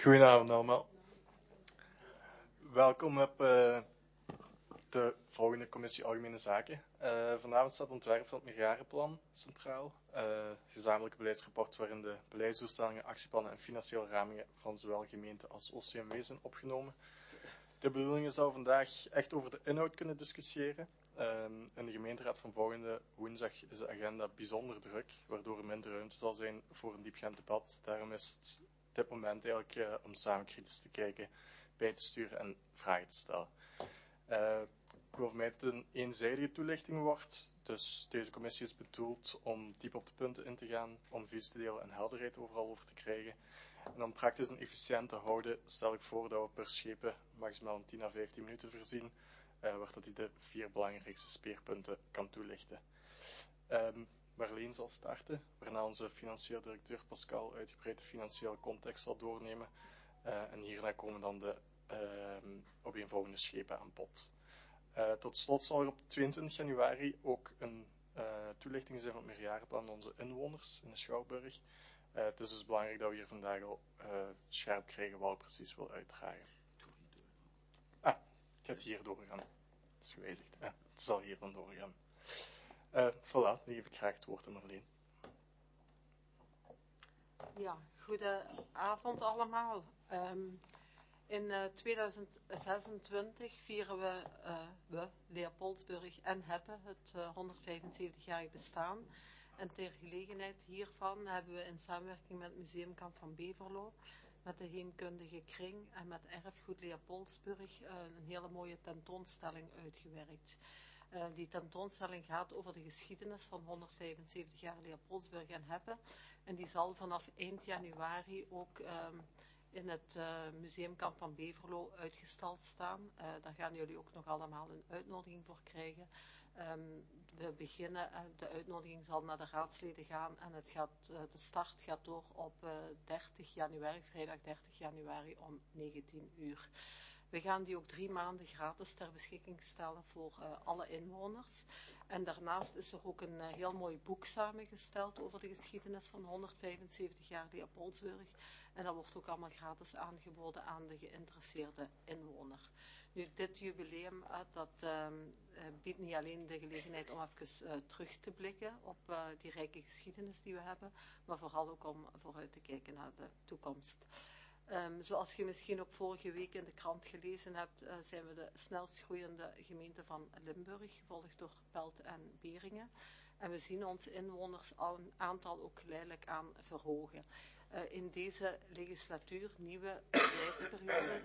Goedenavond allemaal. Welkom op de volgende commissie Algemene Zaken. Vanavond staat het ontwerp van het meerjarenplan centraal. Gezamenlijke beleidsrapport waarin de beleidsdoelstellingen, actieplannen en financiële ramingen van zowel gemeente als OCMW zijn opgenomen. De bedoeling is dat we vandaag echt over de inhoud kunnen discussiëren. In de gemeenteraad van volgende woensdag is de agenda bijzonder druk, waardoor er minder ruimte zal zijn voor een diepgaand debat. Daarom is het op dit moment eigenlijk om samen kritisch te kijken, bij te sturen en vragen te stellen. Ik wil vermijden dat het een eenzijdige toelichting wordt. Dus deze commissie is bedoeld om diep op de punten in te gaan, om visie te delen en helderheid overal over te krijgen. En om praktisch en efficiënt te houden, stel ik voor dat we per schepen maximaal een 10 à 15 minuten voorzien, waar dat hij de 4 belangrijkste speerpunten kan toelichten. Marleen zal starten, waarna onze financieel directeur Pascal uitgebreid de financiële context zal doornemen. En hierna komen dan de opeenvolgende schepen aan bod. Tot slot zal er op 22 januari ook een toelichting zijn van het meerjarenplan aan onze inwoners in de Schouwburg. Het is dus belangrijk dat we hier vandaag al scherp krijgen wat we precies wil uitdragen. Ik ga het hier doorgaan. Dat is gewijzigd. Het zal hier dan doorgaan. Voilà, dan geef ik graag het woord aan Marleen. Ja, goedenavond allemaal. In 2026 vieren we Leopoldsburg en Heppe het 175-jarig bestaan. En ter gelegenheid hiervan hebben we in samenwerking met het Museumkamp van Beverlo, met de Heemkundige Kring en met Erfgoed Leopoldsburg een hele mooie tentoonstelling uitgewerkt. Die tentoonstelling gaat over de geschiedenis van 175 jaar Leopoldsburg en Heppe. En die zal vanaf eind januari ook in het Museumkamp van Beverlo uitgestald staan. Daar gaan jullie ook nog allemaal een uitnodiging voor krijgen. We beginnen, de uitnodiging zal naar de raadsleden gaan en de start gaat door op 30 januari, vrijdag 30 januari om 19 uur. We gaan die ook 3 maanden gratis ter beschikking stellen voor alle inwoners. En daarnaast is er ook een heel mooi boek samengesteld over de geschiedenis van 175 jaar Leopoldsburg. En dat wordt ook allemaal gratis aangeboden aan de geïnteresseerde inwoner. Nu, dit jubileum biedt niet alleen de gelegenheid om even terug te blikken op die rijke geschiedenis die we hebben, maar vooral ook om vooruit te kijken naar de toekomst. Zoals je misschien ook vorige week in de krant gelezen hebt, zijn we de snelst groeiende gemeente van Limburg, gevolgd door Pelt en Beringen. En we zien ons inwoners al een aantal ook geleidelijk aan verhogen. In deze legislatuur, nieuwe beleidsperiode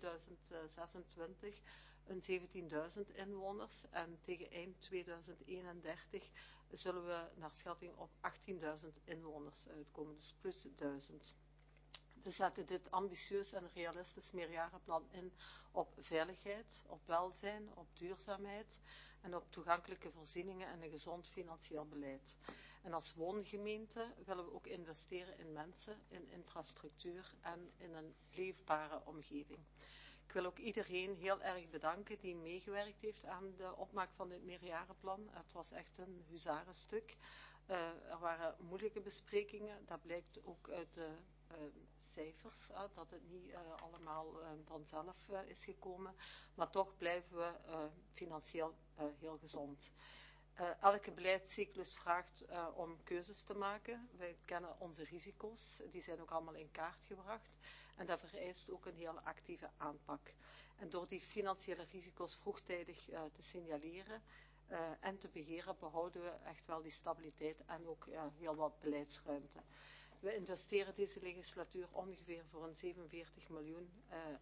2026, een 17.000 inwoners. En tegen eind 2031 zullen we naar schatting op 18.000 inwoners uitkomen, dus plus 1000. We zetten dit ambitieus en realistisch meerjarenplan in op veiligheid, op welzijn, op duurzaamheid en op toegankelijke voorzieningen en een gezond financieel beleid. En als woongemeente willen we ook investeren in mensen, in infrastructuur en in een leefbare omgeving. Ik wil ook iedereen heel erg bedanken die meegewerkt heeft aan de opmaak van dit meerjarenplan. Het was echt een huzarenstuk. Er waren moeilijke besprekingen, dat blijkt ook uit de cijfers, dat het niet allemaal vanzelf is gekomen, maar toch blijven we financieel heel gezond. Elke beleidscyclus vraagt om keuzes te maken. Wij kennen onze risico's, die zijn ook allemaal in kaart gebracht en dat vereist ook een hele actieve aanpak. En door die financiële risico's vroegtijdig te signaleren en te beheren, behouden we echt wel die stabiliteit en ook heel wat beleidsruimte. We investeren deze legislatuur ongeveer voor een 47 miljoen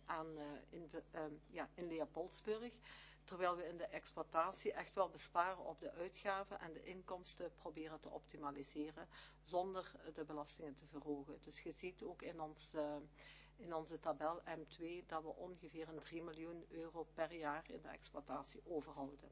in Leopoldsburg, terwijl we in de exploitatie echt wel besparen op de uitgaven en de inkomsten proberen te optimaliseren, zonder de belastingen te verhogen. Dus je ziet ook in onze tabel M2 dat we ongeveer een 3 miljoen euro per jaar in de exploitatie overhouden.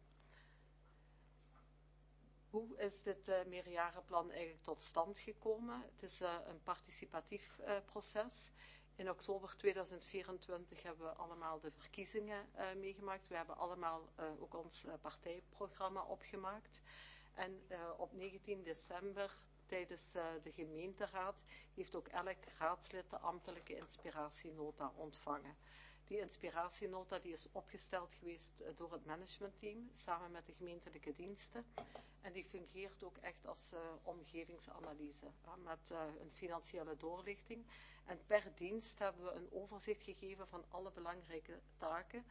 Hoe is dit meerjarenplan eigenlijk tot stand gekomen? Het is een participatief proces. In oktober 2024 hebben we allemaal de verkiezingen meegemaakt. We hebben allemaal ook ons partijprogramma opgemaakt. En op 19 december tijdens de gemeenteraad heeft ook elk raadslid de ambtelijke inspiratienota ontvangen. Die inspiratienota die is opgesteld geweest door het managementteam samen met de gemeentelijke diensten. En die fungeert ook echt als omgevingsanalyse met een financiële doorlichting. En per dienst hebben we een overzicht gegeven van alle belangrijke taken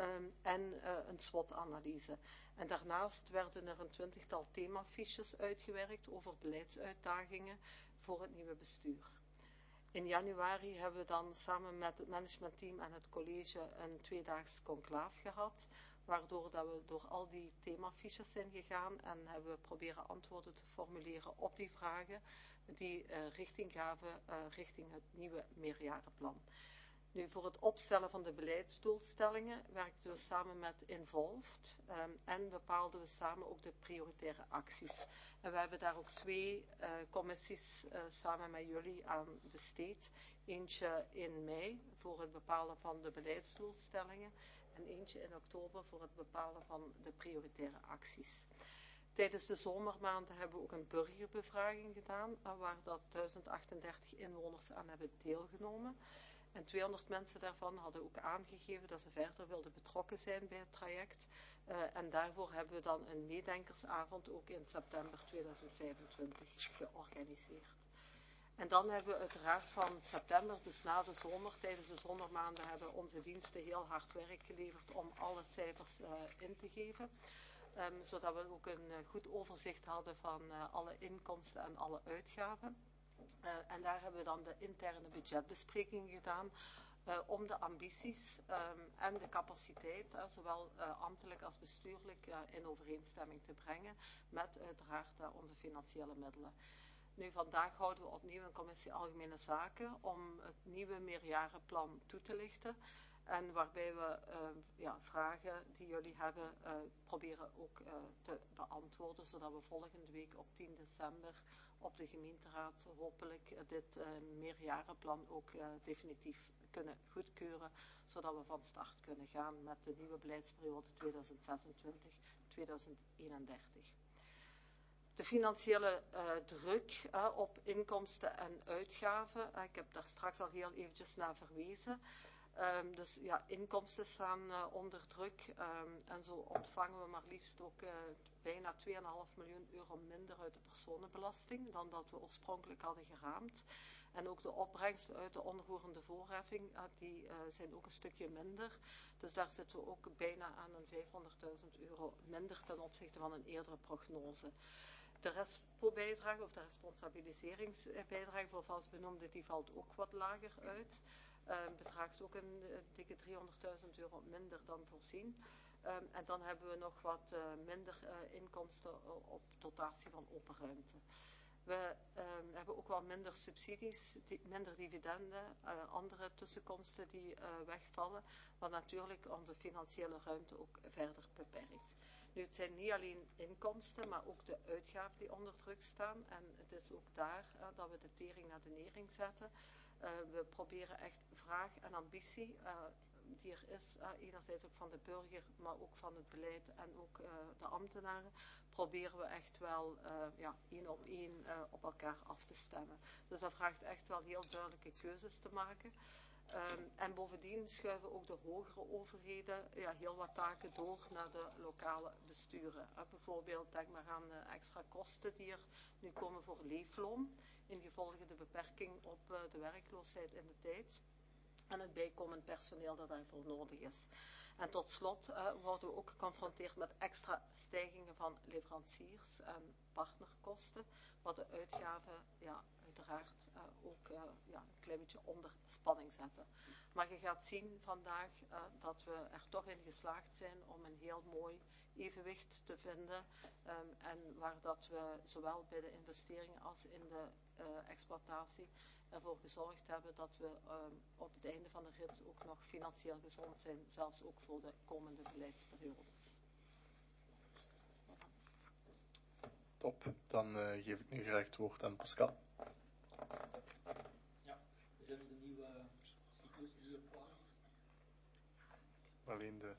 en een SWOT-analyse. En daarnaast werden er een 20-tal themafiches uitgewerkt over beleidsuitdagingen voor het nieuwe bestuur. In januari hebben we dan samen met het managementteam en het college een 2-daags conclaaf gehad, waardoor dat we door al die themafiches zijn gegaan en hebben we proberen antwoorden te formuleren op die vragen die richting gaven richting het nieuwe meerjarenplan. Nu, voor het opstellen van de beleidsdoelstellingen werkten we samen met Involved en bepaalden we samen ook de prioritaire acties. En we hebben daar ook 2 commissies samen met jullie aan besteed. Eentje in mei voor het bepalen van de beleidsdoelstellingen en eentje in oktober voor het bepalen van de prioritaire acties. Tijdens de zomermaanden hebben we ook een burgerbevraging gedaan, waar dat 1038 inwoners aan hebben deelgenomen. En 200 mensen daarvan hadden ook aangegeven dat ze verder wilden betrokken zijn bij het traject. En daarvoor hebben we dan een meedenkersavond ook in september 2025 georganiseerd. En dan hebben we uiteraard van september, dus na de zomer, tijdens de zomermaanden, hebben onze diensten heel hard werk geleverd om alle cijfers in te geven. Zodat we ook een goed overzicht hadden van alle inkomsten en alle uitgaven. En daar hebben we dan de interne budgetbesprekingen gedaan om de ambities en de capaciteit, zowel ambtelijk als bestuurlijk, in overeenstemming te brengen met uiteraard onze financiële middelen. Nu, vandaag houden we opnieuw een commissie Algemene Zaken om het nieuwe meerjarenplan toe te lichten. En waarbij we vragen die jullie hebben proberen ook te beantwoorden, zodat we volgende week op 10 december op de gemeenteraad hopelijk dit meerjarenplan ook definitief kunnen goedkeuren, zodat we van start kunnen gaan met de nieuwe beleidsperiode 2026-2031. De financiële druk op inkomsten en uitgaven, ik heb daar straks al heel eventjes naar verwezen. Dus ja, inkomsten staan onder druk en zo ontvangen we maar liefst ook bijna 2,5 miljoen euro minder uit de personenbelasting dan dat we oorspronkelijk hadden geraamd. En ook de opbrengsten uit de onroerende voorheffing, die zijn ook een stukje minder. Dus daar zitten we ook bijna aan een 500.000 euro minder ten opzichte van een eerdere prognose. De RESPO-bijdrage of de responsabiliseringsbijdrage voor vals benoemde, die valt ook wat lager uit. Bedraagt ook een dikke 300.000 euro minder dan voorzien. En dan hebben we nog wat minder inkomsten op dotatie van open ruimte. We hebben ook wel minder subsidies, minder dividenden, andere tussenkomsten die wegvallen, wat natuurlijk onze financiële ruimte ook verder beperkt. Nu, het zijn niet alleen inkomsten, maar ook de uitgaven die onder druk staan. En het is ook daar dat we de tering naar de nering zetten. We proberen echt vraag en ambitie die er is, enerzijds ook van de burger, maar ook van het beleid en ook de ambtenaren, proberen we echt wel één op één op elkaar af te stemmen. Dus dat vraagt echt wel heel duidelijke keuzes te maken. En bovendien schuiven ook de hogere overheden heel wat taken door naar de lokale besturen. Bijvoorbeeld denk maar aan extra kosten die er nu komen voor leefloon, ingevolge de beperking op de werkloosheid in de tijd. En het bijkomend personeel dat daarvoor nodig is. En tot slot worden we ook geconfronteerd met extra stijgingen van leveranciers en partnerkosten, wat de uitgaven uiteraard ook een klein beetje onder spanning zetten. Maar je gaat zien vandaag dat we er toch in geslaagd zijn om een heel mooi evenwicht te vinden en waar dat we zowel bij de investeringen als in de exploitatie ervoor gezorgd hebben dat we op het einde van de rit ook nog financieel gezond zijn, zelfs ook voor de komende beleidsperiodes. Top, dan geef ik nu graag het woord aan Pascal. Ja, we zijn de nieuwe cyclus, nieuwe plan. Alleen de...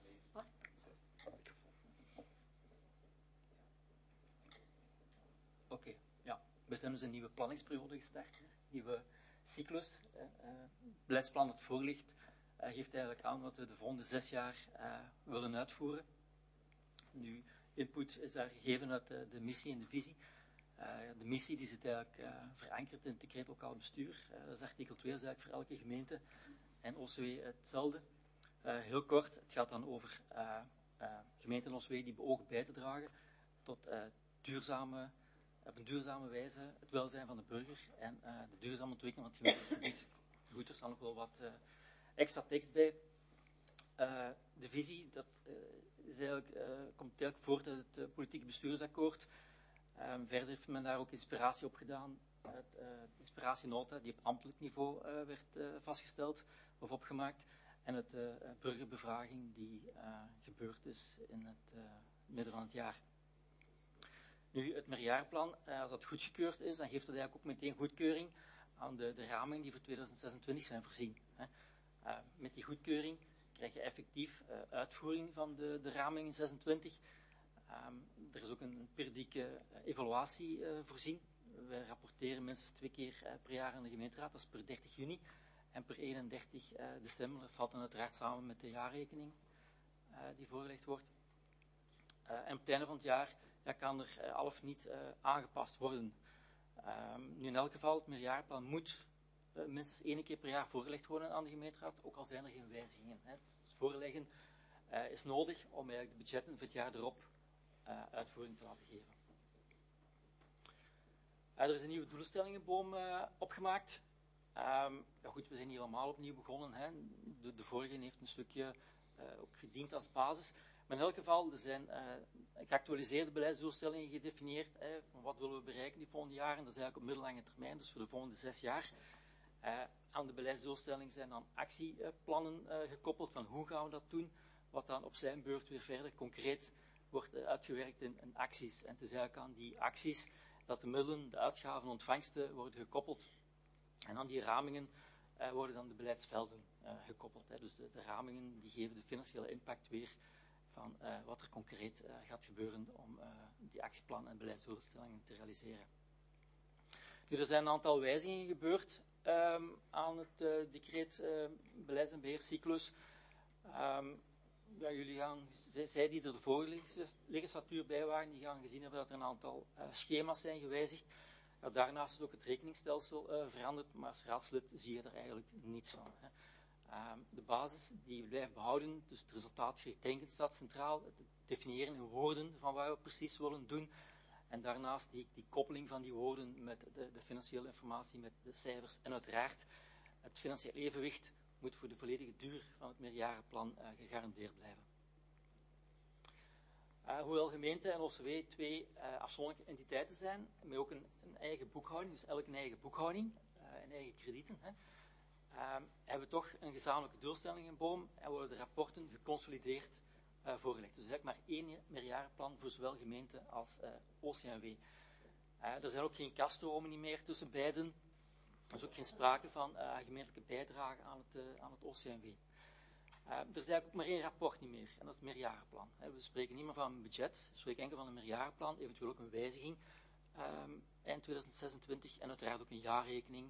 Oké, ja. We zijn dus een nieuwe planningsperiode gestart, een nieuwe cyclus. Het beleidsplan dat voorligt geeft eigenlijk aan wat we de volgende 6 jaar willen uitvoeren. Nu, input is daar gegeven uit de missie en de visie. De missie die zit eigenlijk verankerd in het decreet lokaal bestuur. Dat is artikel 2, dat is eigenlijk voor elke gemeente en OCW hetzelfde. Heel kort, het gaat dan over gemeenten en OCW die beogen bij te dragen tot op een duurzame wijze het welzijn van de burger en de duurzame ontwikkeling van het gemeentelijk gebied. Goed, er staat nog wel wat extra tekst bij. De visie, dat komt eigenlijk voort uit het politieke bestuursakkoord. Verder heeft men daar ook inspiratie op gedaan uit de inspiratienota die op ambtelijk niveau werd vastgesteld of opgemaakt. En uit de burgerbevraging die gebeurd is in het midden van het jaar. Nu, het meerjarenplan, als dat goedgekeurd is, dan geeft dat eigenlijk ook meteen goedkeuring aan de ramingen die voor 2026 zijn voorzien. Met die goedkeuring krijg je effectief uitvoering van de raming in 26. Er is ook een periodieke evaluatie voorzien. We rapporteren minstens 2 keer per jaar aan de gemeenteraad, dat is per 30 juni en per 31 december. Dat valt dan uiteraard samen met de jaarrekening die voorgelegd wordt. En op het einde van het jaar kan er al of niet aangepast worden. Nu in elk geval, het meerjarenplan moet minstens 1 keer per jaar voorgelegd worden aan de gemeenteraad, ook al zijn er geen wijzigingen. Het voorleggen is nodig om eigenlijk de budgetten voor het jaar erop uitvoering te laten geven. Er is een nieuwe doelstellingenboom opgemaakt. Goed, we zijn hier allemaal opnieuw begonnen. Hè. De vorige heeft een stukje ook gediend als basis. Maar in elk geval, er zijn geactualiseerde beleidsdoelstellingen gedefinieerd. Van wat willen we bereiken die volgende jaren? Dat is eigenlijk op middellange termijn, dus voor de volgende 6 jaar. Aan de beleidsdoelstelling zijn dan actieplannen gekoppeld van hoe gaan we dat doen, wat dan op zijn beurt weer verder concreet wordt uitgewerkt in acties. En het is eigenlijk aan die acties dat de middelen, de uitgaven en ontvangsten worden gekoppeld. En aan die ramingen worden dan de beleidsvelden gekoppeld. Dus de ramingen die geven de financiële impact weer van wat er concreet gaat gebeuren om die actieplannen en beleidsdoelstellingen te realiseren. Nu, er zijn een aantal wijzigingen gebeurd aan het decreet beleids- en beheerscyclus. Jullie gaan, zij die er de vorige legislatuur bij waren, die gaan gezien hebben dat er een aantal schema's zijn gewijzigd. Daarnaast is ook het rekeningsstelsel veranderd, maar als raadslid zie je er eigenlijk niets van. De basis die blijft behouden, dus het resultaatgericht denken staat centraal, het definiëren in woorden van wat we precies willen doen. En daarnaast die koppeling van die woorden met de financiële informatie, met de cijfers. En uiteraard, het financieel evenwicht moet voor de volledige duur van het meerjarenplan gegarandeerd blijven. Hoewel gemeenten en OCW 2 afzonderlijke entiteiten zijn, met ook een eigen boekhouding, dus elk een eigen boekhouding, en eigen kredieten, hebben we toch een gezamenlijke doelstellingenboom en worden de rapporten geconsolideerd voorgelegd. Dus eigenlijk maar 1 meerjarenplan voor zowel gemeente als OCMW. Er zijn ook geen kaststromen meer tussen beiden. Er is ook geen sprake van gemeentelijke bijdrage aan het OCMW. Er is eigenlijk ook maar 1 rapport niet meer, en dat is het meerjarenplan. We spreken niet meer van een budget, we spreken enkel van een meerjarenplan, eventueel ook een wijziging eind 2026 en uiteraard ook een jaarrekening.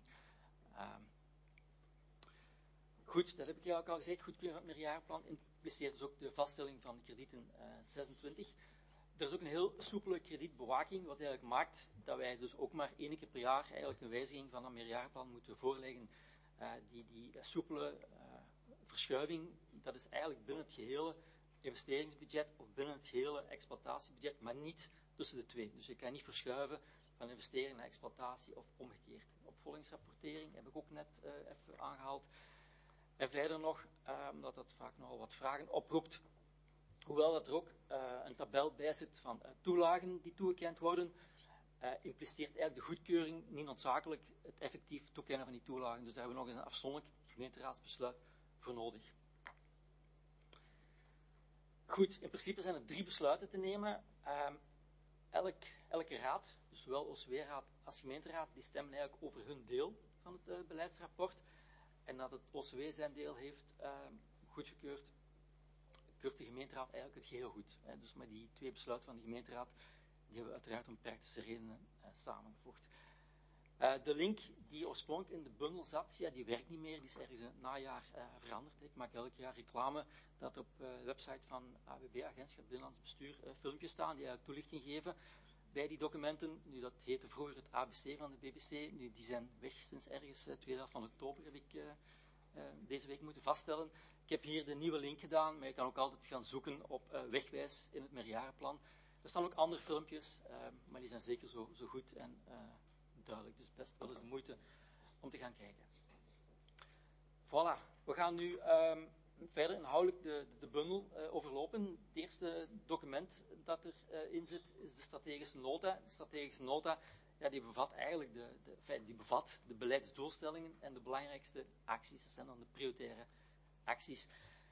Goed, dat heb ik eigenlijk al gezegd, goedkeuring van het meerjarenplan impliceert dus ook de vaststelling van de kredieten 26. Er is ook een heel soepele kredietbewaking, wat eigenlijk maakt dat wij dus ook maar 1 keer per jaar eigenlijk een wijziging van dat meerjarenplan moeten voorleggen. Die soepele verschuiving, dat is eigenlijk binnen het gehele investeringsbudget of binnen het gehele exploitatiebudget, maar niet tussen de twee. Dus je kan niet verschuiven van investering naar exploitatie of omgekeerd. Opvolgingsrapportering heb ik ook net even aangehaald. En verder nog, omdat dat vaak nogal wat vragen oproept, hoewel dat er ook een tabel bij zit van toelagen die toegekend worden, impliceert eigenlijk de goedkeuring niet noodzakelijk het effectief toekennen van die toelagen. Dus daar hebben we nog eens een afzonderlijk gemeenteraadsbesluit voor nodig. Goed, in principe zijn er 3 besluiten te nemen. Elke raad, dus zowel OCW-raad als gemeenteraad, die stemmen eigenlijk over hun deel van het beleidsrapport. En dat het OCW zijn deel heeft goedgekeurd, keurt de gemeenteraad eigenlijk het geheel goed. Dus met die 2 besluiten van de gemeenteraad, die hebben we uiteraard om praktische redenen samengevoegd. De link die oorspronkelijk in de bundel zat, ja, die werkt niet meer. Die is ergens in het najaar veranderd. Ik maak elk jaar reclame dat op de website van AWB, Agentschap Binnenlands Bestuur, filmpjes staan die toelichting geven bij die documenten. Nu, dat heette vroeger het ABC van de BBC. Nu, die zijn weg sinds ergens tweede helft van oktober, heb ik deze week moeten vaststellen. Ik heb hier de nieuwe link gedaan, maar je kan ook altijd gaan zoeken op Wegwijs in het meerjarenplan. Er staan ook andere filmpjes, maar die zijn zeker zo goed en duidelijk. Dus best wel eens de moeite om te gaan kijken. Voilà, we gaan nu verder inhoudelijk de bundel overlopen. Het eerste document dat erin zit is de strategische nota. De strategische nota, ja, die bevat eigenlijk de beleidsdoelstellingen en de belangrijkste acties. Dat zijn dan de prioritaire acties.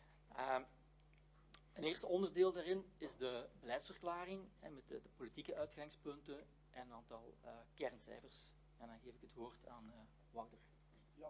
Een eerste onderdeel daarin is de beleidsverklaring met de politieke uitgangspunten en een aantal kerncijfers. En dan geef ik het woord aan Wouter. Ja.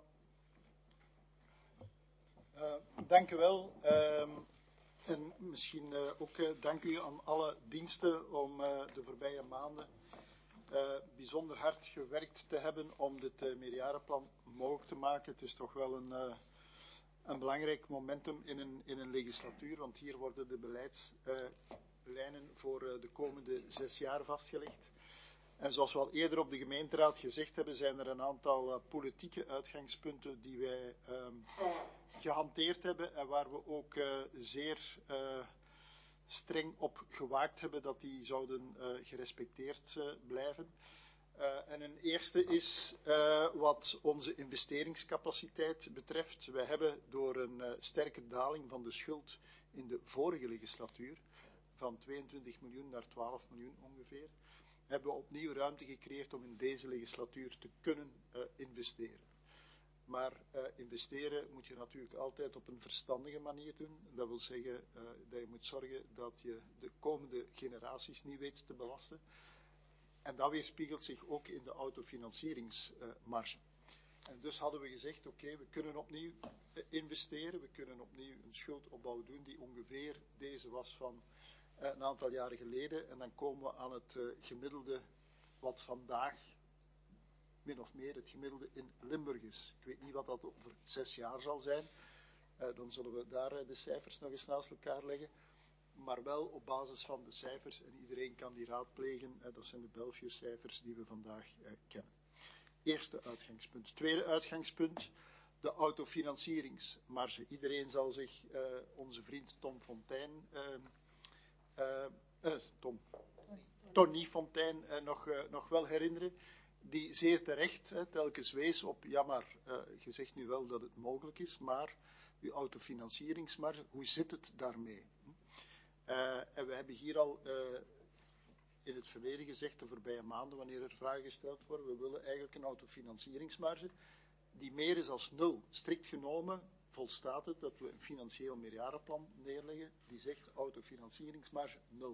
Dank u wel. En misschien ook dank u aan alle diensten om de voorbije maanden bijzonder hard gewerkt te hebben om dit meerjarenplan mogelijk te maken. Het is toch wel een belangrijk momentum in een legislatuur, want hier worden de beleidslijnen voor de komende 6 jaar vastgelegd. En zoals we al eerder op de gemeenteraad gezegd hebben, zijn er een aantal politieke uitgangspunten die wij gehanteerd hebben en waar we ook zeer streng op gewaakt hebben dat die zouden gerespecteerd blijven. En een eerste is wat onze investeringscapaciteit betreft. We hebben door een sterke daling van de schuld in de vorige legislatuur, van 22 miljoen naar 12 miljoen ongeveer, hebben we opnieuw ruimte gecreëerd om in deze legislatuur te kunnen investeren. Maar investeren moet je natuurlijk altijd op een verstandige manier doen. Dat wil zeggen dat je moet zorgen dat je de komende generaties niet weet te belasten. En dat weerspiegelt zich ook in de autofinancieringsmarge. En dus hadden we gezegd, oké, we kunnen opnieuw investeren, we kunnen opnieuw een schuldopbouw doen die ongeveer deze was van een aantal jaren geleden. En dan komen we aan het gemiddelde wat vandaag min of meer het gemiddelde in Limburg is. Ik weet niet wat dat over 6 jaar zal zijn. Dan zullen we daar de cijfers nog eens naast elkaar leggen. Maar wel op basis van de cijfers, en iedereen kan die raadplegen, dat zijn de Belfius-cijfers die we vandaag kennen. Eerste uitgangspunt. Tweede uitgangspunt, de autofinancieringsmarge. Iedereen zal zich onze vriend Tony Fontijn nog wel herinneren, die zeer terecht telkens wees op, ja maar, je zegt nu wel dat het mogelijk is, maar uw autofinancieringsmarge, hoe zit het daarmee? En we hebben hier al in het verleden gezegd, de voorbije maanden, wanneer er vragen gesteld worden, we willen eigenlijk een autofinancieringsmarge die meer is als 0. Strikt genomen volstaat het dat we een financieel meerjarenplan neerleggen die zegt autofinancieringsmarge 0.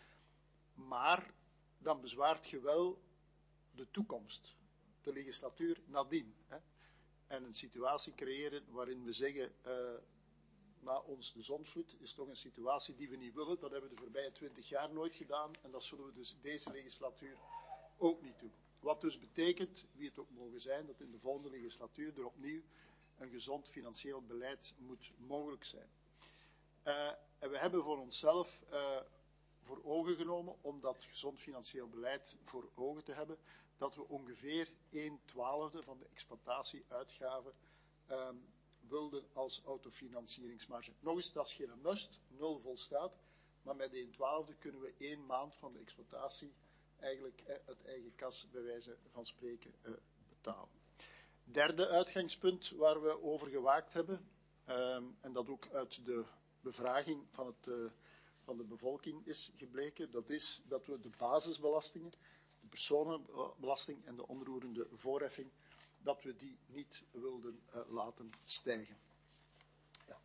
Maar dan bezwaart je wel de toekomst, de legislatuur nadien. En een situatie creëren waarin we zeggen, na ons de zondvloed is toch een situatie die we niet willen. Dat hebben we de voorbije 20 jaar nooit gedaan en dat zullen we dus deze legislatuur ook niet doen. Wat dus betekent, wie het ook mogen zijn, dat in de volgende legislatuur er opnieuw een gezond financieel beleid moet mogelijk zijn. En we hebben voor onszelf voor ogen genomen, om dat gezond financieel beleid voor ogen te hebben, dat we ongeveer 1/12 van de exploitatieuitgaven wilden als autofinancieringsmarge. Nog eens, dat is geen must, 0 volstaat, maar met 1/12 kunnen we 1 maand van de exploitatie eigenlijk uit eigen kas bij wijze van spreken betalen. Derde uitgangspunt waar we over gewaakt hebben, en dat ook uit de bevraging van de bevolking is gebleken, dat is dat we de basisbelastingen, de personenbelasting en de onroerende voorheffing, dat we die niet wilden laten stijgen. Ja.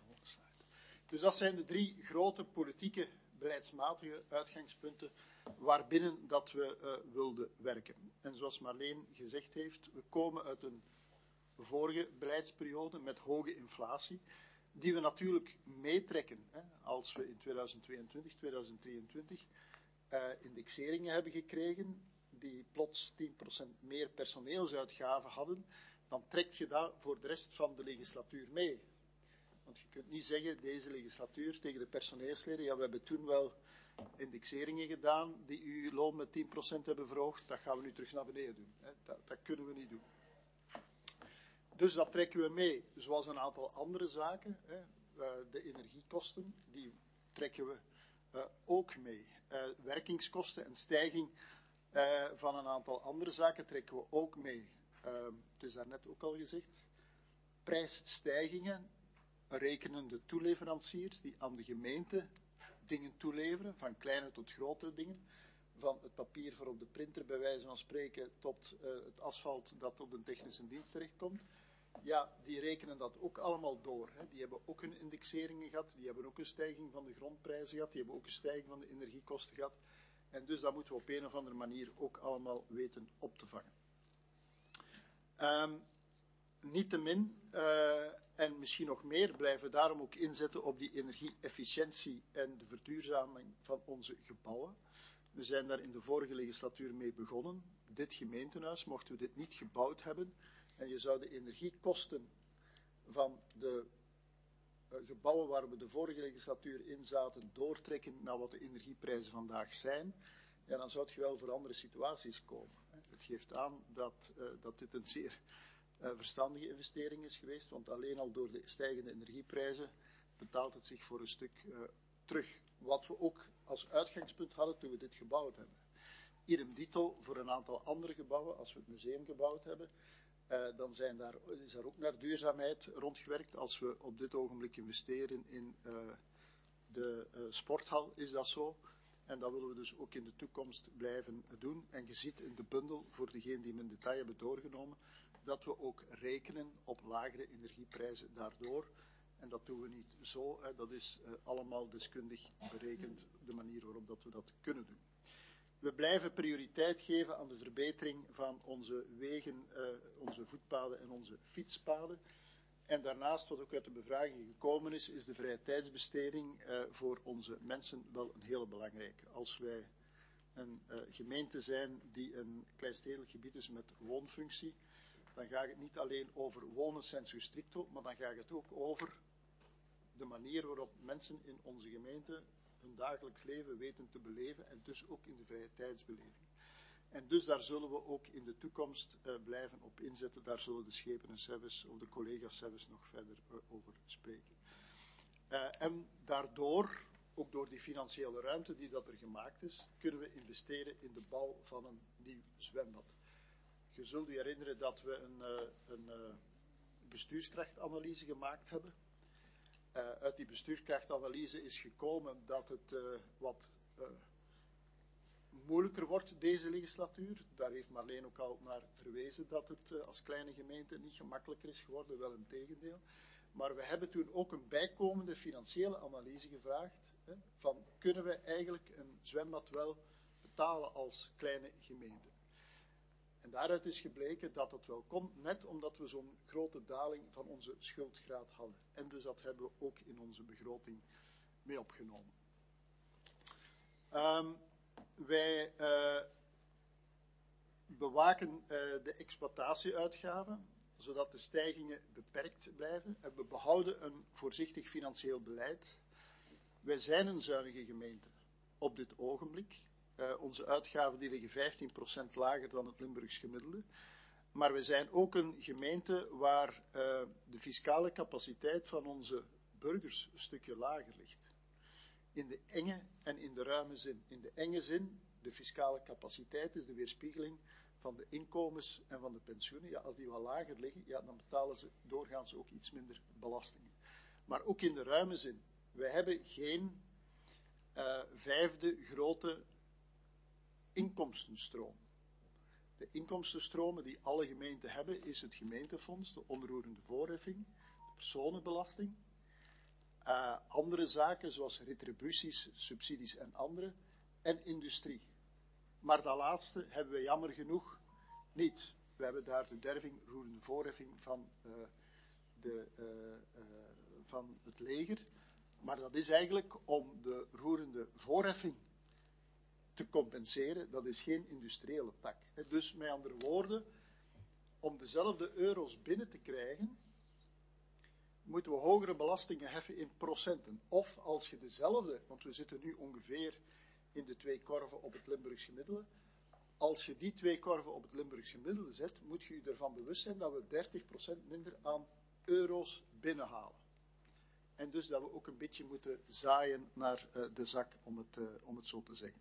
Dus dat zijn de 3 grote politieke beleidsmatige uitgangspunten waarbinnen dat we wilden werken. En zoals Marleen gezegd heeft, we komen uit een vorige beleidsperiode met hoge inflatie, die we natuurlijk meetrekken als we in 2022, 2023 indexeringen hebben gekregen, die plots 10% meer personeelsuitgaven hadden, dan trek je dat voor de rest van de legislatuur mee. Want je kunt niet zeggen, deze legislatuur tegen de personeelsleden, ja, we hebben toen wel indexeringen gedaan die uw loon met 10% hebben verhoogd, dat gaan we nu terug naar beneden doen. Dat kunnen we niet doen. Dus dat trekken we mee, zoals een aantal andere zaken. De energiekosten, die trekken we ook mee. Werkingskosten en stijging van een aantal andere zaken trekken we ook mee. Het is daarnet ook al gezegd. Prijsstijgingen rekenen de toeleveranciers die aan de gemeente dingen toeleveren, van kleine tot grote dingen. Van het papier voor op de printer, bij wijze van spreken, tot het asfalt dat op de technische dienst terechtkomt. Ja, die rekenen dat ook allemaal door. Hè. Die hebben ook hun indexeringen gehad, die hebben ook een stijging van de grondprijzen gehad, die hebben ook een stijging van de energiekosten gehad. En dus dat moeten we op een of andere manier ook allemaal weten op te vangen. Niettemin, en misschien nog meer, blijven we daarom ook inzetten op die energie-efficiëntie en de verduurzaming van onze gebouwen. We zijn daar in de vorige legislatuur mee begonnen. Dit gemeentehuis, mochten we dit niet gebouwd hebben, en je zou de energiekosten van de gebouwen waar we de vorige legislatuur in zaten doortrekken naar wat de energieprijzen vandaag zijn, ja, dan zou je wel voor andere situaties komen. Het geeft aan dat dit een zeer verstandige investering is geweest, want alleen al door de stijgende energieprijzen betaalt het zich voor een stuk terug. Wat we ook als uitgangspunt hadden toen we dit gebouwd hebben. Idem dito voor een aantal andere gebouwen, als we het museum gebouwd hebben, dan is daar ook naar duurzaamheid rondgewerkt. Als we op dit ogenblik investeren in de sporthal, is dat zo. En dat willen we dus ook in de toekomst blijven doen. En je ziet in de bundel, voor degenen die hem in detail hebben doorgenomen, dat we ook rekenen op lagere energieprijzen daardoor. En dat doen we niet zo, dat is allemaal deskundig berekend, de manier waarop dat we dat kunnen doen. We blijven prioriteit geven aan de verbetering van onze wegen, onze voetpaden en onze fietspaden. En daarnaast, wat ook uit de bevraging gekomen is, is de vrije tijdsbesteding voor onze mensen wel een hele belangrijke. Als wij een gemeente zijn die een kleinstedelijk gebied is met woonfunctie, dan gaat het niet alleen over wonen sensu stricto, maar dan gaat het ook over de manier waarop mensen in onze gemeente hun dagelijks leven weten te beleven en dus ook in de vrije tijdsbeleving. En dus daar zullen we ook in de toekomst blijven op inzetten. Daar zullen de schepen en service, of de collega's service nog verder over spreken. En daardoor, ook door die financiële ruimte die dat er gemaakt is, kunnen we investeren in de bouw van een nieuw zwembad. Je zult u herinneren dat we een bestuurskrachtanalyse gemaakt hebben. Uit die bestuurskrachtanalyse is gekomen dat het wat moeilijker wordt deze legislatuur. Daar heeft Marleen ook al naar verwezen dat het als kleine gemeente niet gemakkelijker is geworden, wel een tegendeel. Maar we hebben toen ook een bijkomende financiële analyse gevraagd, van kunnen we eigenlijk een zwembad wel betalen als kleine gemeente. En daaruit is gebleken dat het wel komt, net omdat we zo'n grote daling van onze schuldgraad hadden. En dus dat hebben we ook in onze begroting mee opgenomen. Wij bewaken de exploitatieuitgaven, zodat de stijgingen beperkt blijven. En we behouden een voorzichtig financieel beleid. Wij zijn een zuinige gemeente op dit ogenblik. Onze uitgaven die liggen 15% lager dan het Limburgs gemiddelde. Maar we zijn ook een gemeente waar de fiscale capaciteit van onze burgers een stukje lager ligt. In de enge en in de ruime zin. In de enge zin, de fiscale capaciteit is de weerspiegeling van de inkomens en van de pensioenen. Ja, als die wat lager liggen, ja, dan betalen ze doorgaans ook iets minder belastingen. Maar ook in de ruime zin. Wij hebben geen vijfde grote inkomstenstroom. De inkomstenstromen die alle gemeenten hebben, is het gemeentefonds, de onroerende voorheffing, de personenbelasting, andere zaken zoals retributies, subsidies en andere, en industrie. Maar dat laatste hebben we jammer genoeg niet. We hebben daar de derving, roerende voorheffing van het leger, maar dat is eigenlijk om de roerende voorheffing te compenseren. Dat is geen industriële tak. Dus met andere woorden, om dezelfde euro's binnen te krijgen, moeten we hogere belastingen heffen in procenten. Of als je dezelfde, want we zitten nu ongeveer in de 2 korven op het Limburgs gemiddelde. Als je die 2 korven op het Limburgs gemiddelde zet, moet je je ervan bewust zijn dat we 30% minder aan euro's binnenhalen. En dus dat we ook een beetje moeten zaaien naar de zak, om het zo te zeggen.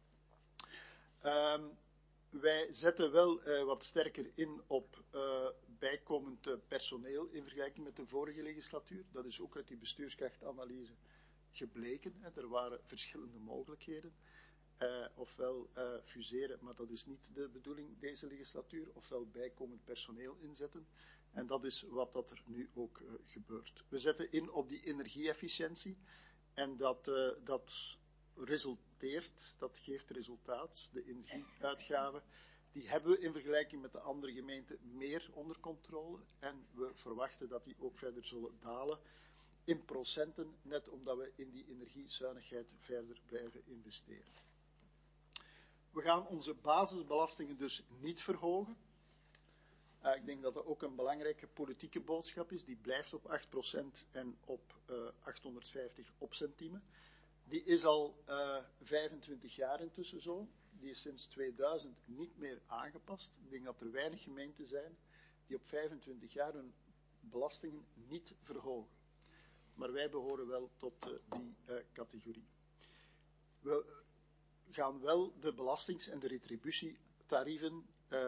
Wij zetten wel wat sterker in op bijkomend personeel in vergelijking met de vorige legislatuur. Dat is ook uit die bestuurskrachtanalyse gebleken. Er waren verschillende mogelijkheden. Ofwel fuseren, maar dat is niet de bedoeling deze legislatuur, ofwel bijkomend personeel inzetten. En dat is wat dat er nu ook gebeurt. We zetten in op die energie-efficiëntie en dat resulteert, dat geeft resultaat. De energieuitgaven, die hebben we in vergelijking met de andere gemeenten meer onder controle en we verwachten dat die ook verder zullen dalen in procenten, net omdat we in die energiezuinigheid verder blijven investeren. We gaan onze basisbelastingen dus niet verhogen. Ik denk dat dat ook een belangrijke politieke boodschap is. Die blijft op 8% en op 850 opcentiemen. Die is al 25 jaar intussen zo. Die is sinds 2000 niet meer aangepast. Ik denk dat er weinig gemeenten zijn die op 25 jaar hun belastingen niet verhogen. Maar wij behoren wel tot die categorie. We gaan wel de belastings- en de retributietarieven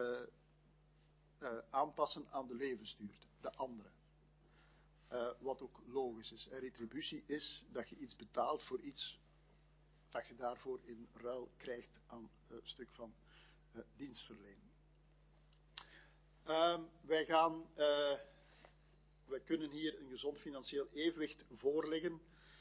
aanpassen aan de levensduur, de andere. Wat ook logisch is. Retributie is dat je iets betaalt voor iets dat je daarvoor in ruil krijgt aan een stuk van dienstverlening. Wij kunnen hier een gezond financieel evenwicht voorleggen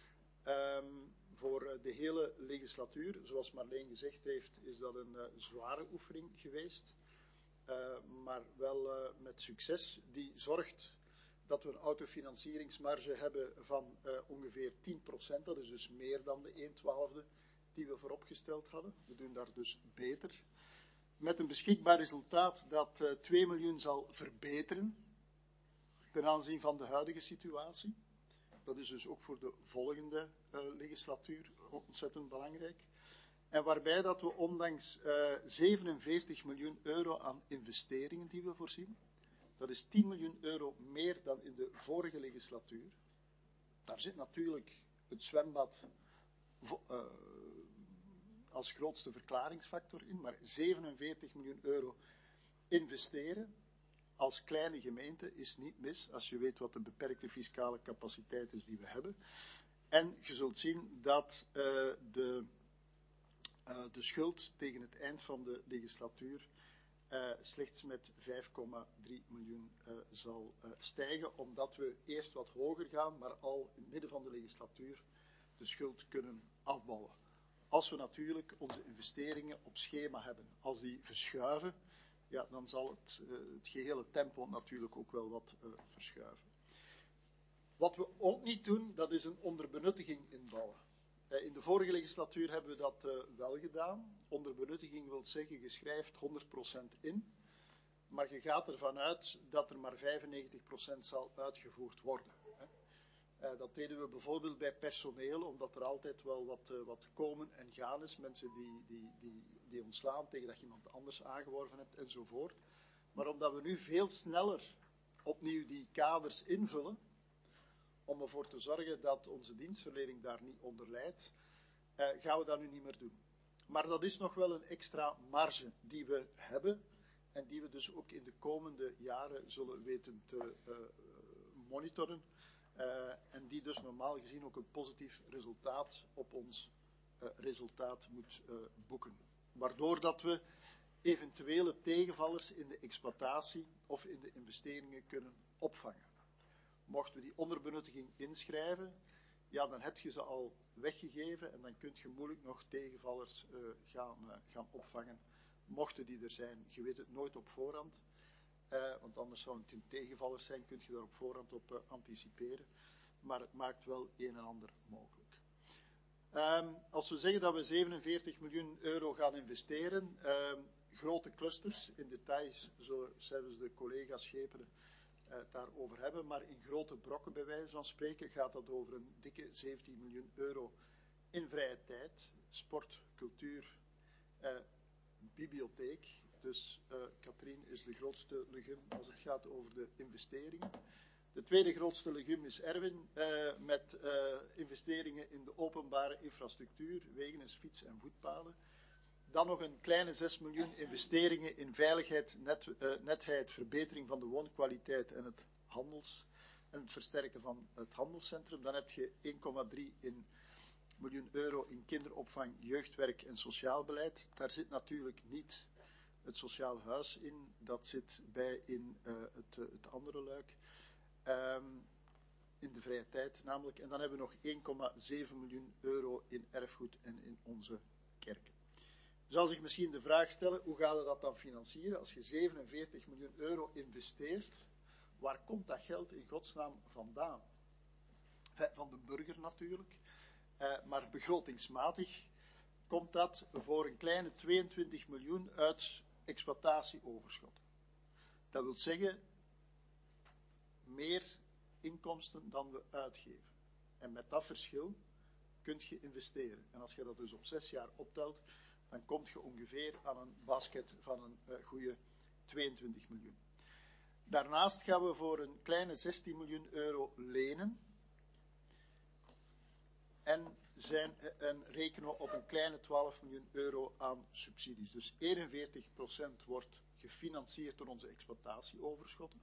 voor de hele legislatuur. Zoals Marleen gezegd heeft, is dat een zware oefening geweest, maar wel met succes. Die zorgt dat we een autofinancieringsmarge hebben van ongeveer 10%. Dat is dus meer dan de 1/12 die we vooropgesteld hadden. We doen daar dus beter. Met een beschikbaar resultaat dat 2 miljoen zal verbeteren ten aanzien van de huidige situatie. Dat is dus ook voor de volgende legislatuur ontzettend belangrijk. En waarbij dat we ondanks 47 miljoen euro aan investeringen die we voorzien, dat is 10 miljoen euro meer dan in de vorige legislatuur. Daar zit natuurlijk het zwembad als grootste verklaringsfactor in, maar 47 miljoen euro investeren als kleine gemeente is niet mis, als je weet wat de beperkte fiscale capaciteit is die we hebben. En je zult zien dat de schuld tegen het eind van de legislatuur slechts met 5,3 miljoen zal stijgen, omdat we eerst wat hoger gaan, maar al in het midden van de legislatuur de schuld kunnen afbouwen. Als we natuurlijk onze investeringen op schema hebben, als die verschuiven, ja, dan zal het gehele tempo natuurlijk ook wel wat verschuiven. Wat we ook niet doen, dat is een onderbenuttiging inbouwen. In de vorige legislatuur hebben we dat wel gedaan. Onderbenuttiging wil zeggen, je schrijft 100% in, maar je gaat ervan uit dat er maar 95% zal uitgevoerd worden. Dat deden we bijvoorbeeld bij personeel, omdat er altijd wel wat komen en gaan is. Mensen die ontslaan tegen dat je iemand anders aangeworven hebt enzovoort. Maar omdat we nu veel sneller opnieuw die kaders invullen, om ervoor te zorgen dat onze dienstverlening daar niet onder lijdt, gaan we dat nu niet meer doen. Maar dat is nog wel een extra marge die we hebben en die we dus ook in de komende jaren zullen weten te monitoren. En die dus normaal gezien ook een positief resultaat op ons resultaat moet boeken. Waardoor dat we eventuele tegenvallers in de exploitatie of in de investeringen kunnen opvangen. Mochten we die onderbenuttiging inschrijven, ja, dan heb je ze al weggegeven en dan kun je moeilijk nog tegenvallers gaan opvangen. Mochten die er zijn, je weet het nooit op voorhand. Want anders zou het een tegenvallers zijn, kun je daar op voorhand op anticiperen. Maar het maakt wel een en ander mogelijk. Als we zeggen dat we 47 miljoen euro gaan investeren, grote clusters, in details zullen zelfs de collega's Schepenen het daarover hebben, maar in grote brokken bij wijze van spreken gaat dat over een dikke 17 miljoen euro in vrije tijd, sport, cultuur, bibliotheek. Dus Katrien is de grootste legum als het gaat over de investeringen. De tweede grootste legum is Erwin, met investeringen in de openbare infrastructuur, wegen, fiets- en voetpaden. Dan nog een kleine 6 miljoen investeringen in veiligheid, netheid, verbetering van de woonkwaliteit en het versterken van het handelscentrum. Dan heb je 1,3 miljoen euro in kinderopvang, jeugdwerk en sociaal beleid. Daar zit natuurlijk niet het sociaal huis in, dat zit bij in het andere luik. In de vrije tijd namelijk. En dan hebben we nog 1,7 miljoen euro in erfgoed en in onze kerken. Zou zich misschien de vraag stellen, hoe gaan we dat dan financieren? Als je 47 miljoen euro investeert, waar komt dat geld in godsnaam vandaan? Van de burger natuurlijk, maar begrotingsmatig komt dat voor een kleine 22 miljoen uit exploitatieoverschot. Dat wil zeggen, meer inkomsten dan we uitgeven. En met dat verschil kun je investeren. En als je dat dus op 6 jaar optelt, dan kom je ongeveer aan een basket van een goede 22 miljoen. Daarnaast gaan we voor een kleine 16 miljoen euro lenen. En rekenen we op een kleine 12 miljoen euro aan subsidies. Dus 41% wordt gefinancierd door onze exploitatieoverschotten.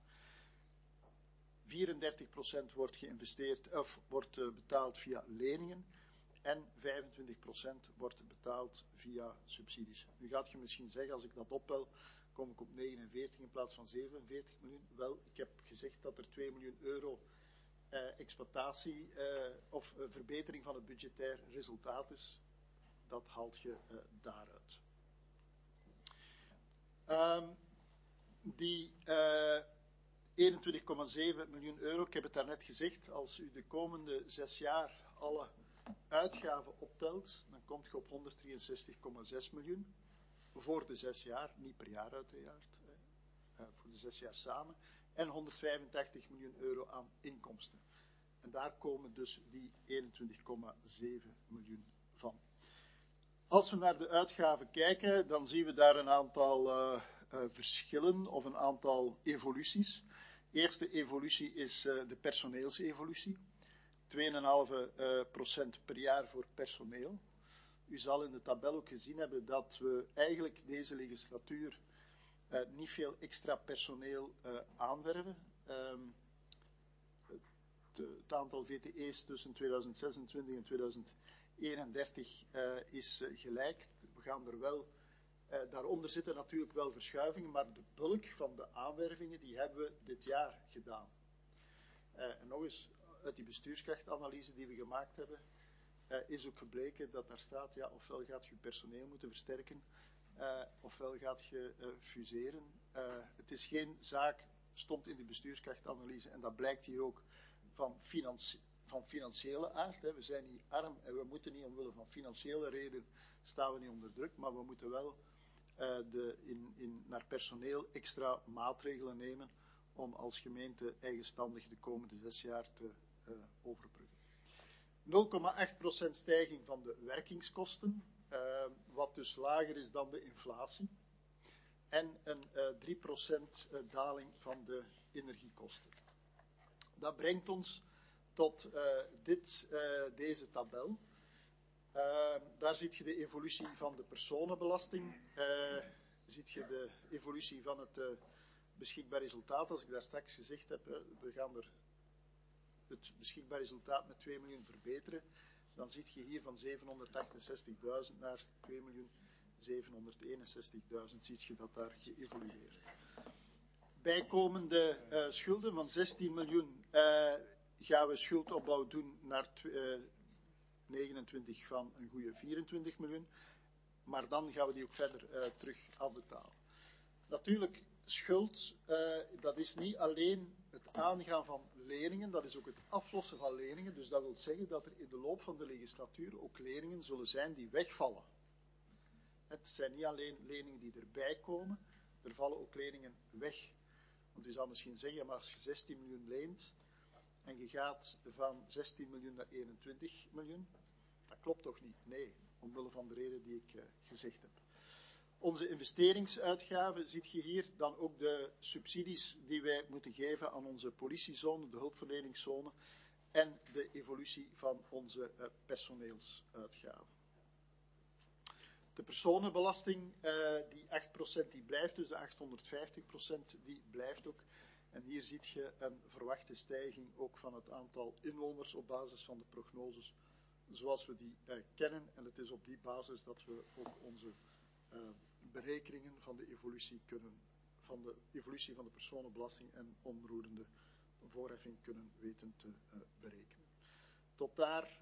34% wordt geïnvesteerd of wordt betaald via leningen. En 25% wordt betaald via subsidies. Nu gaat je misschien zeggen, als ik dat optel, kom ik op 49 in plaats van 47 miljoen. Wel, ik heb gezegd dat er 2 miljoen euro exploitatie of verbetering van het budgetair resultaat is. Dat haalt je daaruit. Die 21,7 miljoen euro, ik heb het daarnet gezegd, als u de komende 6 jaar alle uitgaven optelt, dan komt je op 163,6 miljoen. Voor de 6 jaar, niet per jaar uiteraard, voor de 6 jaar samen. En 185 miljoen euro aan inkomsten. En daar komen dus die 21,7 miljoen van. Als we naar de uitgaven kijken, dan zien we daar een aantal verschillen of een aantal evoluties. De eerste evolutie is de personeelsevolutie. 2,5% per jaar voor personeel. U zal in de tabel ook gezien hebben dat we eigenlijk deze legislatuur niet veel extra personeel aanwerven. Het aantal VTE's tussen 2026 en 2031 is gelijk. We gaan er wel, daaronder zitten natuurlijk wel verschuivingen, maar de bulk van de aanwervingen die hebben we dit jaar gedaan. En nog eens, uit die bestuurskrachtanalyse die we gemaakt hebben, is ook gebleken dat daar staat, ja, ofwel gaat je personeel moeten versterken, ofwel gaat je fuseren. Het is geen zaak, stond in de bestuurskrachtanalyse, en dat blijkt hier ook van financiële aard. Hè. We zijn niet arm en we moeten niet omwille van financiële reden, staan we niet onder druk, maar we moeten wel naar personeel extra maatregelen nemen om als gemeente eigenstandig de komende 6 jaar te overbruggen. 0,8% stijging van de werkingskosten, wat dus lager is dan de inflatie. En een 3% daling van de energiekosten. Dat brengt ons tot deze tabel. Daar zie je de evolutie van de personenbelasting. Ziet je de evolutie van het beschikbaar resultaat. Als ik daar straks gezegd heb, we gaan er het beschikbaar resultaat met 2 miljoen verbeteren. Dan zie je hier van 768.000 naar 2.761.000 zie je dat daar geëvolueerd. Bijkomende schulden van 16 miljoen gaan we schuldopbouw doen naar 29 van een goede 24 miljoen. Maar dan gaan we die ook verder terug afbetalen. Natuurlijk, schuld, dat is niet alleen het aangaan van leningen, dat is ook het aflossen van leningen. Dus dat wil zeggen dat er in de loop van de legislatuur ook leningen zullen zijn die wegvallen. Het zijn niet alleen leningen die erbij komen, er vallen ook leningen weg. Want u zou misschien zeggen, maar als je 16 miljoen leent en je gaat van 16 miljoen naar 21 miljoen, dat klopt toch niet? Nee, omwille van de reden die ik gezegd heb. Onze investeringsuitgaven, ziet je hier dan ook de subsidies die wij moeten geven aan onze politiezone, de hulpverleningszone en de evolutie van onze personeelsuitgaven. De personenbelasting, die 8% die blijft, dus de 850% die blijft ook. En hier ziet je een verwachte stijging ook van het aantal inwoners op basis van de prognoses zoals we die kennen. En het is op die basis dat we ook onze berekeningen van de evolutie van de personenbelasting en onroerende voorheffing kunnen weten te berekenen. Tot daar,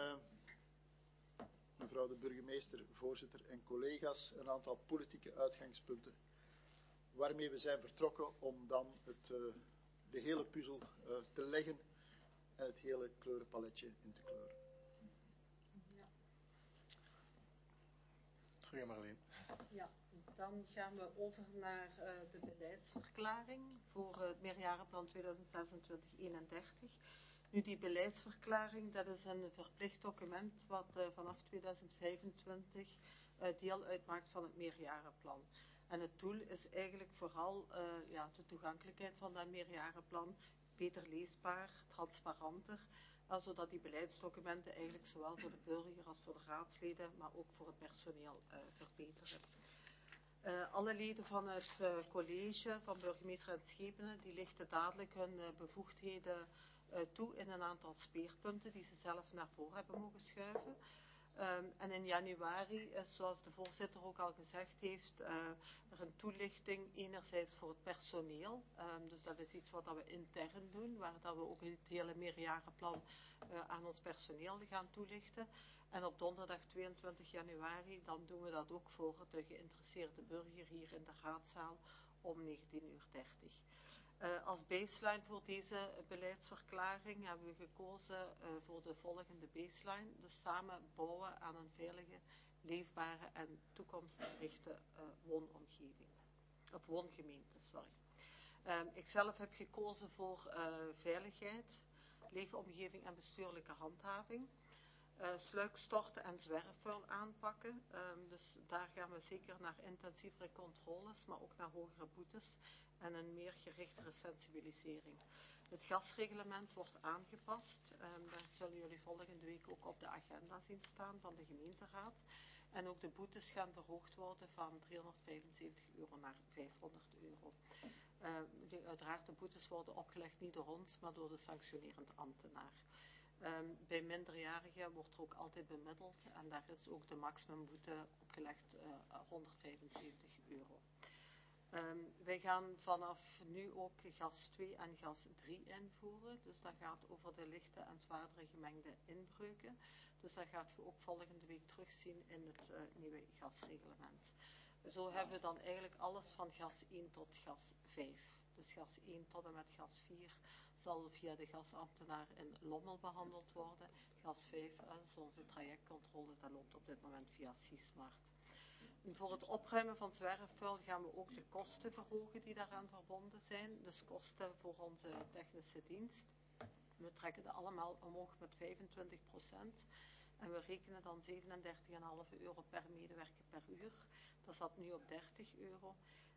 mevrouw de burgemeester, voorzitter en collega's, een aantal politieke uitgangspunten waarmee we zijn vertrokken om dan de hele puzzel te leggen en het hele kleurenpaletje in te kleuren. Ja. Terug Marleen. Ja, dan gaan we over naar de beleidsverklaring voor het meerjarenplan 2026-31. Nu, die beleidsverklaring, dat is een verplicht document wat vanaf 2025 deel uitmaakt van het meerjarenplan. En het doel is eigenlijk vooral de toegankelijkheid van dat meerjarenplan beter leesbaar, transparanter, zodat die beleidsdocumenten eigenlijk zowel voor de burger als voor de raadsleden, maar ook voor het personeel verbeteren. Alle leden van het college van burgemeester en schepenen, die lichten dadelijk hun bevoegdheden toe in een aantal speerpunten die ze zelf naar voren hebben mogen schuiven. En in januari is, zoals de voorzitter ook al gezegd heeft, er een toelichting enerzijds voor het personeel. Dus dat is iets wat we intern doen, waar dat we ook het hele meerjarenplan aan ons personeel gaan toelichten. En op donderdag 22 januari, dan doen we dat ook voor de geïnteresseerde burger hier in de raadzaal om 19:30. Als baseline voor deze beleidsverklaring hebben we gekozen voor de volgende baseline. Dus samen bouwen aan een veilige, leefbare en toekomstgerichte woonomgeving. Of woongemeente, sorry. Ik zelf heb gekozen voor veiligheid, leefomgeving en bestuurlijke handhaving. Sluikstorten en zwerfvuil aanpakken. Dus daar gaan we zeker naar intensievere controles, maar ook naar hogere boetes en een meer gerichtere sensibilisering. Het gasreglement wordt aangepast. Daar zullen jullie volgende week ook op de agenda zien staan van de gemeenteraad. En ook de boetes gaan verhoogd worden van €375 naar €500. Uiteraard de boetes worden opgelegd niet door ons, maar door de sanctionerend ambtenaar. Bij minderjarigen wordt er ook altijd bemiddeld en daar is ook de maximumboete opgelegd €175. Wij gaan vanaf nu ook gas 2 en gas 3 invoeren. Dus dat gaat over de lichte en zwaardere gemengde inbreuken. Dus dat gaat je ook volgende week terugzien in het nieuwe gasreglement. Zo hebben we dan eigenlijk alles van gas 1 tot gas 5. Dus gas 1 tot en met gas 4 zal via de gasambtenaar in Lommel behandeld worden. Gas 5, dus onze trajectcontrole, dat loopt op dit moment via Sismart. En voor het opruimen van zwerfvuil gaan we ook de kosten verhogen die daaraan verbonden zijn. Dus kosten voor onze technische dienst. We trekken dat allemaal omhoog met 25%. En we rekenen dan €37,5 per medewerker per uur. Dat zat nu op €30.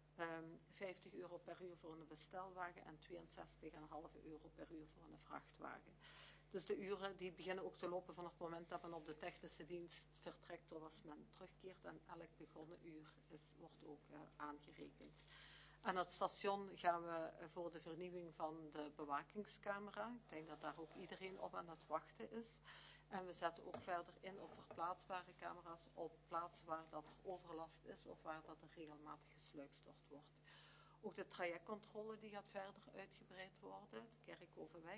€50 per uur voor een bestelwagen en €62,5 per uur voor een vrachtwagen. Dus de uren die beginnen ook te lopen vanaf het moment dat men op de technische dienst vertrekt tot als men terugkeert en elk begonnen uur wordt ook aangerekend. Aan het station gaan we voor de vernieuwing van de bewakingscamera. Ik denk dat daar ook iedereen op aan het wachten is. En we zetten ook verder in op verplaatsbare camera's op plaatsen waar dat er overlast is of waar dat er regelmatig gesluikstort wordt. Ook de trajectcontrole die gaat verder uitgebreid worden. De Kerkhovenweg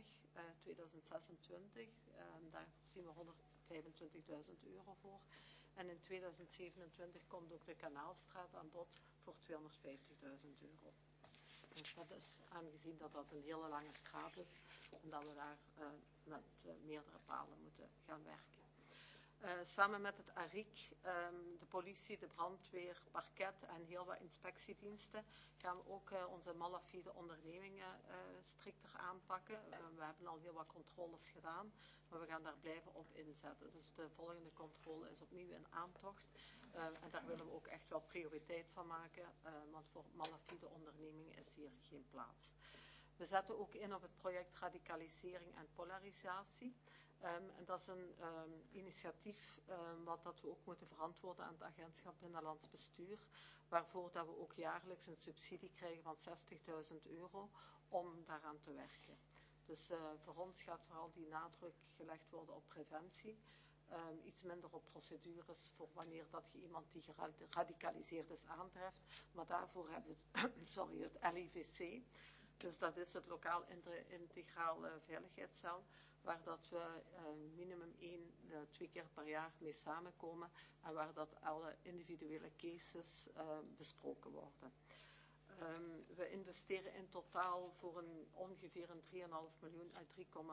2026, daar voorzien we €125.000 voor. En in 2027 komt ook de Kanaalstraat aan bod voor €250.000. Dus dat is aangezien dat dat een hele lange straat is en dat we daar met meerdere palen moeten gaan werken. Samen met het ARIC, de politie, de brandweer, parket en heel wat inspectiediensten gaan we ook onze malafide ondernemingen strikter aanpakken. We hebben al heel wat controles gedaan, maar we gaan daar blijven op inzetten. Dus de volgende controle is opnieuw in aantocht. En daar willen we ook echt wel prioriteit van maken, want voor malafide ondernemingen is hier geen plaats. We zetten ook in op het project radicalisering en polarisatie. En dat is een initiatief wat dat we ook moeten verantwoorden aan het agentschap Binnenlands Bestuur, waarvoor dat we ook jaarlijks een subsidie krijgen van €60.000 om daaraan te werken. Dus voor ons gaat vooral die nadruk gelegd worden op preventie. Iets minder op procedures voor wanneer dat je iemand die geradicaliseerd is aantreft. Maar daarvoor hebben we het LIVC. Dus dat is het lokaal integraal veiligheidscel, waar dat we minimum 2 keer per jaar mee samenkomen en waar dat alle individuele cases besproken worden. We investeren in totaal voor ongeveer een 3,5 miljoen uit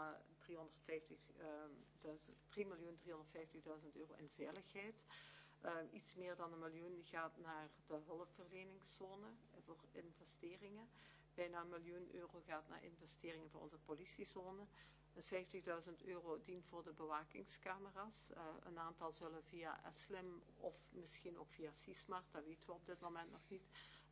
3.350.000 euro in veiligheid. Iets meer dan 1 miljoen gaat naar de hulpverleningszone voor investeringen. Bijna 1 miljoen euro gaat naar investeringen voor onze politiezone. 50.000 euro dient voor de bewakingscamera's. Een aantal zullen via SLIM of misschien ook via CISMART, dat weten we op dit moment nog niet,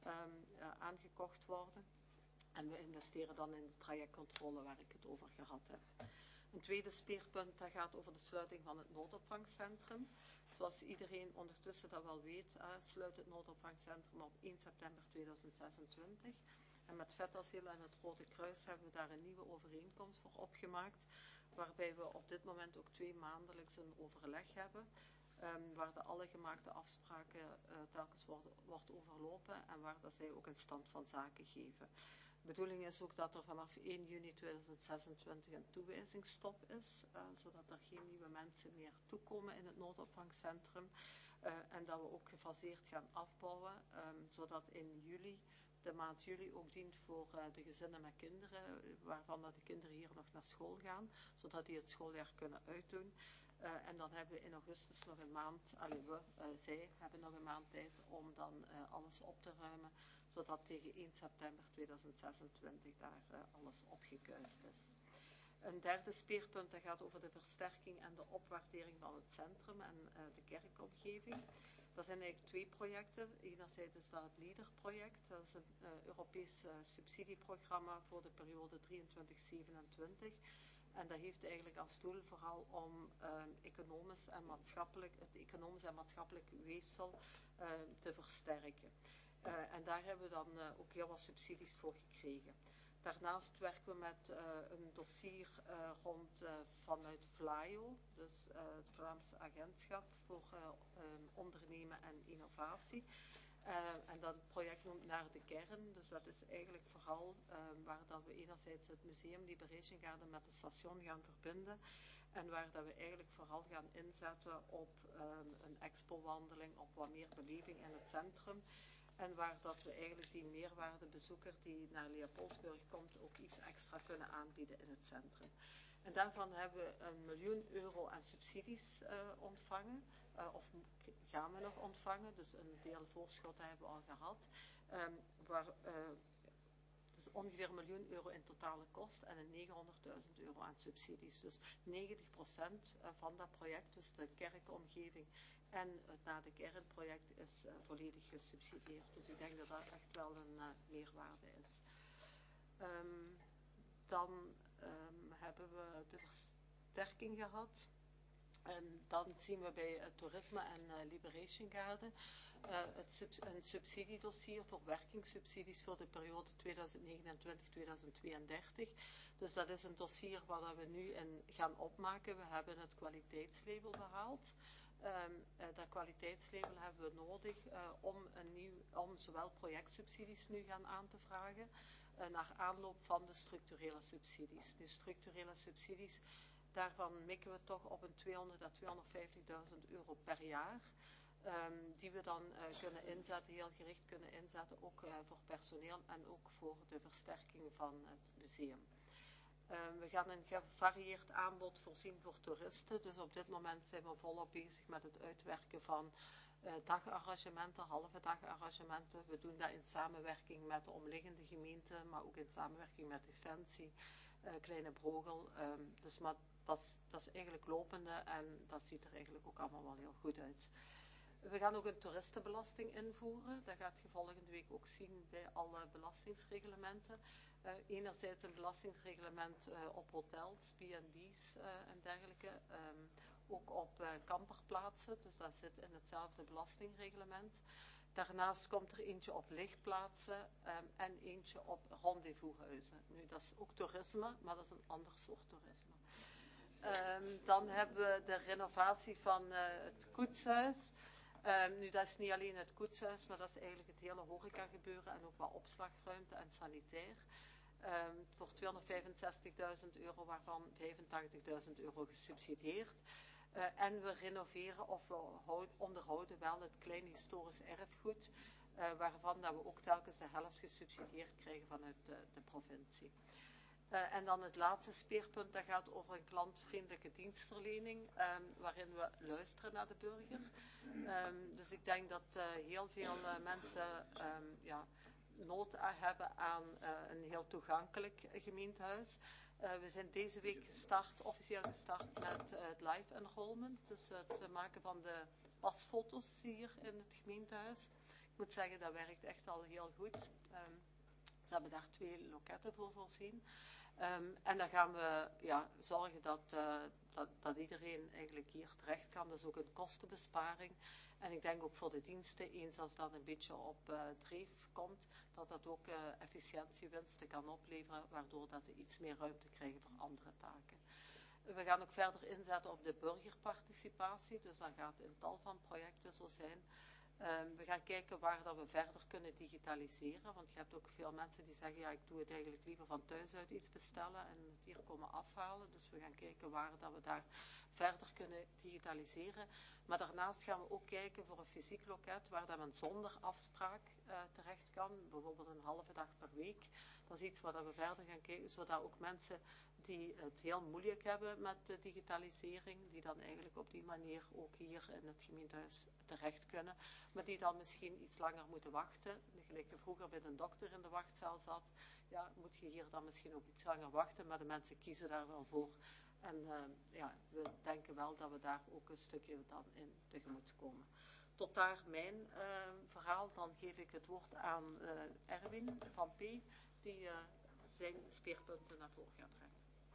aangekocht worden. En we investeren dan in de trajectcontrole waar ik het over gehad heb. Een tweede speerpunt, dat gaat over de sluiting van het noodopvangcentrum. Zoals iedereen ondertussen dat wel weet, sluit het noodopvangcentrum op 1 september 2026. En met Vetasiel en het Rode Kruis hebben we daar een nieuwe overeenkomst voor opgemaakt, waarbij we op dit moment ook 2 maandelijks een overleg hebben, waar de alle gemaakte afspraken telkens wordt overlopen en waar dat zij ook een stand van zaken geven. De bedoeling is ook dat er vanaf 1 juni 2026 een toewijzingsstop is, zodat er geen nieuwe mensen meer toekomen in het noodopvangcentrum en dat we ook gefaseerd gaan afbouwen, zodat in juli, de maand juli ook dient voor de gezinnen met kinderen, waarvan dat de kinderen hier nog naar school gaan, zodat die het schooljaar kunnen uitdoen. En dan hebben we in augustus nog een maand, zij hebben nog een maand tijd om dan alles op te ruimen, zodat tegen 1 september 2026 daar alles opgekuist is. Een derde speerpunt, dat gaat over de versterking en de opwaardering van het centrum en de kerkomgeving. Dat zijn eigenlijk 2 projecten. Enerzijds is dat het LEADER-project. Dat is een Europees subsidieprogramma voor de periode 23-27. En dat heeft eigenlijk als doel vooral om het economisch en maatschappelijk weefsel te versterken. En daar hebben we dan ook heel wat subsidies voor gekregen. Daarnaast werken we met een dossier rond vanuit VLAIO, dus het Vlaamse agentschap voor ondernemen en innovatie. En dat project noemt Naar de Kern, dus dat is eigenlijk vooral waar dat we enerzijds het Museum Liberation Garden met het station gaan verbinden en waar dat we eigenlijk vooral gaan inzetten op een expo-wandeling, op wat meer beleving in het centrum. En waar dat we eigenlijk die meerwaardebezoeker die naar Leopoldsburg komt ook iets extra kunnen aanbieden in het centrum. En daarvan hebben we 1 miljoen euro aan subsidies ontvangen, of gaan we nog ontvangen, dus een deel voorschot hebben we al gehad, dus ongeveer 1 miljoen euro in totale kost en een 900.000 euro aan subsidies. Dus 90% van dat project, dus de kerkomgeving en het Na de Kern project is volledig gesubsidieerd. Dus ik denk dat dat echt wel een meerwaarde is. Dan hebben we de versterking gehad. En dan zien we bij toerisme en Liberation Garden een subsidiedossier voor werkingssubsidies voor de periode 2029-2032. Dus dat is een dossier waar we nu in gaan opmaken. We hebben het kwaliteitslabel behaald. Dat kwaliteitslabel hebben we nodig om zowel projectsubsidies nu gaan aan te vragen, naar aanloop van de structurele subsidies. De structurele subsidies, daarvan mikken we toch op een 200.000 à 250.000 euro per jaar. Die we dan kunnen inzetten, heel gericht kunnen inzetten, ook voor personeel en ook voor de versterking van het museum. We gaan een gevarieerd aanbod voorzien voor toeristen, dus op dit moment zijn we volop bezig met het uitwerken van dagarrangementen, halve dagarrangementen. We doen dat in samenwerking met de omliggende gemeenten, maar ook in samenwerking met Defensie, Kleine Brogel. Maar dat is eigenlijk lopende en dat ziet er eigenlijk ook allemaal wel heel goed uit. We gaan ook een toeristenbelasting invoeren. Dat gaat je volgende week ook zien bij alle belastingsreglementen. Enerzijds een belastingsreglement op hotels, B&B's en dergelijke. Ook op kamperplaatsen, dus dat zit in hetzelfde belastingreglement. Daarnaast komt er eentje op lichtplaatsen en eentje op rendezvoushuizen. Nu, dat is ook toerisme, maar dat is een ander soort toerisme. Dan hebben we de renovatie van het koetshuis. Nu, dat is niet alleen het koetshuis, maar dat is eigenlijk het hele horeca gebeuren en ook wat opslagruimte en sanitair. Voor €265.000, waarvan €85.000 gesubsidieerd. En we renoveren of we onderhouden wel het klein historisch erfgoed, waarvan dat we ook telkens de helft gesubsidieerd krijgen vanuit de provincie. En dan het laatste speerpunt, dat gaat over een klantvriendelijke dienstverlening, waarin we luisteren naar de burger. Dus ik denk dat heel veel mensen nood hebben aan een heel toegankelijk gemeentehuis. We zijn deze week officieel gestart met het live enrollment, dus het maken van de pasfoto's hier in het gemeentehuis. Ik moet zeggen, dat werkt echt al heel goed. Ze hebben daar 2 loketten voor voorzien. En dan gaan we zorgen dat iedereen eigenlijk hier terecht kan. Dat is ook een kostenbesparing. En ik denk ook voor de diensten, eens als dat een beetje op dreef komt, dat dat ook efficiëntiewinsten kan opleveren, waardoor dat ze iets meer ruimte krijgen voor andere taken. We gaan ook verder inzetten op de burgerparticipatie, dus dat gaat in tal van projecten zo zijn. We gaan kijken waar dat we verder kunnen digitaliseren, want je hebt ook veel mensen die zeggen, ja, ik doe het eigenlijk liever van thuis uit iets bestellen en het hier komen afhalen. Dus we gaan kijken waar dat we daar verder kunnen digitaliseren. Maar daarnaast gaan we ook kijken voor een fysiek loket waar dat men zonder afspraak terecht kan, bijvoorbeeld een halve dag per week. Dat is iets waar we verder gaan kijken, zodat ook mensen die het heel moeilijk hebben met de digitalisering, die dan eigenlijk op die manier ook hier in het gemeentehuis terecht kunnen, maar die dan misschien iets langer moeten wachten. Gelijk je vroeger bij een dokter in de wachtzaal zat, ja, moet je hier dan misschien ook iets langer wachten, maar de mensen kiezen daar wel voor. En we denken wel dat we daar ook een stukje dan in tegemoet komen. Tot daar mijn verhaal. Dan geef ik het woord aan Erwin van P, die zijn speerpunten naar voren gaat brengen.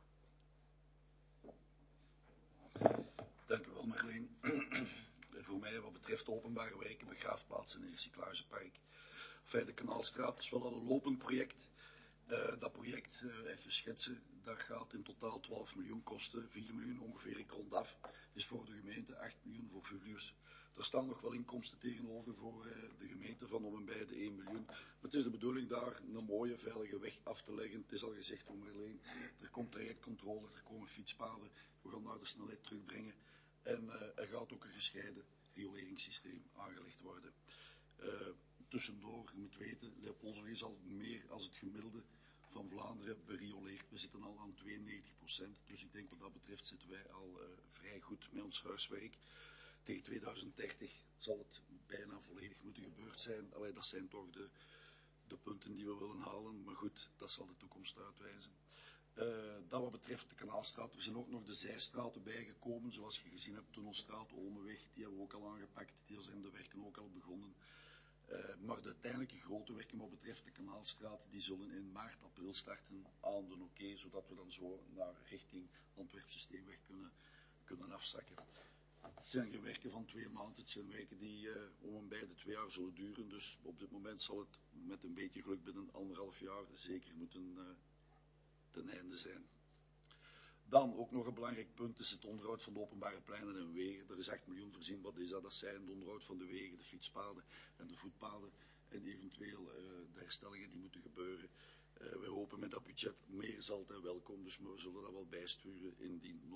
Dank u wel, Marleen. Voor mij, wat betreft openbare werken, begraafplaatsen en recyclagepark. De Kanaalstraat is wel al een lopend project. Dat project, even schetsen, dat gaat in totaal 12 miljoen kosten, 4 miljoen ongeveer, ik rond af, is voor de gemeente, 8 miljoen voor Publius. Er staan nog wel inkomsten tegenover voor de gemeente van om en bij de 1 miljoen. Maar het is de bedoeling daar een mooie, veilige weg af te leggen. Het is al gezegd door Marleen, er komt trajectcontrole, er komen fietspaden, we gaan daar de snelheid terugbrengen. En er gaat ook een gescheiden rioleringssysteem aangelegd worden. Tussendoor, je moet weten, Leopoldsweg is al meer als het gemiddelde van Vlaanderen berioleerd. We zitten al aan 92%, dus ik denk wat dat betreft zitten wij al vrij goed met ons huiswerk. Tegen 2030 zal het bijna volledig moeten gebeurd zijn. Allee, dat zijn toch de punten die we willen halen, maar goed, dat zal de toekomst uitwijzen. Dat wat betreft de Kanaalstraat, er zijn ook nog de zijstraten bijgekomen, zoals je gezien hebt, Tunnelstraat, Olmeweg, die hebben we ook al aangepakt, die zijn de werken ook al begonnen. Maar de uiteindelijke grote werken wat betreft de Kanaalstraat, die zullen in maart, april starten aan de Oké, zodat we dan zo naar richting Antwerpse Steenweg kunnen afzakken. Het zijn geen werken van 2 maanden, het zijn werken die om en bij de 2 jaar zullen duren, dus op dit moment zal het met een beetje geluk binnen 1,5 jaar zeker moeten ten einde zijn. Dan ook nog een belangrijk punt is het onderhoud van de openbare pleinen en wegen. Er is 8 miljoen voorzien. Wat is dat? Dat zijn het onderhoud van de wegen, de fietspaden en de voetpaden en eventueel de herstellingen die moeten gebeuren. Wij hopen met dat budget, meer is altijd welkom, dus we zullen dat wel bijsturen indien nodig.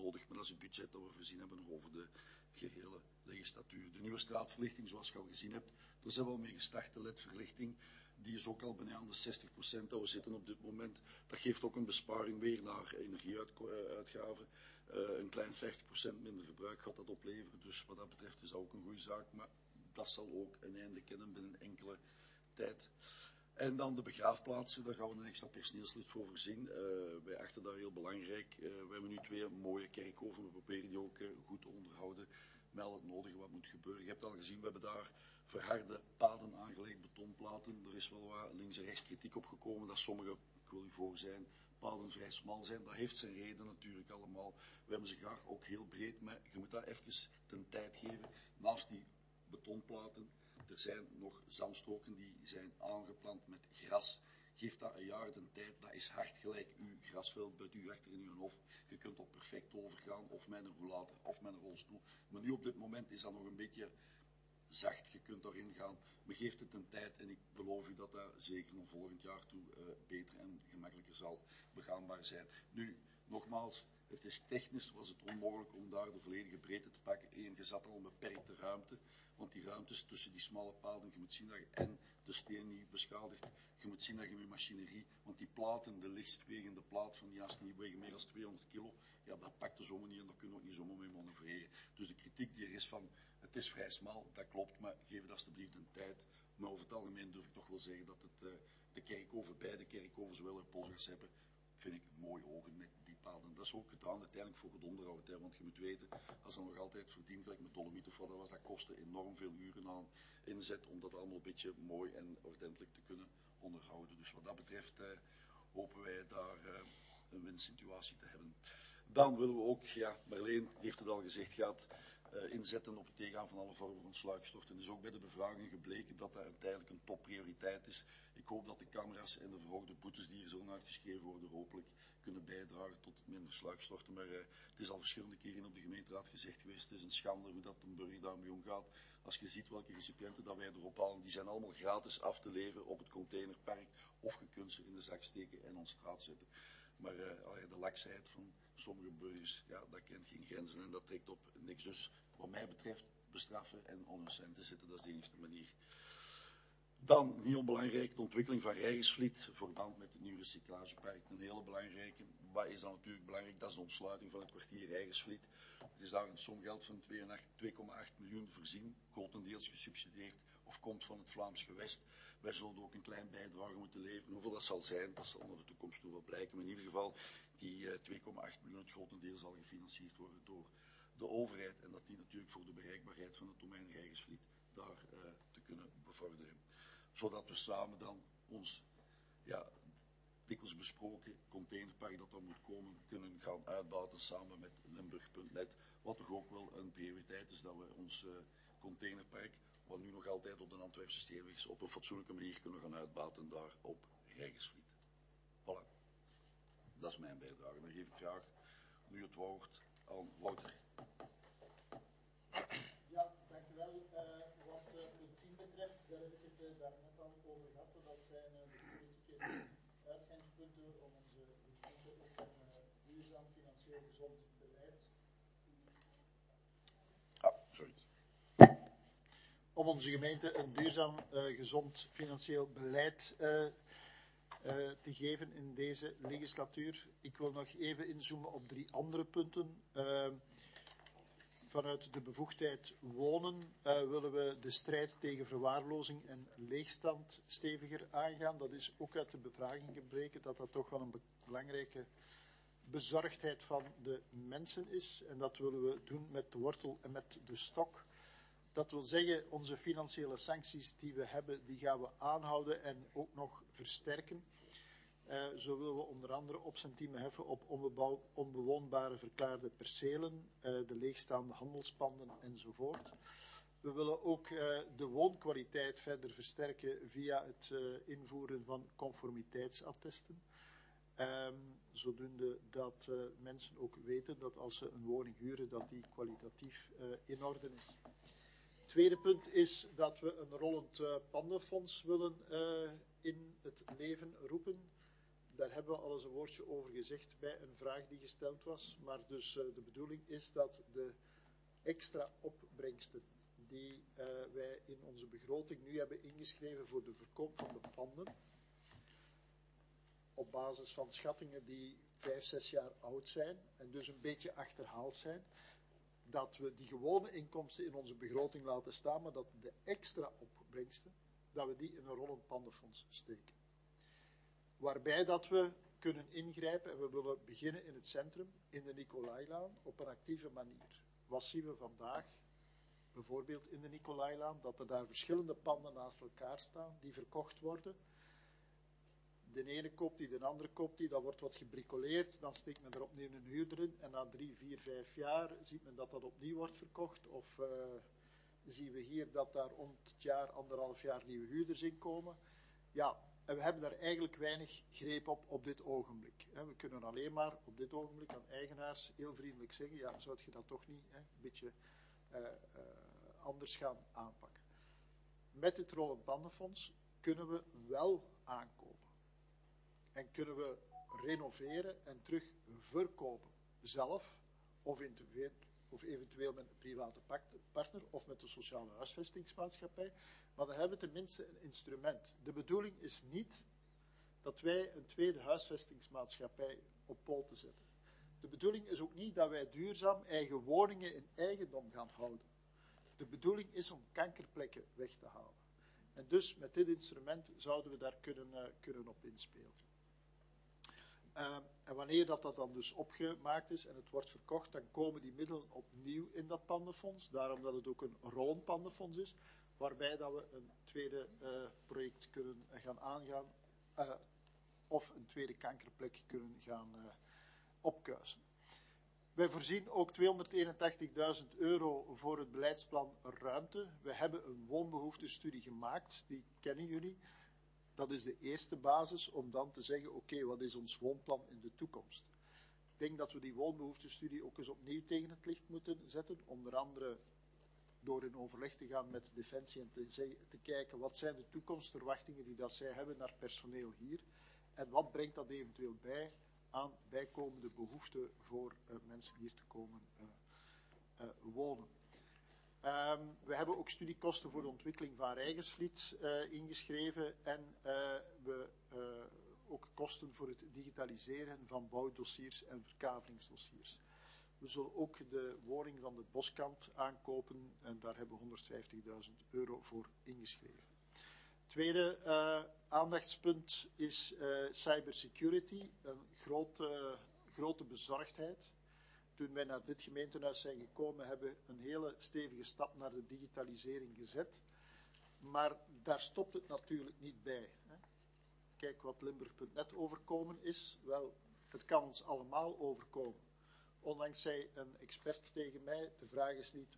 nodig. Maar dat is het budget dat we voorzien hebben over de gehele legislatuur. De nieuwe straatverlichting, zoals je al gezien hebt, daar zijn we al mee gestart, de LED-verlichting. Die is ook al bijna aan de 60% dat we zitten op dit moment. Dat geeft ook een besparing weer naar energieuitgaven. Een klein 50% minder verbruik gaat dat opleveren. Dus wat dat betreft is dat ook een goede zaak. Maar dat zal ook een einde kennen binnen enkele tijd. En dan de begraafplaatsen, daar gaan we een extra personeelslid voor voorzien. Wij achten dat heel belangrijk. We hebben nu 2 mooie kerkhoven. We proberen die ook goed te onderhouden. Met al het nodige wat moet gebeuren. Je hebt al gezien, we hebben daar verharde paden aangelegd, betonplaten. Er is wel wat links en rechts kritiek op gekomen dat sommige, ik wil u voor zijn, paden vrij smal zijn. Dat heeft zijn reden natuurlijk allemaal. We hebben ze graag ook heel breed, maar je moet dat even ten tijd geven. Naast die betonplaten, er zijn nog zandstoken die zijn aangeplant met gras. Geef dat een jaar de tijd, dat is hard gelijk uw grasveld bij u achter in uw hof. Je kunt op perfect overgaan, of met een rollator, of met een rolstoel. Maar nu op dit moment is dat nog een beetje zacht, je kunt daarin gaan. Maar geef het een tijd en ik beloof u dat dat zeker naar volgend jaar toe beter en gemakkelijker zal begaanbaar zijn. Nu, nogmaals, het is technisch, was het onmogelijk om daar de volledige breedte te pakken. Je zat al een beperkte ruimte, want die ruimtes tussen die smalle paden, je moet zien dat je en de steen niet beschadigt, je moet zien dat je met machinerie, want die platen, de lichtstwegende plaat van die die wegen meer dan 200 kilo, ja, dat pakt de zomer niet en daar kunnen we ook niet zomaar mee manoeuvreren. Dus de kritiek die er is van, het is vrij smal, dat klopt, maar geef het alstublieft een tijd. Maar over het algemeen durf ik toch wel zeggen dat de kerkhoven, beide kerkhoven, zowel in Polsgas hebben, vind ik mooi ogen met die paden. Dat is ook gedaan uiteindelijk voor het onderhoud, hè, want je moet weten, als dat nog altijd verdient, gelijk met dolomiet of wat dat was, dat kostte enorm veel uren aan inzet om dat allemaal een beetje mooi en ordentelijk te kunnen onderhouden. Dus wat dat betreft hopen wij daar een winsituatie te hebben. Dan willen we ook, ja, Marleen heeft het al gezegd, gaat inzetten op het tegengaan van alle vormen van sluikstorten. Het is ook bij de bevragingen gebleken dat dat uiteindelijk een topprioriteit is. Ik hoop dat de camera's en de verhoogde boetes die er zullen uitgeschreven worden hopelijk kunnen bijdragen tot minder sluikstorten. Maar het is al verschillende keren op de gemeenteraad gezegd geweest, het is een schande hoe dat een burger daarmee omgaat. Als je ziet welke recipiënten dat wij erop halen, die zijn allemaal gratis af te leveren op het containerpark of je kunt ze in de zak steken en op straat zetten. Maar de laksheid van sommige burgers, ja, dat kent geen grenzen en dat trekt op niks. Dus wat mij betreft bestraffen en on hun centen zitten, dat is de enige manier. Dan, niet onbelangrijk, de ontwikkeling van Rijgersvliet, verband met het nieuwe recyclagepark. Een hele belangrijke. Wat is dan natuurlijk belangrijk? Dat is de ontsluiting van het kwartier Rijgersvliet. Er is daar een som geld van 2,8 miljoen voorzien, grotendeels gesubsidieerd of komt van het Vlaams gewest. Wij zullen ook een klein bijdrage moeten leveren. Hoeveel dat zal zijn, dat zal naar de toekomst toe wel blijken. Maar in ieder geval, die 2,8 miljoen, het grotendeels zal gefinancierd worden door de overheid. En dat die natuurlijk voor de bereikbaarheid van het domein Rijgersvliet daar te kunnen bevorderen. Zodat we samen dan ons, ja, dikwijls besproken containerpark dat dan moet komen, kunnen gaan uitbouwen samen met Limburg.net. Wat toch ook wel een prioriteit is dat we ons containerpark, wat nu nog altijd op de Antwerpse Steenweg is, op een fatsoenlijke manier kunnen gaan uitbaten daar op Rijgersvliet. Voilà. Dat is mijn bijdrage. Dan geef ik graag nu het woord aan Wouter. Ja, dank u wel. Wat het team betreft, daar heb ik het daarnet al over gehad. Dat zijn de politieke uitgangspunten om onze gemeente op een duurzaam financieel gezond beleid. Sorry. Om onze gemeente een duurzaam gezond financieel beleid te geven in deze legislatuur. Ik wil nog even inzoomen op 3 andere punten. Vanuit de bevoegdheid wonen willen we de strijd tegen verwaarlozing en leegstand steviger aangaan. Dat is ook uit de bevraging gebleken dat dat toch wel een belangrijke bezorgdheid van de mensen is. En dat willen we doen met de wortel en met de stok. Dat wil zeggen, onze financiële sancties die we hebben, die gaan we aanhouden en ook nog versterken. Zo willen we onder andere opcentiemen heffen op onbewoonbare verklaarde percelen, de leegstaande handelspanden enzovoort. We willen ook de woonkwaliteit verder versterken via het invoeren van conformiteitsattesten. Zodoende dat mensen ook weten dat als ze een woning huren, dat die kwalitatief in orde is. Tweede punt is dat we een rollend pandenfonds willen in het leven roepen. Daar hebben we al eens een woordje over gezegd bij een vraag die gesteld was. Maar dus de bedoeling is dat de extra opbrengsten die wij in onze begroting nu hebben ingeschreven voor de verkoop van de panden, op basis van schattingen die 5, 6 jaar oud zijn en dus een beetje achterhaald zijn, dat we die gewone inkomsten in onze begroting laten staan, maar dat de extra opbrengsten, dat we die in een rollend pandenfonds steken. Waarbij dat we kunnen ingrijpen, en we willen beginnen in het centrum, in de Nicolailaan, op een actieve manier. Wat zien we vandaag? Bijvoorbeeld in de Nicolailaan, dat er daar verschillende panden naast elkaar staan, die verkocht worden. De ene koopt die, de andere koopt die, dat wordt wat gebricoleerd, dan steekt men er opnieuw een huurder in, en na 3, 4, 5 jaar ziet men dat dat opnieuw wordt verkocht, of zien we hier dat daar om het jaar, 1,5 jaar nieuwe huurders in komen. Ja, en we hebben daar eigenlijk weinig greep op dit ogenblik. We kunnen alleen maar op dit ogenblik aan eigenaars heel vriendelijk zeggen, ja, zou je dat toch niet een beetje anders gaan aanpakken. Met het rollend pandenfonds kunnen we wel aankopen. En kunnen we renoveren en terug verkopen. Zelf, of eventueel met een private partner, of met de sociale huisvestingsmaatschappij. Maar dan hebben we tenminste een instrument. De bedoeling is niet dat wij een tweede huisvestingsmaatschappij op poten zetten. De bedoeling is ook niet dat wij duurzaam eigen woningen in eigendom gaan houden. De bedoeling is om kankerplekken weg te halen. En dus met dit instrument zouden we daar kunnen op inspelen. En wanneer dat dan dus opgemaakt is en het wordt verkocht, dan komen die middelen opnieuw in dat pandenfonds. Daarom dat het ook een rollend pandenfonds is, waarbij dat we een tweede project kunnen gaan aangaan, of een tweede kankerplek kunnen gaan opkuisen. Wij voorzien ook €281.000 voor het beleidsplan ruimte. We hebben een woonbehoeftestudie gemaakt, die kennen jullie. Dat is de eerste basis om dan te zeggen, oké, wat is ons woonplan in de toekomst? Ik denk dat we die woonbehoeftestudie ook eens opnieuw tegen het licht moeten zetten. Onder andere door in overleg te gaan met Defensie en te kijken wat zijn de toekomstverwachtingen die dat zij hebben naar personeel hier. En wat brengt dat eventueel bij aan bijkomende behoeften voor mensen hier te komen wonen. We hebben ook studiekosten voor de ontwikkeling van Rijgersvliet ingeschreven en we ook kosten voor het digitaliseren van bouwdossiers en verkavelingsdossiers. We zullen ook de woning van de Boskant aankopen en daar hebben we €150.000 voor ingeschreven. Tweede aandachtspunt is cybersecurity, een grote bezorgdheid. Toen wij naar dit gemeentehuis zijn gekomen, hebben we een hele stevige stap naar de digitalisering gezet. Maar daar stopt het natuurlijk niet bij. Hè. Kijk wat Limburg.net overkomen is. Wel, het kan ons allemaal overkomen. Onlangs zei een expert tegen mij, de vraag is niet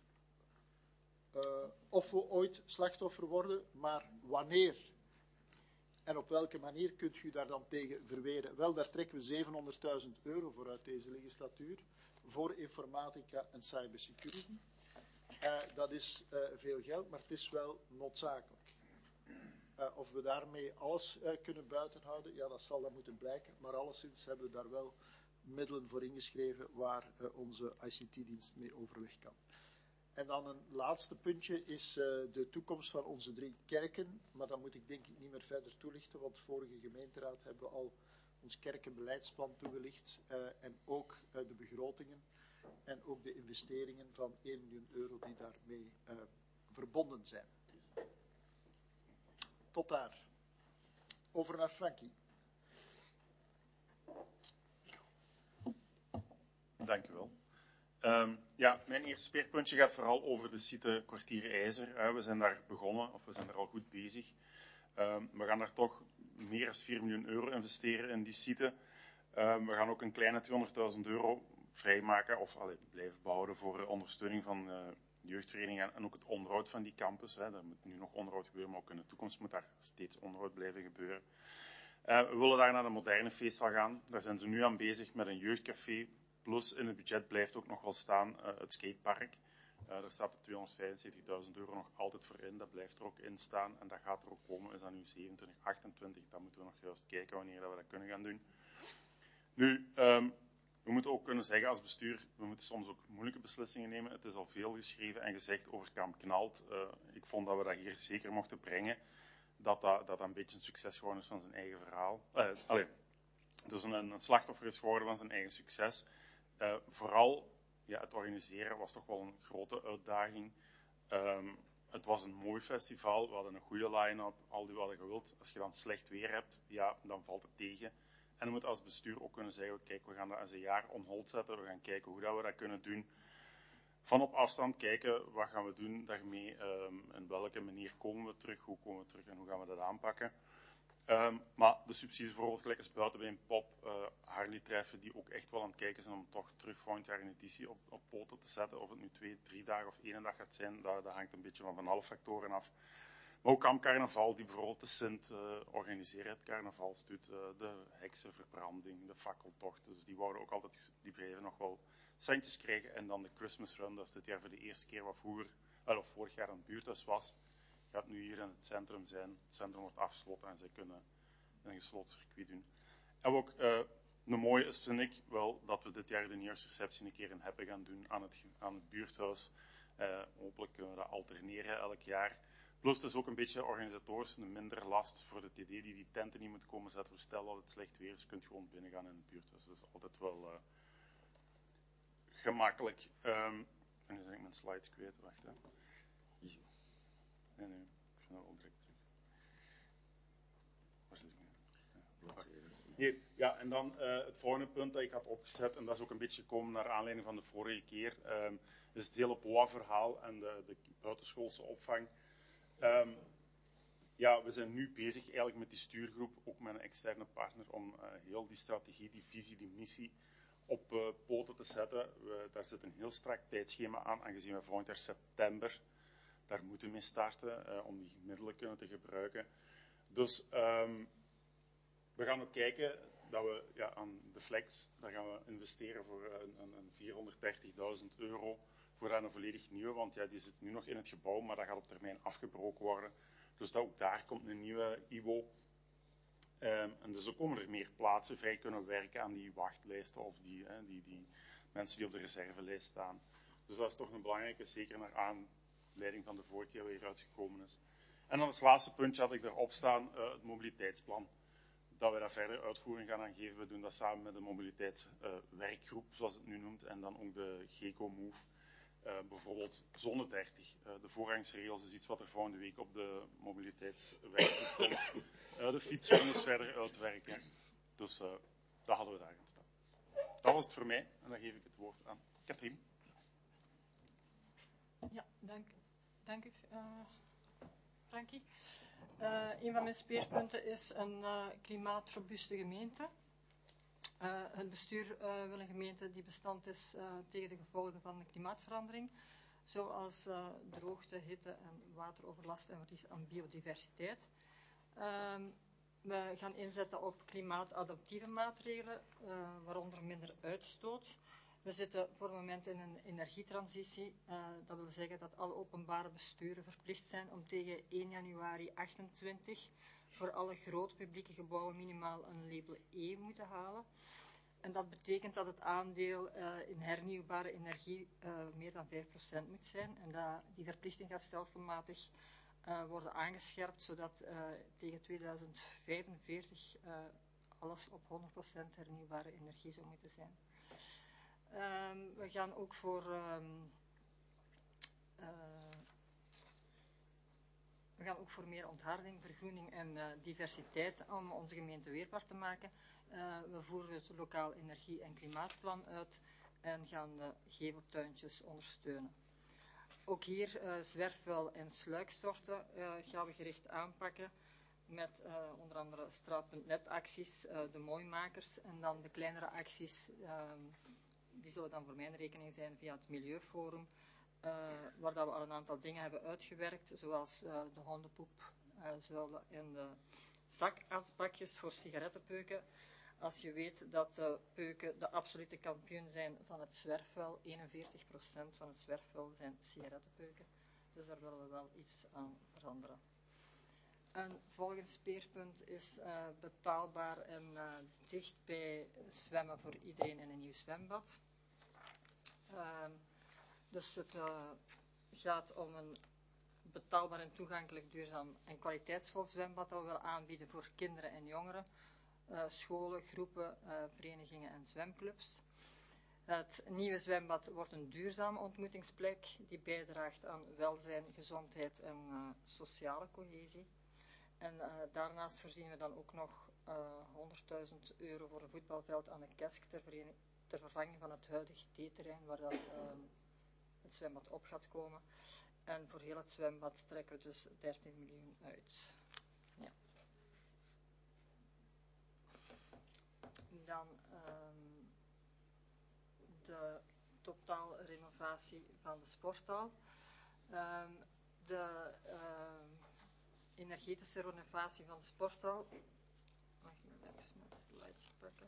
of we ooit slachtoffer worden, maar wanneer. En op welke manier kunt u daar dan tegen verweren? Wel, daar trekken we €700.000 voor uit deze legislatuur, voor informatica en cybersecurity. Dat is veel geld, maar het is wel noodzakelijk. Of we daarmee alles kunnen buitenhouden, ja, dat zal dan moeten blijken, maar alleszins hebben we daar wel middelen voor ingeschreven waar onze ICT-dienst mee overweg kan. En dan een laatste puntje is de toekomst van onze 3 kerken, maar dat moet ik denk ik niet meer verder toelichten, want vorige gemeenteraad hebben we al ons kerkenbeleidsplan toegelicht en ook de begrotingen en ook de investeringen van €1 miljoen die daarmee verbonden zijn. Tot daar. Over naar Frankie. Dank u wel. Ja, mijn eerste speerpuntje gaat vooral over de site Kwartier IJzer. We zijn daar begonnen, of we zijn er al goed bezig. We gaan daar toch meer dan €4 miljoen investeren in die site. We gaan ook een kleine €200.000 vrijmaken, of blijven bouwen voor ondersteuning van jeugdverenigingen en ook het onderhoud van die campus. Er moet nu nog onderhoud gebeuren, maar ook in de toekomst moet daar steeds onderhoud blijven gebeuren. We willen daar naar de moderne feestzaal gaan. Daar zijn ze nu aan bezig met een jeugdcafé. Plus in het budget blijft ook nog wel staan het skatepark. Daar staat de €275.000 nog altijd voor in, dat blijft er ook in staan en dat gaat er ook komen. Is dat nu 27, 28, dan moeten we nog juist kijken wanneer dat we dat kunnen gaan doen. Nu, we moeten ook kunnen zeggen als bestuur, we moeten soms ook moeilijke beslissingen nemen. Het is al veel geschreven en gezegd over Kamp Knalt. Ik vond dat we dat hier zeker mochten brengen. Dat een beetje een succes geworden is van zijn eigen verhaal. Dus een slachtoffer is geworden van zijn eigen succes. Vooral het organiseren was toch wel een grote uitdaging. Het was een mooi festival, we hadden een goede line-up, al die wat je wilt. Als je dan slecht weer hebt, ja, dan valt het tegen. En we moeten als bestuur ook kunnen zeggen, kijk, we gaan dat eens een jaar on hold zetten. We gaan kijken hoe dat we dat kunnen doen. Van op afstand kijken, wat gaan we doen daarmee, in welke manier komen we terug, hoe komen we terug en hoe gaan we dat aanpakken. Maar de subsidies bijvoorbeeld, gelijk als Buitenbeen Pop, Harley treffen, die ook echt wel aan het kijken zijn om toch terug volgend jaar een editie op poten te zetten. Of het nu 2, 3 dagen of 1 dag gaat zijn, dat hangt een beetje van alle factoren af. Maar ook Kamp Carnaval, die bijvoorbeeld de Sint organiseren, het carnavalsdoet, de heksenverbranding, de fakkeltocht. Dus die worden ook altijd, die blijven nog wel centjes krijgen. En dan de Christmas Run, dat is dit jaar voor de eerste keer wat vorig jaar een buurthuis was. Gaat nu hier in het centrum zijn. Het centrum wordt afgesloten en zij kunnen een gesloten circuit doen. En wat ook een mooie is, vind ik wel, dat we dit jaar de nieuwjaarsreceptie een keer in Heppen gaan doen aan het buurthuis. Hopelijk kunnen we dat alterneren elk jaar. Plus het is ook een beetje organisatorisch een minder last voor de TD die tenten niet moet komen zetten. Stel dat het slecht weer is, je kunt gewoon binnen gaan in het buurthuis. Dus altijd wel gemakkelijk. En nu ben ik mijn slides kwijt. Wacht, hè. Nee, ik vind dat wel direct terug. Waar zit ik nu? Hier, ja, en dan het volgende punt dat ik had opgezet, en dat is ook een beetje gekomen naar aanleiding van de vorige keer, is het hele BOA-verhaal en de buitenschoolse opvang. Ja, we zijn nu bezig eigenlijk met die stuurgroep, ook met een externe partner, om heel die strategie, die visie, die missie op poten te zetten. Daar zit een heel strak tijdschema aan, aangezien we volgend jaar september daar moeten mee starten, om die middelen kunnen te gebruiken. Dus we gaan ook kijken dat we aan de Flex, daar gaan we investeren voor een €430.000 voor een volledig nieuwe, want ja, die zit nu nog in het gebouw, maar dat gaat op termijn afgebroken worden. Dus dat ook daar komt een nieuwe IWO. En dus ook komen er meer plaatsen vrij kunnen werken aan die wachtlijsten of die mensen die op de reservelijst staan. Dus dat is toch een belangrijke, zeker naar aanleiding van de vorige keer weer uitgekomen is. En dan het laatste puntje had ik erop staan, het mobiliteitsplan. Dat we daar verder uitvoering gaan aan geven. We doen dat samen met de mobiliteitswerkgroep, zoals het nu noemt, en dan ook de GECO-move. Bijvoorbeeld zone 30. De voorrangsregels is iets wat er volgende week op de mobiliteitswerkgroep komt. De fietszones verder uitwerken. Dus dat hadden we daar gaan staan. Dat was het voor mij. En dan geef ik het woord aan Katrien. Ja, dank u, Frankie. Een van mijn speerpunten is een klimaatrobuuste gemeente. Het bestuur wil een gemeente die bestand is tegen de gevolgen van de klimaatverandering, zoals droogte, hitte en wateroverlast en verlies aan biodiversiteit. We gaan inzetten op klimaatadaptieve maatregelen, waaronder minder uitstoot. We zitten voor het moment in een energietransitie. Dat wil zeggen dat alle openbare besturen verplicht zijn om tegen 1 januari 2028 voor alle grote publieke gebouwen minimaal een label E moeten halen. En dat betekent dat het aandeel in hernieuwbare energie meer dan 5% moet zijn. En die verplichting gaat stelselmatig worden aangescherpt, zodat tegen 2045 alles op 100% hernieuwbare energie zou moeten zijn. We gaan ook voor meer ontharding, vergroening en diversiteit om onze gemeente weerbaar te maken. We voeren het lokaal energie- en klimaatplan uit en gaan de geveltuintjes ondersteunen. Ook hier zwerfvuil en sluikstorten gaan we gericht aanpakken met onder andere straat.net acties, de mooimakers en dan de kleinere acties, die zullen dan voor mijn rekening zijn via het Milieuforum, waar dat we al een aantal dingen hebben uitgewerkt, zoals de hondenpoep, zuilen en de zakasbakjes voor sigarettenpeuken. Als je weet dat peuken de absolute kampioen zijn van het zwerfvuil, 41% van het zwerfvuil zijn sigarettenpeuken. Dus daar willen we wel iets aan veranderen. Een volgend speerpunt is betaalbaar en dicht bij zwemmen voor iedereen in een nieuw zwembad. Dus het gaat om een betaalbaar en toegankelijk, duurzaam en kwaliteitsvol zwembad dat we willen aanbieden voor kinderen en jongeren, scholen, groepen, verenigingen en zwemclubs. Het nieuwe zwembad wordt een duurzame ontmoetingsplek die bijdraagt aan welzijn, gezondheid en sociale cohesie. En daarnaast voorzien we dan ook nog €100.000 voor een voetbalveld aan de Kesk ter vervanging van het huidige D-terrein waar dat, het zwembad op gaat komen. En voor heel het zwembad trekken we dus 13 miljoen uit. Ja. Dan de totaalrenovatie van de sporthal. De energetische renovatie van de sporthal. Mag ik even mijn slideje pakken?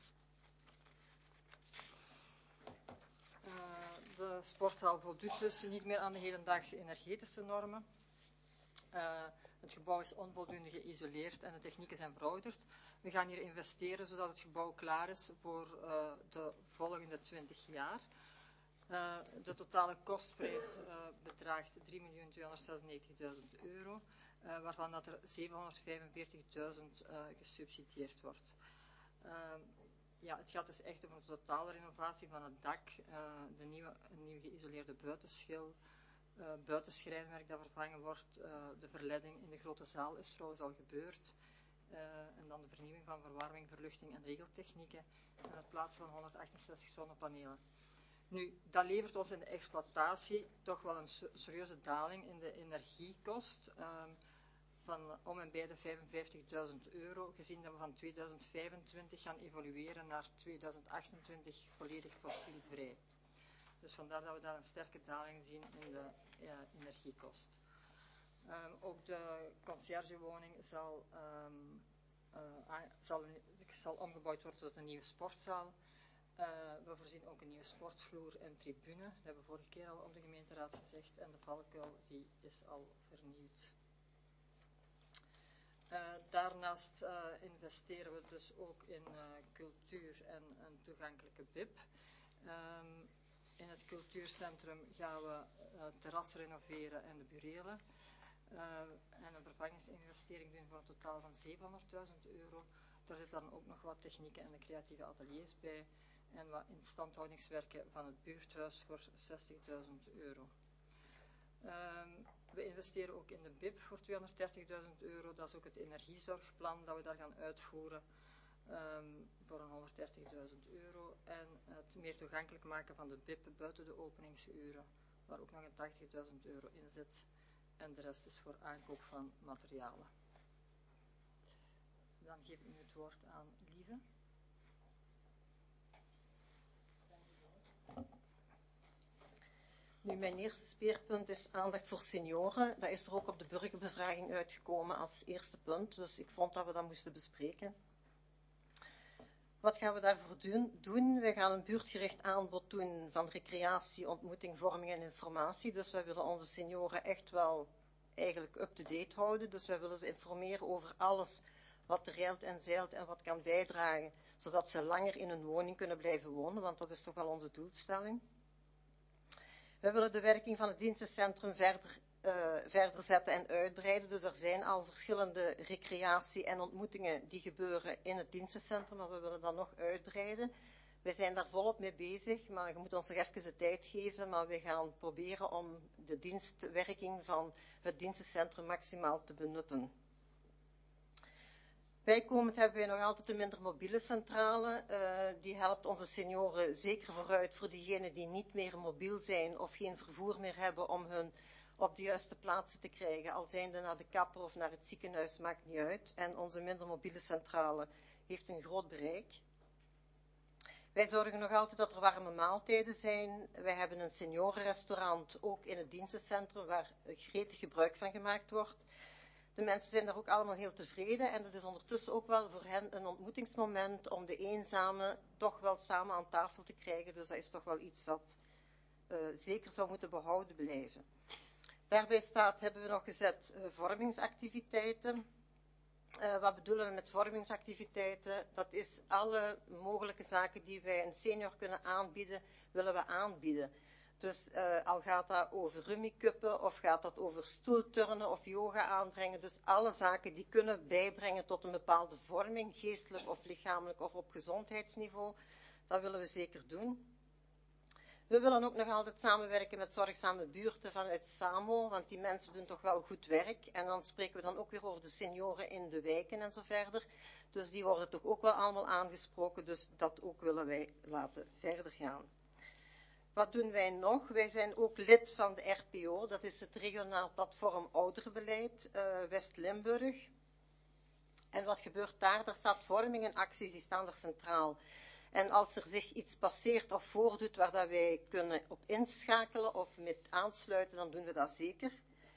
De sporthal voldoet dus niet meer aan de hedendaagse energetische normen. Het gebouw is onvoldoende geïsoleerd en de technieken zijn verouderd. We gaan hier investeren zodat het gebouw klaar is voor de volgende 20 jaar. De totale kostprijs bedraagt €3.296.000, waarvan dat er €745.000 gesubsidieerd wordt. Ja, het gaat dus echt om een totale renovatie van het dak, een nieuw geïsoleerde buitenschil, buitenschrijnwerk dat vervangen wordt, de verleiding in de grote zaal is trouwens al gebeurd, en dan de vernieuwing van verwarming, verluchting en regeltechnieken en het plaatsen van 168 zonnepanelen. Nu, dat levert ons in de exploitatie toch wel een serieuze daling in de energiekost, van om en bij de €55.000, gezien dat we van 2025 gaan evolueren naar 2028 volledig fossielvrij. Dus vandaar dat we daar een sterke daling zien in de energiekost. Ook de conciërgewoning zal omgebouwd worden tot een nieuwe sportzaal. We voorzien ook een nieuwe sportvloer en tribune. Dat hebben we vorige keer al op de gemeenteraad gezegd. En de valkuil die is al vernieuwd. Daarnaast investeren we dus ook in cultuur en een toegankelijke BIP. In het cultuurcentrum gaan we het terras renoveren en de burelen. En een vervangingsinvestering doen voor een totaal van €700.000. Daar zit dan ook nog wat technieken en de creatieve ateliers bij. En wat instandhoudingswerken van het buurthuis voor €60.000. We investeren ook in de BIP voor €230.000. Dat is ook het energiezorgplan dat we daar gaan uitvoeren voor een €130.000. En het meer toegankelijk maken van de BIP buiten de openingsuren, waar ook nog een €80.000 in zit. En de rest is voor aankoop van materialen. Dan geef ik nu het woord aan Lieve. Nu, mijn eerste speerpunt is aandacht voor senioren. Dat is er ook op de burgerbevraging uitgekomen als eerste punt, dus ik vond dat we dat moesten bespreken. Wat gaan we daarvoor doen? We gaan een buurtgericht aanbod doen van recreatie, ontmoeting, vorming en informatie. Dus wij willen onze senioren echt wel eigenlijk up-to-date houden. Dus wij willen ze informeren over alles wat er reilt en zeilt en wat kan bijdragen, zodat ze langer in hun woning kunnen blijven wonen, want dat is toch wel onze doelstelling. We willen de werking van het dienstencentrum verder zetten en uitbreiden. Dus er zijn al verschillende recreatie- en ontmoetingen die gebeuren in het dienstencentrum, maar we willen dat nog uitbreiden. Wij zijn daar volop mee bezig, maar je moet ons nog even de tijd geven, maar we gaan proberen om de dienstwerking van het dienstencentrum maximaal te benutten. Bijkomend hebben wij nog altijd een minder mobiele centrale. Die helpt onze senioren zeker vooruit voor diegenen die niet meer mobiel zijn of geen vervoer meer hebben om hun op de juiste plaatsen te krijgen. Al zijnde naar de kapper of naar het ziekenhuis, maakt niet uit. En onze minder mobiele centrale heeft een groot bereik. Wij zorgen nog altijd dat er warme maaltijden zijn. Wij hebben een seniorenrestaurant, ook in het dienstencentrum, waar gretig gebruik van gemaakt wordt. De mensen zijn daar ook allemaal heel tevreden en dat is ondertussen ook wel voor hen een ontmoetingsmoment om de eenzamen toch wel samen aan tafel te krijgen. Dus dat is toch wel iets dat zeker zou moeten behouden blijven. Daarbij hebben we nog gezet vormingsactiviteiten. Wat bedoelen we met vormingsactiviteiten? Dat is alle mogelijke zaken die wij een senior kunnen aanbieden, willen we aanbieden. Dus al gaat dat over rummikuppen of gaat dat over stoelturnen of yoga aanbrengen. Dus alle zaken die kunnen bijbrengen tot een bepaalde vorming, geestelijk of lichamelijk of op gezondheidsniveau. Dat willen we zeker doen. We willen ook nog altijd samenwerken met zorgzame buurten vanuit SAMO, want die mensen doen toch wel goed werk. En dan spreken we dan ook weer over de senioren in de wijken en zo verder. Dus die worden toch ook wel allemaal aangesproken, dus dat ook willen wij laten verder gaan. Wat doen wij nog? Wij zijn ook lid van de RPO, dat is het regionaal platform ouderenbeleid West-Limburg. En wat gebeurt daar? Daar staat vorming en acties, die staan er centraal. En als er zich iets passeert of voordoet waar dat wij kunnen op inschakelen of met aansluiten, dan doen we dat zeker.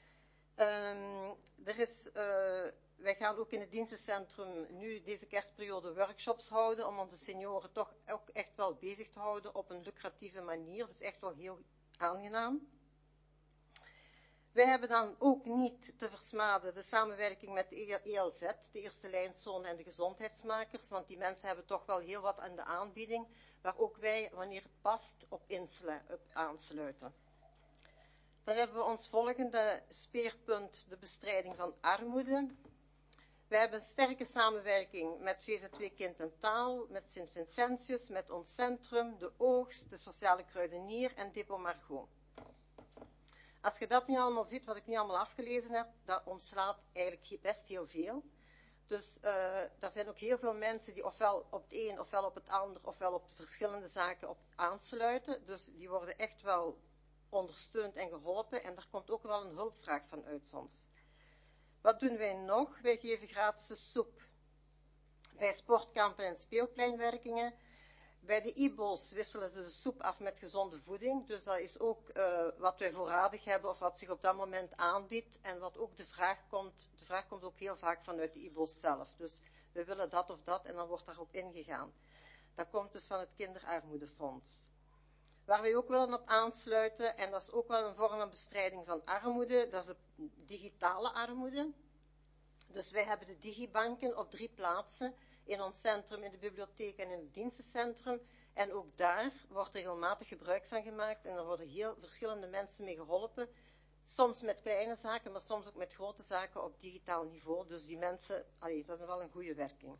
Wij gaan ook in het dienstencentrum nu deze kerstperiode workshops houden om onze senioren toch ook echt wel bezig te houden op een lucratieve manier. Dus echt wel heel aangenaam. Wij hebben dan ook niet te versmaden de samenwerking met de ELZ, de eerste lijnzone en de gezondheidsmakers, want die mensen hebben toch wel heel wat aan de aanbieding, waar ook wij, wanneer het past, op aansluiten. Dan hebben we ons volgende speerpunt, de bestrijding van armoede. Wij hebben een sterke samenwerking met VZW Kind en Taal, met Sint Vincentius, met ons centrum, de Oogst, de Sociale Kruidenier en Depot Margot. Als je dat nu allemaal ziet, wat ik nu allemaal afgelezen heb, dat omslaat eigenlijk best heel veel. Dus er zijn ook heel veel mensen die ofwel op het een, ofwel op het ander, ofwel op de verschillende zaken op aansluiten. Dus die worden echt wel ondersteund en geholpen en daar komt ook wel een hulpvraag van uit soms. Wat doen wij nog? Wij geven gratis soep bij sportkampen en speelpleinwerkingen. Bij de IBO's wisselen ze de soep af met gezonde voeding. Dus dat is ook wat wij voorradig hebben of wat zich op dat moment aanbiedt. En wat ook de vraag komt ook heel vaak vanuit de IBO's zelf. Dus we willen dat of dat en dan wordt daarop ingegaan. Dat komt dus van het Kinderarmoedefonds. Waar wij ook willen op aansluiten, en dat is ook wel een vorm van bestrijding van armoede, dat is de digitale armoede. Dus wij hebben de digibanken op 3 plaatsen, in ons centrum, in de bibliotheek en in het dienstencentrum. En ook daar wordt regelmatig gebruik van gemaakt en er worden heel verschillende mensen mee geholpen. Soms met kleine zaken, maar soms ook met grote zaken op digitaal niveau. Dus die mensen, dat is wel een goede werking.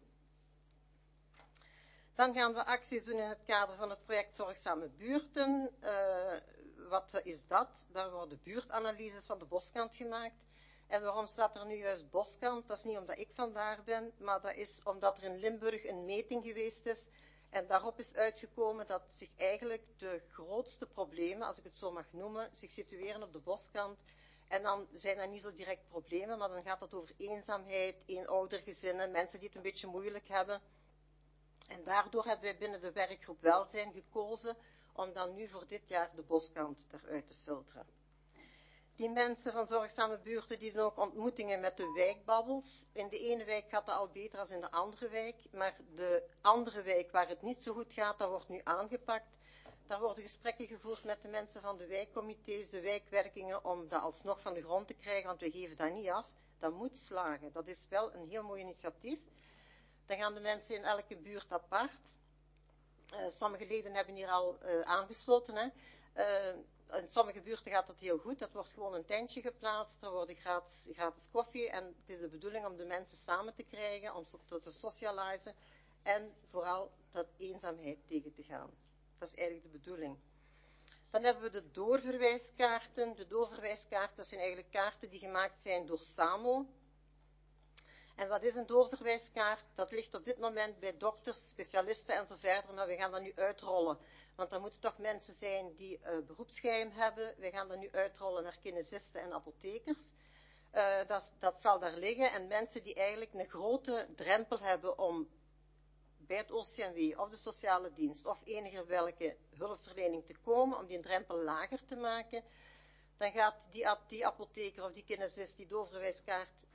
Dan gaan we acties doen in het kader van het project Zorgzame Buurten. Wat is dat? Daar worden buurtanalyses van de Boskant gemaakt. En waarom staat er nu juist Boskant? Dat is niet omdat ik vandaar ben, maar dat is omdat er in Limburg een meting geweest is. En daarop is uitgekomen dat zich eigenlijk de grootste problemen, als ik het zo mag noemen, zich situeren op de Boskant. En dan zijn dat niet zo direct problemen, maar dan gaat het over eenzaamheid, eenoudergezinnen, mensen die het een beetje moeilijk hebben. En daardoor hebben wij binnen de werkgroep Welzijn gekozen om dan nu voor dit jaar de Boskant eruit te filteren. Die mensen van Zorgzame Buurten die doen ook ontmoetingen met de wijkbabbels. In de ene wijk gaat dat al beter dan in de andere wijk, maar de andere wijk waar het niet zo goed gaat, dat wordt nu aangepakt. Daar worden gesprekken gevoerd met de mensen van de wijkcomité's, de wijkwerkingen, om dat alsnog van de grond te krijgen, want we geven dat niet af. Dat moet slagen. Dat is wel een heel mooi initiatief. Dan gaan de mensen in elke buurt apart. Sommige leden hebben hier al aangesloten. Hè. In sommige buurten gaat dat heel goed. Dat wordt gewoon een tentje geplaatst. Er wordt gratis koffie. En het is de bedoeling om de mensen samen te krijgen, om te socializen. En vooral dat eenzaamheid tegen te gaan. Dat is eigenlijk de bedoeling. Dan hebben we de doorverwijskaarten. De doorverwijskaarten zijn eigenlijk kaarten die gemaakt zijn door SAMO. En wat is een doorverwijskaart? Dat ligt op dit moment bij dokters, specialisten en zo verder, maar we gaan dat nu uitrollen. Want dan moeten toch mensen zijn die beroepsgeheim hebben. We gaan dat nu uitrollen naar kinesisten en apothekers. Dat zal daar liggen. En mensen die eigenlijk een grote drempel hebben om bij het OCMW of de sociale dienst of enige welke hulpverlening te komen, om die drempel lager te maken, dan gaat die apotheker of die kinesist die doorverwijskaart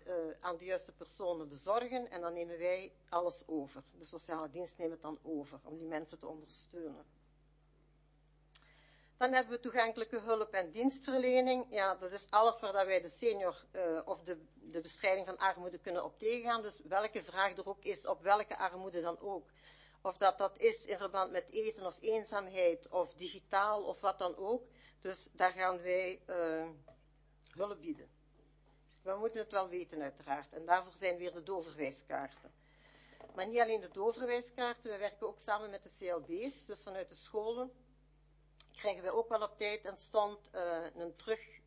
aan de juiste personen bezorgen en dan nemen wij alles over. De sociale dienst neemt het dan over om die mensen te ondersteunen. Dan hebben we toegankelijke hulp en dienstverlening. Ja, dat is alles waar wij de senior of de bestrijding van armoede kunnen op tegengaan. Dus welke vraag er ook is, op welke armoede dan ook. Of dat is in verband met eten of eenzaamheid of digitaal of wat dan ook. Dus daar gaan wij hulp bieden. Dus we moeten het wel weten uiteraard. En daarvoor zijn weer de doorverwijskaarten. Maar niet alleen de doorverwijskaarten, we werken ook samen met de CLB's, dus vanuit de scholen krijgen we ook wel op tijd en stond een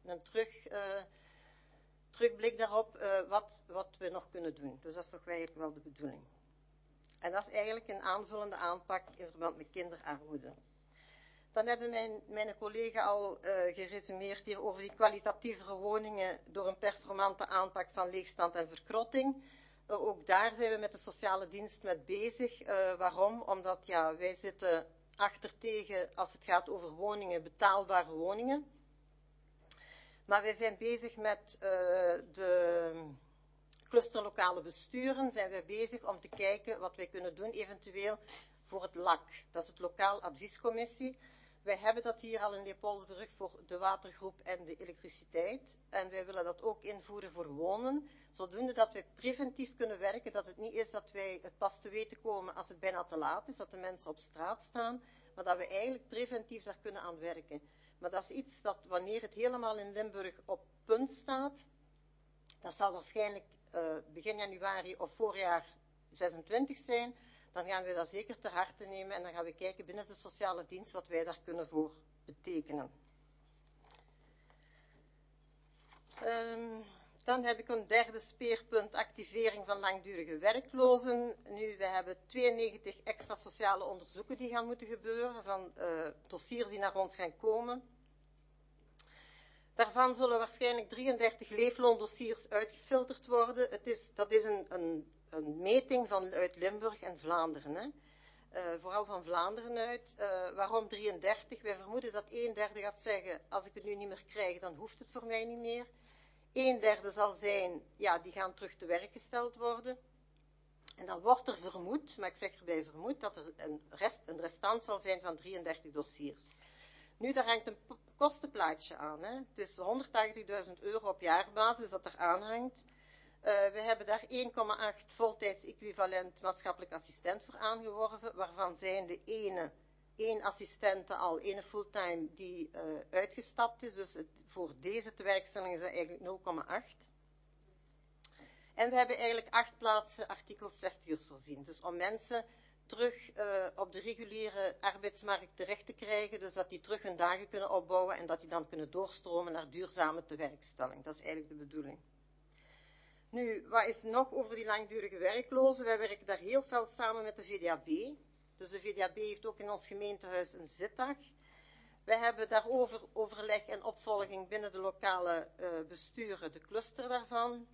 terugblik daarop wat we nog kunnen doen. Dus dat is toch eigenlijk wel de bedoeling. En dat is eigenlijk een aanvullende aanpak in verband met kinderarmoede. Dan hebben mijn collega al geresumeerd hier over die kwalitatievere woningen door een performante aanpak van leegstand en verkrotting. Ook daar zijn we met de sociale dienst mee bezig. Waarom? Omdat ja, wij zitten achtertegen als het gaat over woningen, betaalbare woningen. Maar wij zijn bezig met de clusterlokale besturen, zijn wij bezig om te kijken wat wij kunnen doen, eventueel voor het LAC. Dat is het Lokaal Adviescommissie. Wij hebben dat hier al in Leopoldsbrug voor de watergroep en de elektriciteit. En wij willen dat ook invoeren voor wonen, zodoende dat wij preventief kunnen werken, dat het niet is dat wij het pas te weten komen als het bijna te laat is, dat de mensen op straat staan, maar dat we eigenlijk preventief daar kunnen aan werken. Maar dat is iets dat wanneer het helemaal in Limburg op punt staat, dat zal waarschijnlijk begin januari of voorjaar 26 zijn, dan gaan we dat zeker ter harte nemen en dan gaan we kijken binnen de sociale dienst wat wij daar kunnen voor betekenen. Dan heb ik een derde speerpunt, activering van langdurige werklozen. Nu, we hebben 92 extra sociale onderzoeken die gaan moeten gebeuren van dossiers die naar ons gaan komen. Daarvan zullen waarschijnlijk 33 leefloondossiers uitgefilterd worden. Dat is een meting uit Limburg en Vlaanderen. Hè. Vooral van Vlaanderen uit. Waarom 33? Wij vermoeden dat 1/3 gaat zeggen, als ik het nu niet meer krijg, dan hoeft het voor mij niet meer. 1/3 zal zijn, ja, die gaan terug te werk gesteld worden. En dan wordt er vermoed, maar ik zeg erbij vermoed, dat er een restant zal zijn van 33 dossiers. Nu, daar hangt een kostenplaatje aan. Hè. Het is 180.000 euro op jaarbasis dat er aanhangt. We hebben daar 1,8 voltijds equivalent maatschappelijk assistent voor aangeworven, waarvan zijn de één assistente al, ene fulltime die uitgestapt is. Dus voor deze tewerkstelling is dat eigenlijk 0,8. En we hebben eigenlijk 8 plaatsen artikel 60ers voorzien. Dus om mensen terug op de reguliere arbeidsmarkt terecht te krijgen, dus dat die terug hun dagen kunnen opbouwen en dat die dan kunnen doorstromen naar duurzame tewerkstelling. Dat is eigenlijk de bedoeling. Nu, wat is nog over die langdurige werklozen? Wij werken daar heel veel samen met de VDAB. Dus de VDAB heeft ook in ons gemeentehuis een zitdag. Wij hebben daarover overleg en opvolging binnen de lokale besturen, de cluster daarvan.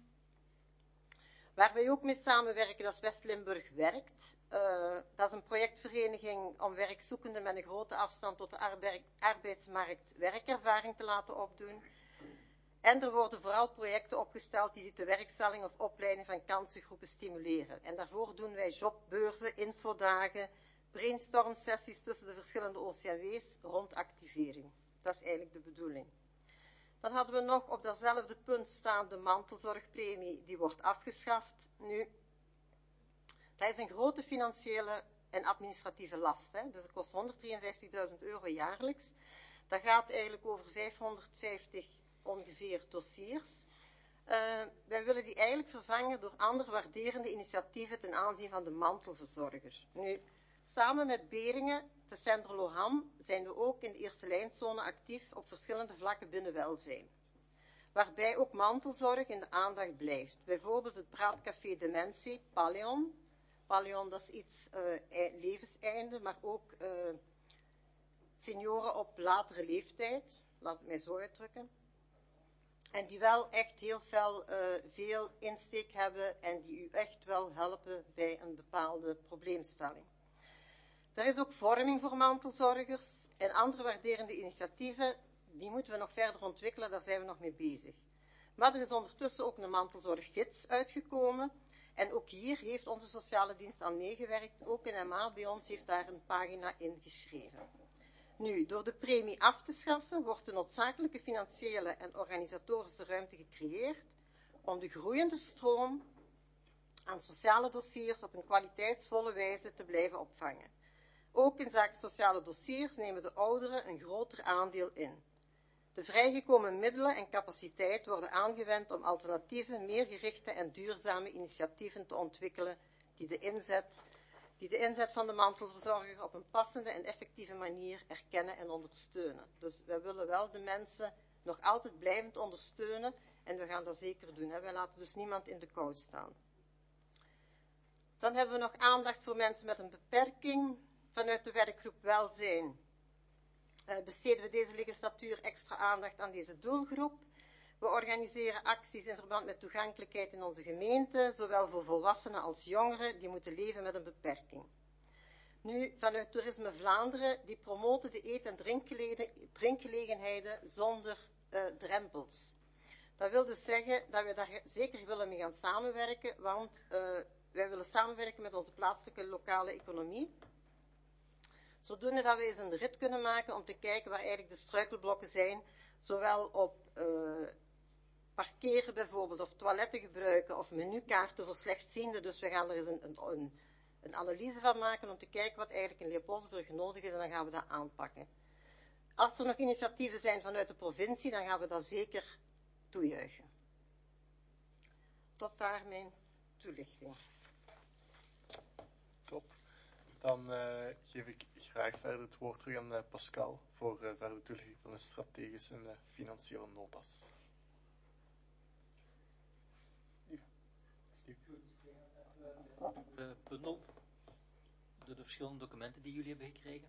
Waar wij ook mee samenwerken, dat is West-Limburg Werkt. Dat is een projectvereniging om werkzoekenden met een grote afstand tot de arbeidsmarkt werkervaring te laten opdoen. En er worden vooral projecten opgesteld die de tewerkstelling of opleiding van kansengroepen stimuleren. En daarvoor doen wij jobbeurzen, infodagen, brainstormsessies tussen de verschillende OCMW's rond activering. Dat is eigenlijk de bedoeling. Dan hadden we nog op datzelfde punt staan de mantelzorgpremie, die wordt afgeschaft. Nu, dat is een grote financiële en administratieve last. Hè? Dus het kost 153.000 euro jaarlijks. Dat gaat eigenlijk over 550 ongeveer dossiers. Wij willen die eigenlijk vervangen door andere waarderende initiatieven ten aanzien van de mantelverzorger. Nu, samen met Beringen, de Centre-Loham, zijn we ook in de eerste lijnzone actief op verschillende vlakken binnen welzijn. Waarbij ook mantelzorg in de aandacht blijft. Bijvoorbeeld het praatcafé Dementie, Paleon. Paleon, dat is iets levenseinde, maar ook senioren op latere leeftijd, laat het mij zo uitdrukken. En die wel echt heel veel insteek hebben en die u echt wel helpen bij een bepaalde probleemstelling. Er is ook vorming voor mantelzorgers en andere waarderende initiatieven, die moeten we nog verder ontwikkelen, daar zijn we nog mee bezig. Maar er is ondertussen ook een mantelzorggids uitgekomen. En ook hier heeft onze sociale dienst aan meegewerkt. Ook een MA bij ons heeft daar een pagina in geschreven. Nu, door de premie af te schaffen, wordt de noodzakelijke financiële en organisatorische ruimte gecreëerd om de groeiende stroom aan sociale dossiers op een kwaliteitsvolle wijze te blijven opvangen. Ook in zaken sociale dossiers nemen de ouderen een groter aandeel in. De vrijgekomen middelen en capaciteit worden aangewend om alternatieve, meer gerichte en duurzame initiatieven te ontwikkelen die de inzet van de mantelverzorger op een passende en effectieve manier erkennen en ondersteunen. Dus wij willen wel de mensen nog altijd blijvend ondersteunen en we gaan dat zeker doen. Wij laten dus niemand in de kou staan. Dan hebben we nog aandacht voor mensen met een beperking. Vanuit de werkgroep Welzijn besteden we deze legislatuur extra aandacht aan deze doelgroep. We organiseren acties in verband met toegankelijkheid in onze gemeente, zowel voor volwassenen als jongeren die moeten leven met een beperking. Nu, vanuit Toerisme Vlaanderen, die promoten de eet- en drinkgelegenheden zonder drempels. Dat wil dus zeggen dat we daar zeker willen mee gaan samenwerken, want wij willen samenwerken met onze plaatselijke lokale economie. Zodoende dat we eens een rit kunnen maken om te kijken waar eigenlijk de struikelblokken zijn, zowel op parkeren bijvoorbeeld, of toiletten gebruiken, of menukaarten voor slechtzienden. Dus we gaan er eens een analyse van maken om te kijken wat eigenlijk in Leopoldsburg nodig is en dan gaan we dat aanpakken. Als er nog initiatieven zijn vanuit de provincie, dan gaan we dat zeker toejuichen. Tot daar mijn toelichting. Top. Dan geef ik graag verder het woord terug aan Pascal voor verder toelichting van de strategische en financiële notas. Bundel door de verschillende documenten die jullie hebben gekregen.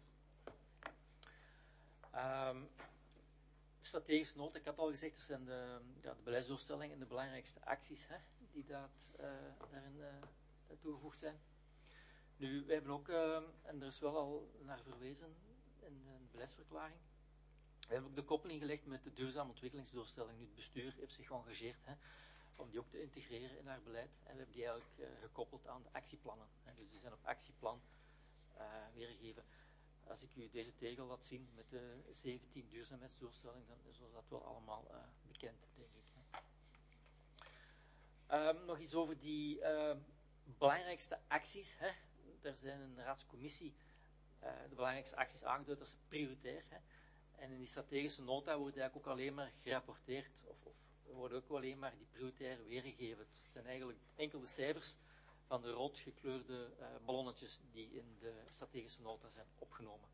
Strategische nota, ik had al gezegd, dat zijn de beleidsdoelstellingen en de belangrijkste acties die daarin toegevoegd zijn. Nu, wij hebben ook, en er is wel al naar verwezen in de beleidsverklaring, we hebben ook de koppeling gelegd met de duurzame ontwikkelingsdoelstelling. Nu, het bestuur heeft zich geëngageerd om die ook te integreren in haar beleid. En we hebben die eigenlijk gekoppeld aan de actieplannen. Dus die zijn op actieplan weergegeven. Als ik u deze tegel laat zien met de 17 duurzaamheidsdoelstellingen, dan is ons dat wel allemaal bekend, denk ik. Nog iets over die belangrijkste acties. Er zijn in de raadscommissie de belangrijkste acties aangeduid als prioritair. En in die strategische nota wordt eigenlijk ook alleen maar gerapporteerd, of worden ook alleen maar die prioritair weergegeven. Het zijn eigenlijk enkel de cijfers van de rood gekleurde ballonnetjes die in de strategische nota zijn opgenomen.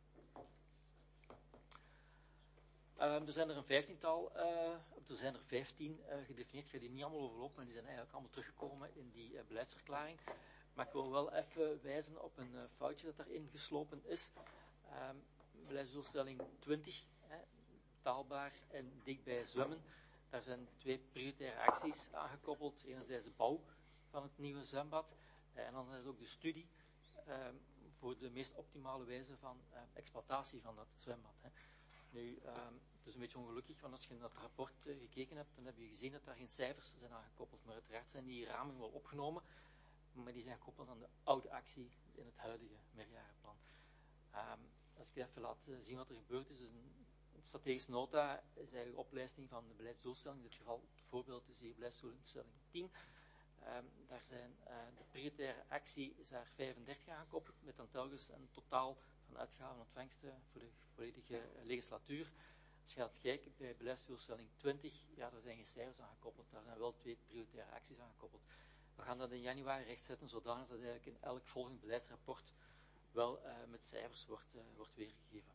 Er zijn er een 15-tal, er zijn er 15 gedefinieerd. Ik ga die niet allemaal overlopen, maar die zijn eigenlijk allemaal teruggekomen in die beleidsverklaring. Maar ik wil wel even wijzen op een foutje dat daarin geslopen is. Beleidsdoelstelling 20, betaalbaar en dichtbij zwemmen. Daar zijn 2 prioritaire acties aangekoppeld. Enerzijds de bouw van het nieuwe zwembad en anderzijds ook de studie voor de meest optimale wijze van exploitatie van dat zwembad. Nu, het is een beetje ongelukkig, want als je in dat rapport gekeken hebt, dan heb je gezien dat daar geen cijfers zijn aangekoppeld. Maar uiteraard zijn die ramingen wel opgenomen, maar die zijn gekoppeld aan de oude actie in het huidige meerjarenplan. Als ik even laat zien wat er gebeurd is, dus een strategische nota is eigenlijk een oplijsting van de beleidsdoelstelling. In dit geval, het voorbeeld is hier beleidsdoelstelling 10. Daar zijn de prioritaire actie is daar 35 aangekoppeld, met dan telkens een totaal van uitgaven en ontvangsten voor de volledige legislatuur. Als je gaat kijken bij beleidsdoelstelling 20, ja, daar zijn geen cijfers aangekoppeld, daar zijn wel 2 prioritaire acties aangekoppeld. We gaan dat in januari rechtzetten, zodanig dat eigenlijk in elk volgend beleidsrapport wel met cijfers wordt weergegeven.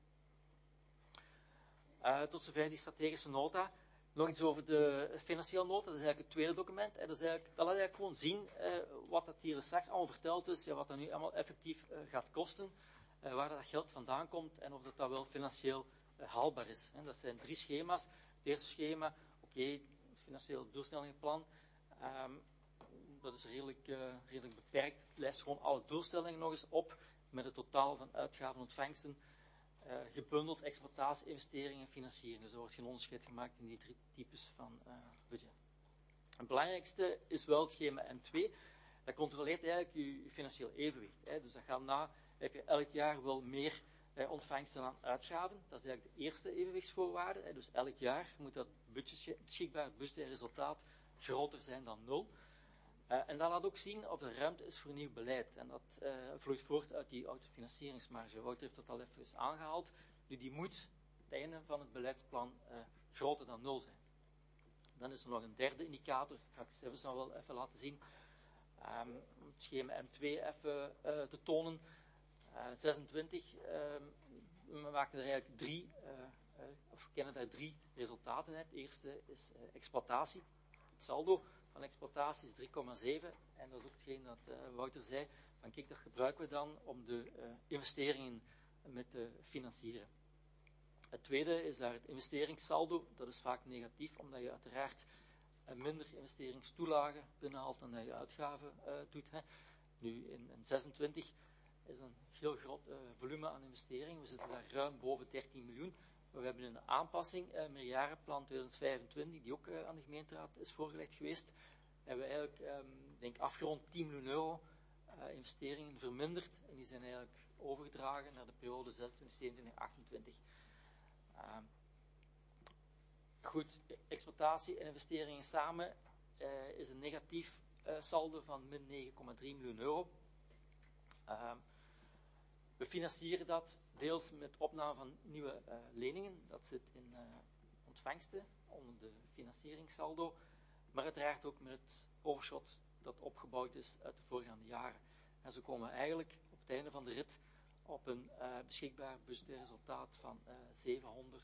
Tot zover die strategische nota. Nog iets over de financiële nota, dat is eigenlijk het tweede document. Dat laat eigenlijk gewoon zien wat dat hier straks allemaal verteld is, wat dat nu allemaal effectief gaat kosten, waar dat geld vandaan komt en of dat wel financieel haalbaar is. Dat zijn 3 schema's. Het eerste schema, het financiële doelstellingenplan, dat is redelijk beperkt. Het lijst gewoon alle doelstellingen nog eens op, met het totaal van uitgaven en ontvangsten, gebundeld exploitatie, investeringen en financiering. Dus er wordt geen onderscheid gemaakt in die 3 types van budget. Het belangrijkste is wel het schema M2. Dat controleert eigenlijk je financieel evenwicht. Dus dat gaat na, heb je elk jaar wel meer ontvangsten aan uitgaven. Dat is eigenlijk de eerste evenwichtsvoorwaarde. Dus elk jaar moet dat beschikbaar budgetair resultaat groter zijn dan 0. En dat laat ook zien of er ruimte is voor nieuw beleid. En dat vloeit voort uit die autofinancieringsmarge. Wouter heeft dat al even aangehaald. Nu, die moet het einde van het beleidsplan groter dan 0 zijn. Dan is er nog een derde indicator, ga ik zelfs nog wel even laten zien. Om het schema M2 even te tonen. 26, we maken er eigenlijk we kennen daar drie resultaten uit. Het eerste is exploitatie. Het saldo van exploitatie is 3,7 en dat is ook hetgeen dat Wouter zei, van kijk, dat gebruiken we dan om de investeringen met te financieren. Het tweede is daar het investeringssaldo, dat is vaak negatief, omdat je uiteraard minder investeringstoelagen binnenhaalt dan dat je uitgaven doet. Nu in 26 is een heel groot volume aan investeringen, we zitten daar ruim boven 13 miljoen. We hebben een aanpassing, meerjarenplan 2025, die ook aan de gemeenteraad is voorgelegd geweest. Hebben we eigenlijk, denk afgerond 10 miljoen euro investeringen verminderd. En die zijn eigenlijk overgedragen naar de periode 26, 27, 28. Goed, exploitatie en investeringen samen is een negatief saldo van min 9,3 miljoen euro. We financieren dat deels met opname van nieuwe leningen. Dat zit in ontvangsten onder de financieringssaldo. Maar uiteraard ook met het overschot dat opgebouwd is uit de voorgaande jaren. En zo komen we eigenlijk op het einde van de rit op een beschikbaar budgetair resultaat van 768.000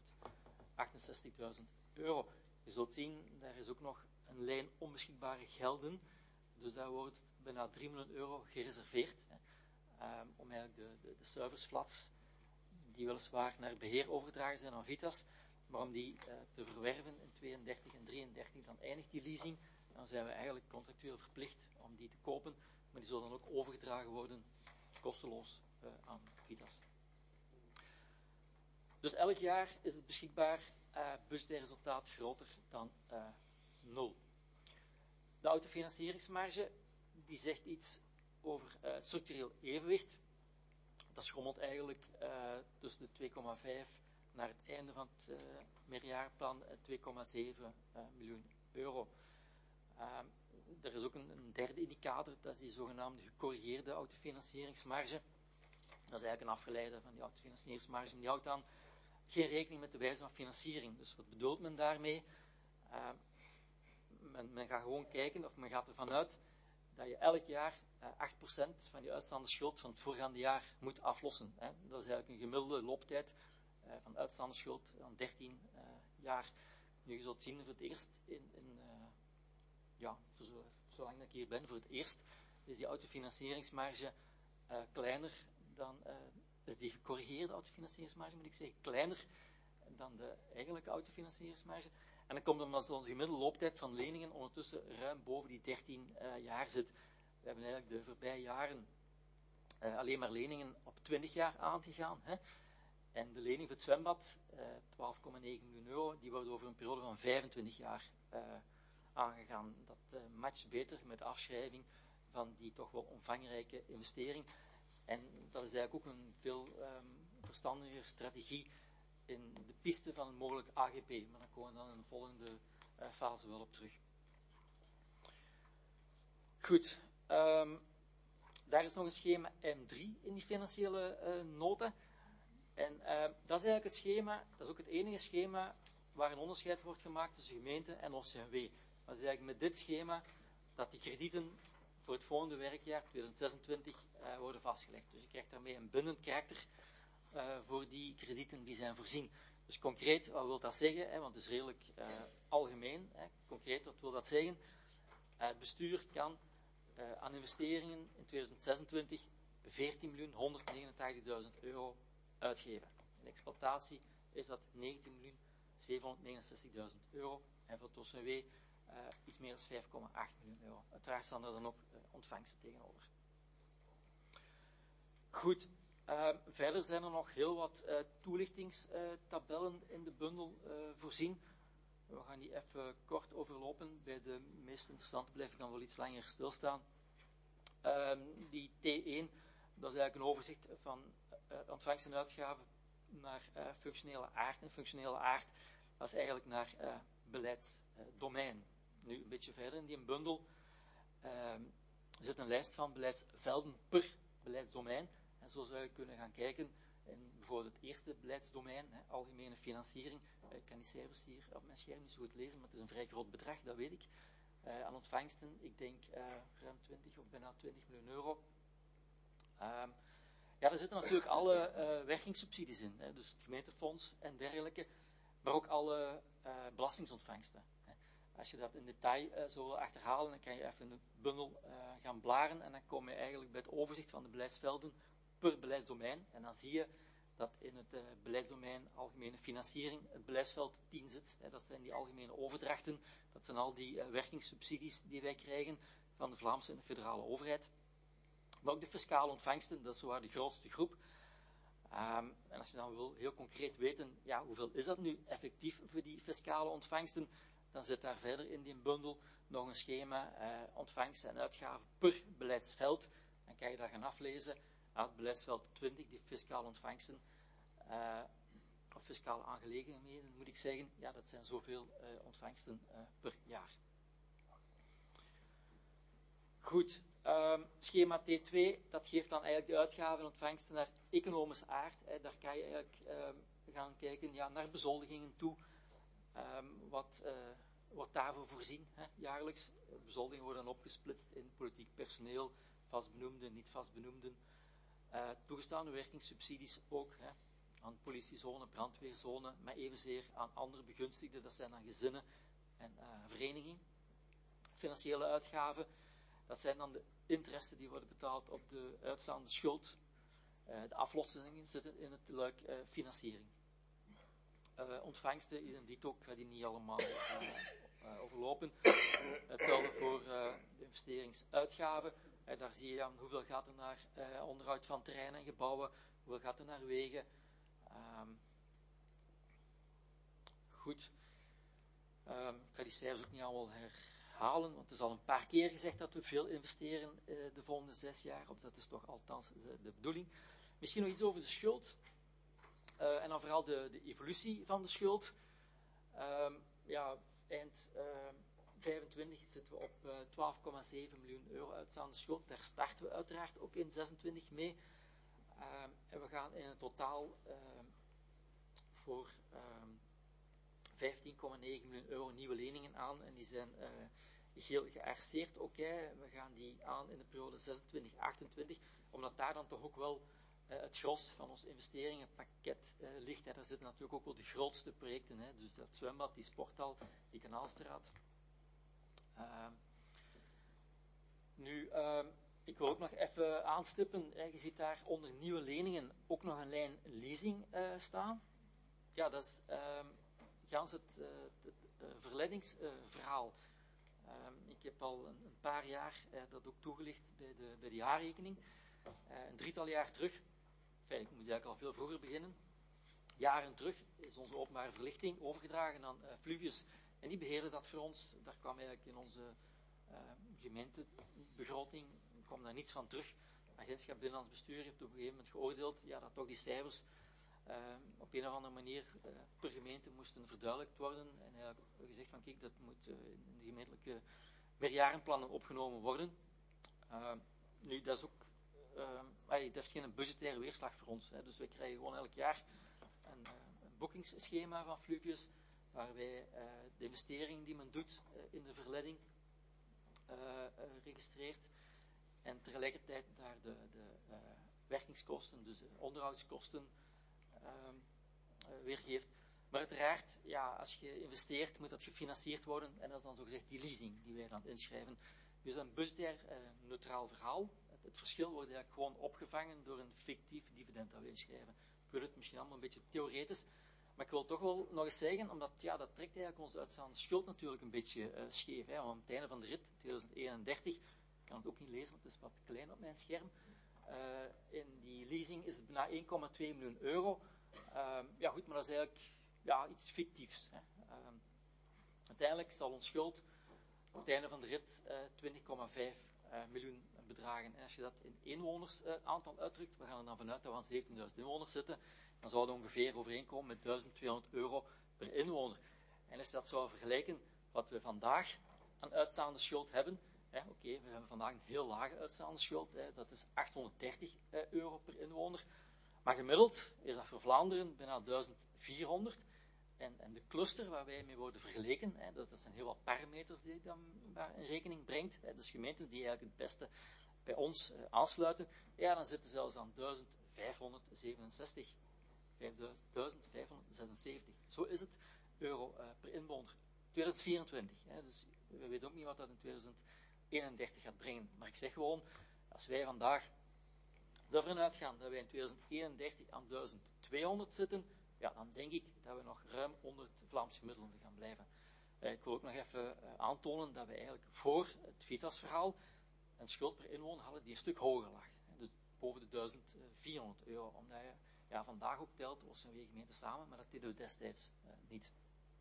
euro. Je zult zien, daar is ook nog een lijn onbeschikbare gelden. Dus daar wordt bijna 3 miljoen euro gereserveerd. Om eigenlijk de serviceflats, die weliswaar naar beheer overgedragen zijn aan Vitas, maar om die te verwerven in 32 en 33, dan eindigt die leasing. Dan zijn we eigenlijk contractueel verplicht om die te kopen, maar die zullen dan ook overgedragen worden, kosteloos aan Vitas. Dus elk jaar is het beschikbaar budgetair resultaat groter dan 0. De autofinancieringsmarge, die zegt iets over structureel evenwicht. Dat schommelt eigenlijk tussen de 2,5 naar het einde van het meerjarenplan 2,7 miljoen euro. Er is ook een derde indicator, dat is die zogenaamde gecorrigeerde autofinancieringsmarge. Dat is eigenlijk een afgeleide van die autofinancieringsmarge, maar die houdt dan geen rekening met de wijze van financiering. Dus wat bedoelt men daarmee? Men gaat gewoon kijken, of men gaat ervan uit dat je elk jaar 8% van je uitstaande schuld van het voorgaande jaar moet aflossen. Dat is eigenlijk een gemiddelde looptijd van uitstaande schuld van 13 jaar. Nu, je zult zien voor het eerst zolang dat ik hier ben, voor het eerst is die autofinancieringsmarge kleiner dan, is die gecorrigeerde autofinancieringsmarge, moet ik zeggen, kleiner dan de eigenlijke autofinancieringsmarge. En dat komt omdat onze gemiddelde looptijd van leningen ondertussen ruim boven die 13 jaar zit. We hebben eigenlijk de voorbije jaren alleen maar leningen op 20 jaar aangegaan. En de lening voor het zwembad, 12,9 miljoen euro, die wordt over een periode van 25 jaar aangegaan. Dat matcht beter met de afschrijving van die toch wel omvangrijke investering. En dat is eigenlijk ook een veel verstandiger strategie in de piste van een mogelijk AGP. Maar daar komen we dan in de volgende fase wel op terug. Goed. Daar is nog een schema M3 in die financiële nota. En dat is eigenlijk het schema, dat is ook het enige schema waar een onderscheid wordt gemaakt tussen gemeente en OCMW. Dat is eigenlijk met dit schema dat die kredieten voor het volgende werkjaar, 2026, worden vastgelegd. Dus je krijgt daarmee een bindend karakter voor die kredieten die zijn voorzien. Dus concreet, wat wil dat zeggen? Want het is redelijk algemeen. Concreet, wat wil dat zeggen? Het bestuur kan aan investeringen in 2026 14.189.000 euro uitgeven. In exploitatie is dat 19.769.000 euro. En voor het OCMW iets meer dan 5,8 miljoen euro. Uiteraard staan er dan ook ontvangsten tegenover. Goed. Verder zijn er nog heel wat toelichtingstabellen in de bundel voorzien. We gaan die even kort overlopen. Bij de meest interessante blijf ik dan wel iets langer stilstaan. Die T1, dat is eigenlijk een overzicht van ontvangst en uitgaven naar functionele aard. En functionele aard, dat is eigenlijk naar beleidsdomein. Nu een beetje verder in die bundel zit een lijst van beleidsvelden per beleidsdomein. En zo zou je kunnen gaan kijken in bijvoorbeeld het eerste beleidsdomein, algemene financiering. Ik kan die cijfers hier op mijn scherm niet zo goed lezen, maar het is een vrij groot bedrag, dat weet ik. Aan ontvangsten, ik denk ruim 20 of bijna 20 miljoen euro. Ja, daar zitten natuurlijk alle werkingssubsidies in, dus het gemeentefonds en dergelijke, maar ook alle belastingsontvangsten. Als je dat in detail zou willen achterhalen, dan kan je even in de bundel gaan blaren en dan kom je eigenlijk bij het overzicht van de beleidsvelden per beleidsdomein. En dan zie je dat in het beleidsdomein algemene financiering het beleidsveld 10 zit. Dat zijn die algemene overdrachten, dat zijn al die werkingssubsidies die wij krijgen van de Vlaamse en de federale overheid. Maar ook de fiscale ontvangsten, dat is zwaar de grootste groep. En als je dan wil heel concreet weten, ja, hoeveel is dat nu effectief voor die fiscale ontvangsten, dan zit daar verder in die bundel nog een schema ontvangsten en uitgaven per beleidsveld. Dan kan je dat gaan aflezen. Aan het beleidsveld 20, die fiscale ontvangsten, of fiscale aangelegenheden moet ik zeggen, ja, dat zijn zoveel ontvangsten per jaar. Goed, schema T2, dat geeft dan eigenlijk de uitgaven en ontvangsten naar economische aard. Daar kan je eigenlijk gaan kijken naar bezoldigingen toe. Wat wordt daarvoor voorzien, jaarlijks? Bezoldigingen worden dan opgesplitst in politiek personeel, vastbenoemden, niet vastbenoemden. Toegestaande werkingssubsidies ook, aan politiezone, brandweerzone, maar evenzeer aan andere begunstigden, dat zijn dan gezinnen en verenigingen. Financiële uitgaven, dat zijn dan de interesten die worden betaald op de uitstaande schuld. De aflossingen zitten in het luik financiering. Ontvangsten, identiek ook, ik ga die niet allemaal overlopen. Hetzelfde voor de investeringsuitgaven. Daar zie je dan hoeveel gaat er naar onderhoud van terreinen en gebouwen, hoeveel gaat er naar wegen. Goed. Ik ga die cijfers ook niet allemaal herhalen, want het is al een paar keer gezegd dat we veel investeren de volgende 6 jaar, of dat is toch althans de bedoeling. Misschien nog iets over de schuld. En dan vooral de evolutie van de schuld. Eind 25 zitten we op 12,7 miljoen euro uitstaande schuld. Daar starten we uiteraard ook in 26 mee. En we gaan in totaal voor 15,9 miljoen euro nieuwe leningen aan. En die zijn geheel gearresteerd. We gaan die aan in de periode 26-28, omdat daar dan toch ook wel het gros van ons investeringenpakket ligt. Daar zitten natuurlijk ook wel de grootste projecten. Dus dat zwembad, die sporthal, die Kanaalstraat. Ik wil ook nog even aanstippen. Je ziet daar onder nieuwe leningen ook nog een lijn leasing staan. Ja, dat is gans het verleidingsverhaal. Ik heb al een paar jaar dat ook toegelicht bij de jaarrekening. Een drietal jaar terug, ik moet eigenlijk al veel vroeger beginnen, jaren terug is onze openbare verlichting overgedragen aan Fluvius. En die beheerde dat voor ons. Daar kwam eigenlijk in onze gemeentebegroting kwam daar niets van terug. Het agentschap Binnenlands Bestuur heeft op een gegeven moment geoordeeld dat toch die cijfers op een of andere manier per gemeente moesten verduidelijkt worden. En hij heeft gezegd van kijk, dat moet in de gemeentelijke meerjarenplannen opgenomen worden. Nu, dat is ook dat heeft geen budgettaire weerslag voor ons. Dus wij krijgen gewoon elk jaar een boekingsschema van Fluvius, waar wij de investeringen die men doet in de verleiding registreert en tegelijkertijd daar de werkingskosten, dus de onderhoudskosten weergeeft. Maar uiteraard, als je investeert, moet dat gefinancierd worden en dat is dan zogezegd die leasing die wij dan inschrijven. Dus een budgetair neutraal verhaal. Het verschil wordt eigenlijk gewoon opgevangen door een fictief dividend dat we inschrijven. Ik weet het misschien allemaal een beetje theoretisch, maar ik wil toch wel nog eens zeggen, omdat dat trekt eigenlijk onze uitstaande schuld natuurlijk een beetje scheef. Want aan het einde van de rit, 2031, ik kan het ook niet lezen, want het is wat klein op mijn scherm. In die leasing is het bijna 1,2 miljoen euro. Goed, maar dat is eigenlijk iets fictiefs. uiteindelijk zal ons schuld op het einde van de rit 20,5 miljoen bedragen. En als je dat in inwonersaantal uitdrukt, we gaan er dan vanuit dat we aan 17.000 inwoners zitten, dan zouden we ongeveer overeenkomen met €1.200 per inwoner. En als je dat zou vergelijken wat we vandaag aan uitstaande schuld hebben, oké, we hebben vandaag een heel lage uitstaande schuld, dat is €830 per inwoner, maar gemiddeld is dat voor Vlaanderen bijna 1.400. En de cluster waar wij mee worden vergeleken, dat zijn heel wat parameters die dan in rekening brengt, dus gemeenten die eigenlijk het beste bij ons aansluiten, ja, dan zitten zelfs aan 1.567. 5.576. Zo is het, euro per inwoner. 2024. Dus we weten ook niet wat dat in 2031 gaat brengen. Maar ik zeg gewoon, als wij vandaag ervan uitgaan dat wij in 2031 aan 1.200 zitten, ja, dan denk ik dat we nog ruim onder het Vlaams gemiddelde gaan blijven. Ik wil ook nog even aantonen dat we eigenlijk voor het Vitas-verhaal een schuld per inwoner hadden die een stuk hoger lag. Dus boven de €1.400. Omdat je vandaag ook telt Oost- en Wegen-gemeenten samen, maar dat deden we destijds niet.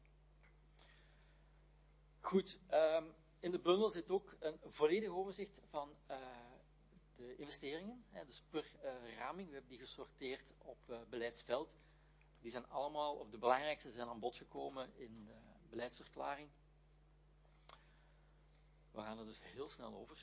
Goed, in de bundel zit ook een volledig overzicht van de investeringen, dus per raming. We hebben die gesorteerd op beleidsveld. Die zijn allemaal, of de belangrijkste zijn aan bod gekomen in de beleidsverklaring. We gaan er dus heel snel over.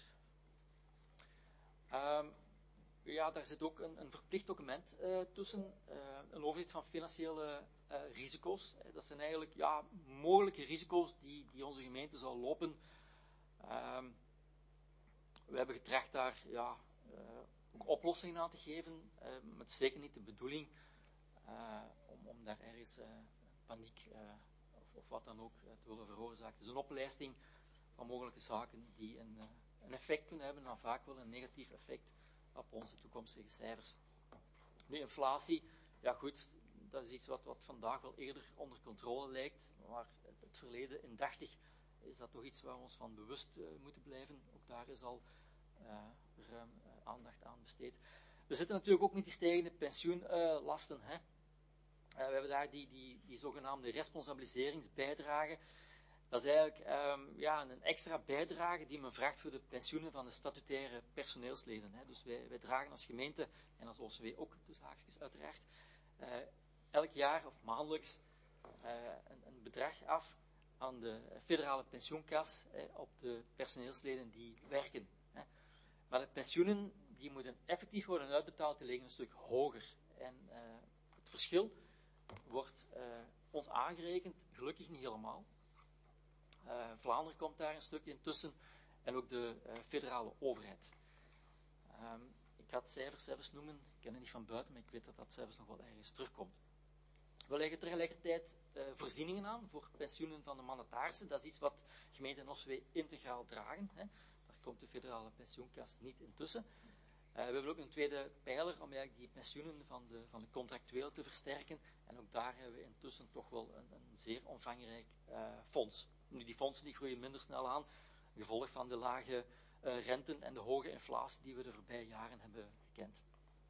Ja, daar zit ook een verplicht document tussen, een overzicht van financiële risico's. Dat zijn eigenlijk mogelijke risico's die onze gemeente zal lopen. We hebben getracht daar ook oplossingen aan te geven, maar het is zeker niet de bedoeling om daar ergens paniek of wat dan ook te willen veroorzaken. Het is een oplijsting van mogelijke zaken die een effect kunnen hebben, maar vaak wel een negatief effect op onze toekomstige cijfers. Nu, inflatie, ja goed, dat is iets wat vandaag wel eerder onder controle lijkt, maar het verleden indachtig is dat toch iets waar we ons van bewust moeten blijven. Ook daar is al ruim aandacht aan besteed. We zitten natuurlijk ook met die stijgende pensioenlasten. We hebben daar die zogenaamde responsabiliseringsbijdrage. Dat is eigenlijk een extra bijdrage die men vraagt voor de pensioenen van de statutaire personeelsleden. Dus wij dragen als gemeente, en als OCW ook, dus haakjes uiteraard, elk jaar of maandelijks een bedrag af aan de federale pensioenkas op de personeelsleden die werken. Maar de pensioenen die moeten effectief worden uitbetaald, die liggen een stuk hoger. En het verschil wordt ons aangerekend, gelukkig niet helemaal. Vlaanderen komt daar een stukje in tussen en ook de federale overheid. Ik ga het cijfers noemen, ik ken het niet van buiten, maar ik weet dat cijfers nog wel ergens terugkomt. We leggen tegelijkertijd voorzieningen aan voor pensioenen van de mandatarissen. Dat is iets wat gemeenten en OCW integraal dragen. Daar komt de federale pensioenkas niet intussen. We hebben ook een tweede pijler om eigenlijk die pensioenen van de contractueel te versterken. En ook daar hebben we intussen toch wel een zeer omvangrijk fonds. Nu, die fondsen die groeien minder snel aan, gevolg van de lage renten en de hoge inflatie die we de voorbije jaren hebben gekend.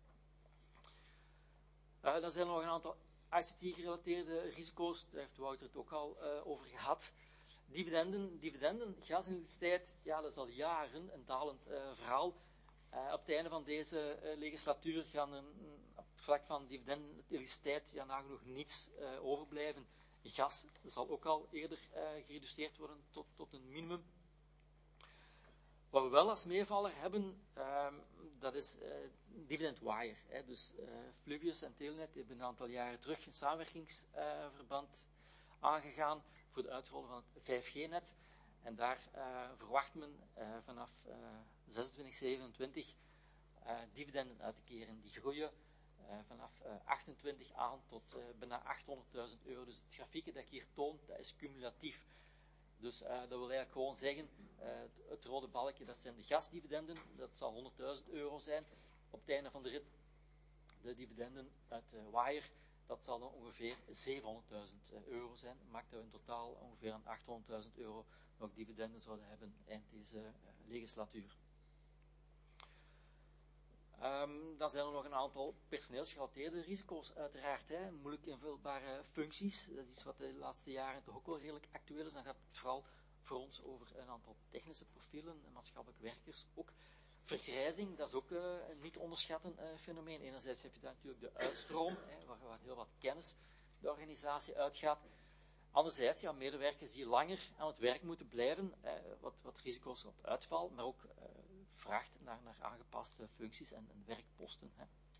Dan zijn er nog een aantal ICT-gerelateerde risico's, daar heeft Wouter het ook al over gehad. Dividenden, gasintensitiviteit, ja, dat is al jaren een dalend verhaal. Op het einde van deze legislatuur gaan op het vlak van dividend, elektriciteit, nagenoeg niets overblijven. Gas zal ook al eerder gereduceerd worden tot een minimum. Wat we wel als meevaller hebben, dat is dividend wire. Dus Fluvius en Telenet hebben een aantal jaren terug een samenwerkingsverband aangegaan voor de uitrollen van het 5G-net. En daar verwacht men vanaf 26, 27 dividenden uit te keren. Die groeien vanaf 28 aan tot bijna €800.000. Dus het grafiekje dat ik hier toon, dat is cumulatief. Dus dat wil eigenlijk gewoon zeggen, het rode balkje, dat zijn de gasdividenden, dat zal €100.000 zijn op het einde van de rit. De dividenden uit Wire, dat zal dan ongeveer €700.000 zijn. Dat maakt dat we in totaal ongeveer aan €800.000 nog dividenden zouden hebben eind deze legislatuur. Dan zijn er nog een aantal personeelsgerelateerde risico's uiteraard. Moeilijk invulbare functies, dat is iets wat de laatste jaren toch ook wel redelijk actueel is. Dan gaat het vooral voor ons over een aantal technische profielen, maatschappelijk werkers ook. Vergrijzing, dat is ook een niet onderschatten fenomeen. Enerzijds heb je daar natuurlijk de uitstroom, waar heel wat kennis de organisatie uitgaat. Anderzijds, medewerkers die langer aan het werk moeten blijven, wat risico's op uitval, maar ook vraagt naar aangepaste functies en werkposten.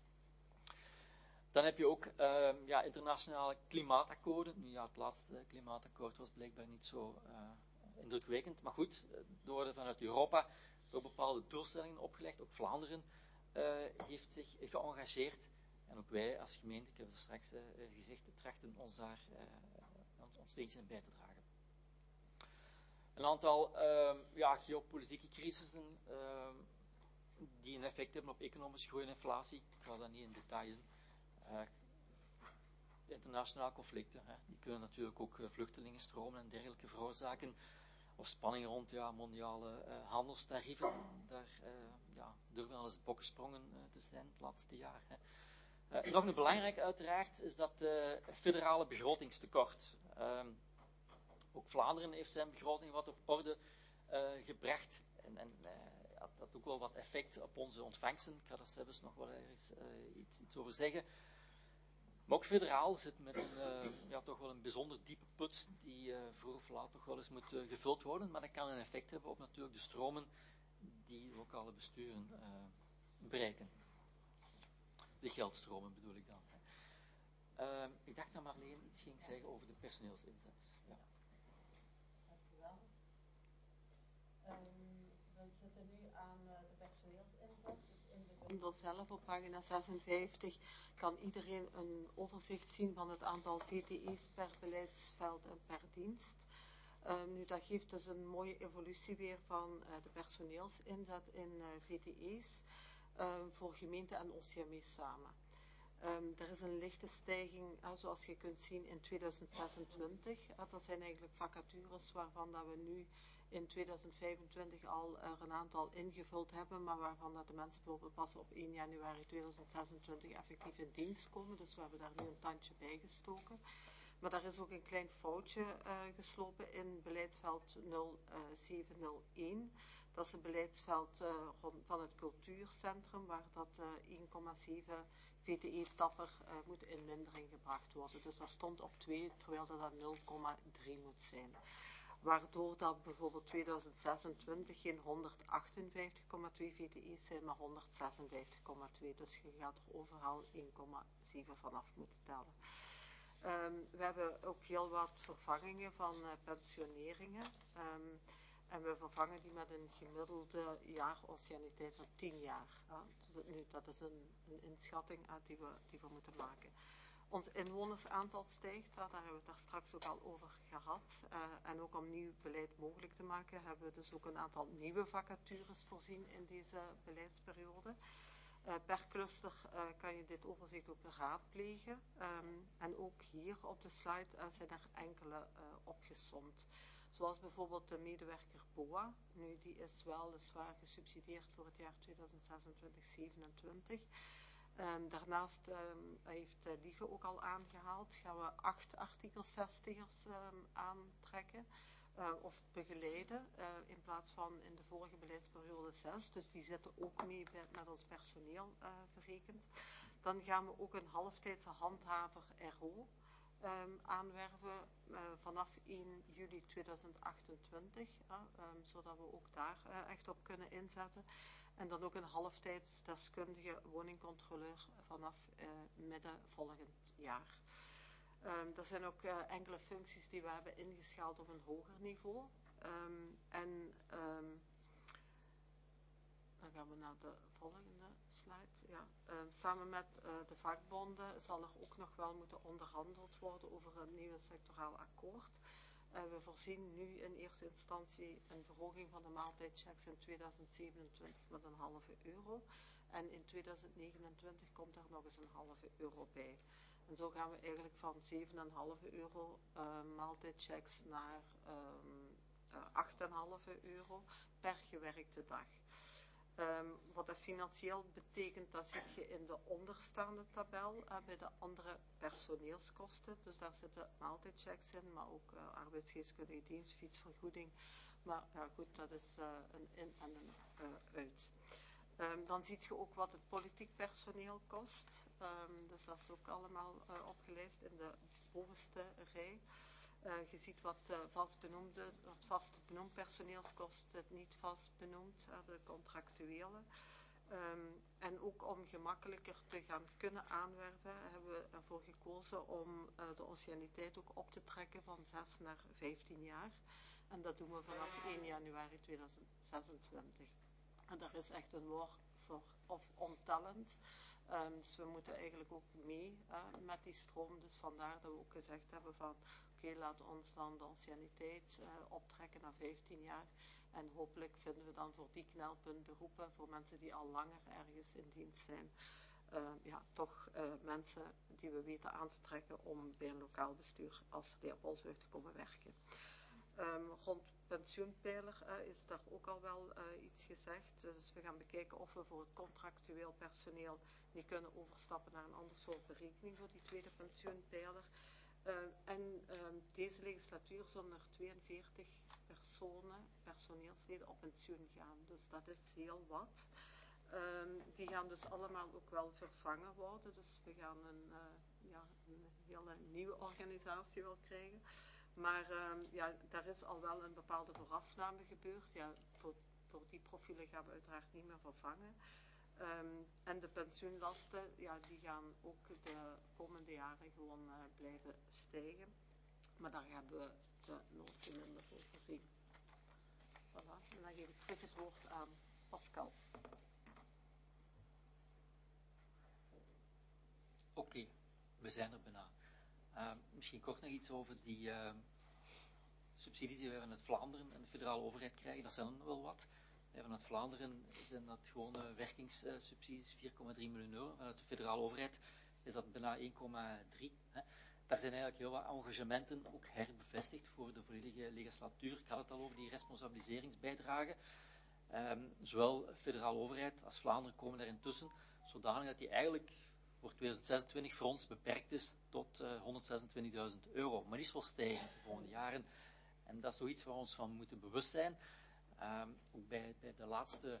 Dan heb je ook internationale klimaatakkoorden. Nu het laatste klimaatakkoord was blijkbaar niet zo indrukwekkend, maar goed, er worden vanuit Europa door bepaalde doelstellingen opgelegd. Ook Vlaanderen heeft zich geëngageerd. En ook wij als gemeente, ik heb het straks gezegd, trachten ons daar ons steentje in bij te dragen. Een aantal geopolitieke crisissen die een effect hebben op economische groei en inflatie. Ik ga dat niet in detail in. Internationale conflicten, die kunnen natuurlijk ook vluchtelingenstromen en dergelijke veroorzaken. Of spanningen rond mondiale handelstarieven. Daar durven wel eens bokkensprongen te zijn het laatste jaar. Nog een belangrijk uiteraard is dat federale begrotingstekort. Ook Vlaanderen heeft zijn begroting wat op orde gebracht. En dat ook wel wat effect op onze ontvangsten. Ik ga daar zelfs nog wel ergens iets over zeggen. Maar ook federaal zit met toch wel een bijzonder diepe put die vroeg of laat toch wel eens moet gevuld worden. Maar dat kan een effect hebben op natuurlijk de stromen die lokale besturen bereiken. De geldstromen bedoel ik dan. Ik dacht dat Marleen iets ging zeggen over de personeelsinzet. Ja. Dank u wel. We zitten nu aan de personeelsinzet. Dus in de bundel zelf op pagina 56 kan iedereen een overzicht zien van het aantal VTE's per beleidsveld en per dienst. Dat geeft dus een mooie evolutie weer van de personeelsinzet in VTE's voor gemeente en OCME samen. Er is een lichte stijging, zoals je kunt zien, in 2026. Dat zijn eigenlijk vacatures waarvan dat we nu in 2025 al een aantal ingevuld hebben, maar waarvan dat de mensen bijvoorbeeld pas op 1 januari 2026 effectief in dienst komen. Dus we hebben daar nu een tandje bij gestoken. Maar daar is ook een klein foutje geslopen in beleidsveld 0701. Dat is het beleidsveld van het cultuurcentrum, waar dat 1,7 VTE-tapper moet in mindering gebracht worden. Dus dat stond op 2, terwijl dat 0,3 moet zijn. Waardoor dat bijvoorbeeld 2026 geen 158,2 VTE's zijn, maar 156,2. Dus je gaat er overal 1,7 vanaf moeten tellen. We hebben ook heel wat vervangingen van pensioneringen. En we vervangen die met een gemiddelde jaaranciëniteit van 10 jaar. Dus dat is een inschatting die we moeten maken. Ons inwonersaantal stijgt, daar hebben we het daar straks ook al over gehad. En ook om nieuw beleid mogelijk te maken, hebben we dus ook een aantal nieuwe vacatures voorzien in deze beleidsperiode. Per cluster kan je dit overzicht ook raadplegen. En ook hier op de slide zijn er enkele opgesomd. Zoals bijvoorbeeld de medewerker BOA. Nu, die is weliswaar gesubsidieerd voor het jaar 2026-27. Daarnaast heeft Lieve ook al aangehaald, gaan we 8 artikel 60'ers aantrekken. Of begeleiden, in plaats van in de vorige beleidsperiode 6. Dus die zitten ook mee met ons personeel verrekend. Dan gaan we ook een halftijdse handhaver RO aanwerven vanaf 1 juli 2028. Zodat we ook daar echt op kunnen inzetten. En dan ook een halftijds deskundige woningcontroleur vanaf midden volgend jaar. Er zijn ook enkele functies die we hebben ingeschaald op een hoger niveau. Dan gaan we naar de volgende slide. Ja. Samen met de vakbonden zal er ook nog wel moeten onderhandeld worden over een nieuw sectoraal akkoord. We voorzien nu in eerste instantie een verhoging van de maaltijdchecks in 2027 met €0,5. En in 2029 komt er nog eens €0,5 bij. En zo gaan we eigenlijk van €7,5 maaltijdchecks naar €8,5 per gewerkte dag. Wat dat financieel betekent, dat zie je in de onderstaande tabel bij de andere personeelskosten. Dus daar zitten maaltijdchecks in, maar ook arbeidsgeestkundige dienst, fietsvergoeding. Maar ja goed, dat is een in en een uit. Dan zie je ook wat het politiek personeel kost. Dus dat is ook allemaal opgelijst in de bovenste rij. Je ziet wat vast benoemd personeel kost, het niet vast benoemd, de contractuele. En ook om gemakkelijker te gaan kunnen aanwerven, hebben we ervoor gekozen om de anciëniteit ook op te trekken van 6 naar 15 jaar. En dat doen we vanaf 1 januari 2026. En daar is echt een woord voor, of ontellend. Dus we moeten eigenlijk ook mee met die stroom. Dus vandaar dat we ook gezegd hebben van oké, laat ons dan de anciëniteit optrekken naar 15 jaar. En hopelijk vinden we dan voor die knelpunt beroepen, voor mensen die al langer ergens in dienst zijn, toch mensen die we weten aan te trekken om bij een lokaal bestuur als Leopoldsburg te komen werken. Rond pensioenpijler is daar ook al wel iets gezegd. Dus we gaan bekijken of we voor het contractueel personeel niet kunnen overstappen naar een ander soort berekening voor die tweede pensioenpijler. Deze legislatuur zullen er 42 personeelsleden op pensioen gaan. Dus dat is heel wat. Die gaan dus allemaal ook wel vervangen worden. Dus we gaan een hele nieuwe organisatie wel krijgen. Maar daar is al wel een bepaalde voorafname gebeurd. Ja, voor die profielen gaan we uiteraard niet meer vervangen. En de pensioenlasten, die gaan ook de komende jaren gewoon blijven stijgen. Maar daar hebben we de nodige middelen voor voorzien. Voilà. En dan geef ik terug het woord aan Pascal. Oké, we zijn er bijna. Misschien kort nog iets over die subsidies die we vanuit Vlaanderen en de federale overheid krijgen. Dat zijn er wel wat. Vanuit Vlaanderen zijn dat gewone werkingssubsidies, 4,3 miljoen euro. Vanuit de federale overheid is dat bijna 1,3. Daar zijn eigenlijk heel wat engagementen ook herbevestigd voor de volledige legislatuur. Ik had het al over die responsabiliseringsbijdrage. Zowel de federale overheid als Vlaanderen komen daar intussen, zodanig dat die eigenlijk voor 2026 voor ons beperkt is tot 126.000 euro. Maar niet zal stijgen de volgende jaren. En dat is zoiets waar we ons van moeten bewust zijn. Ook bij de laatste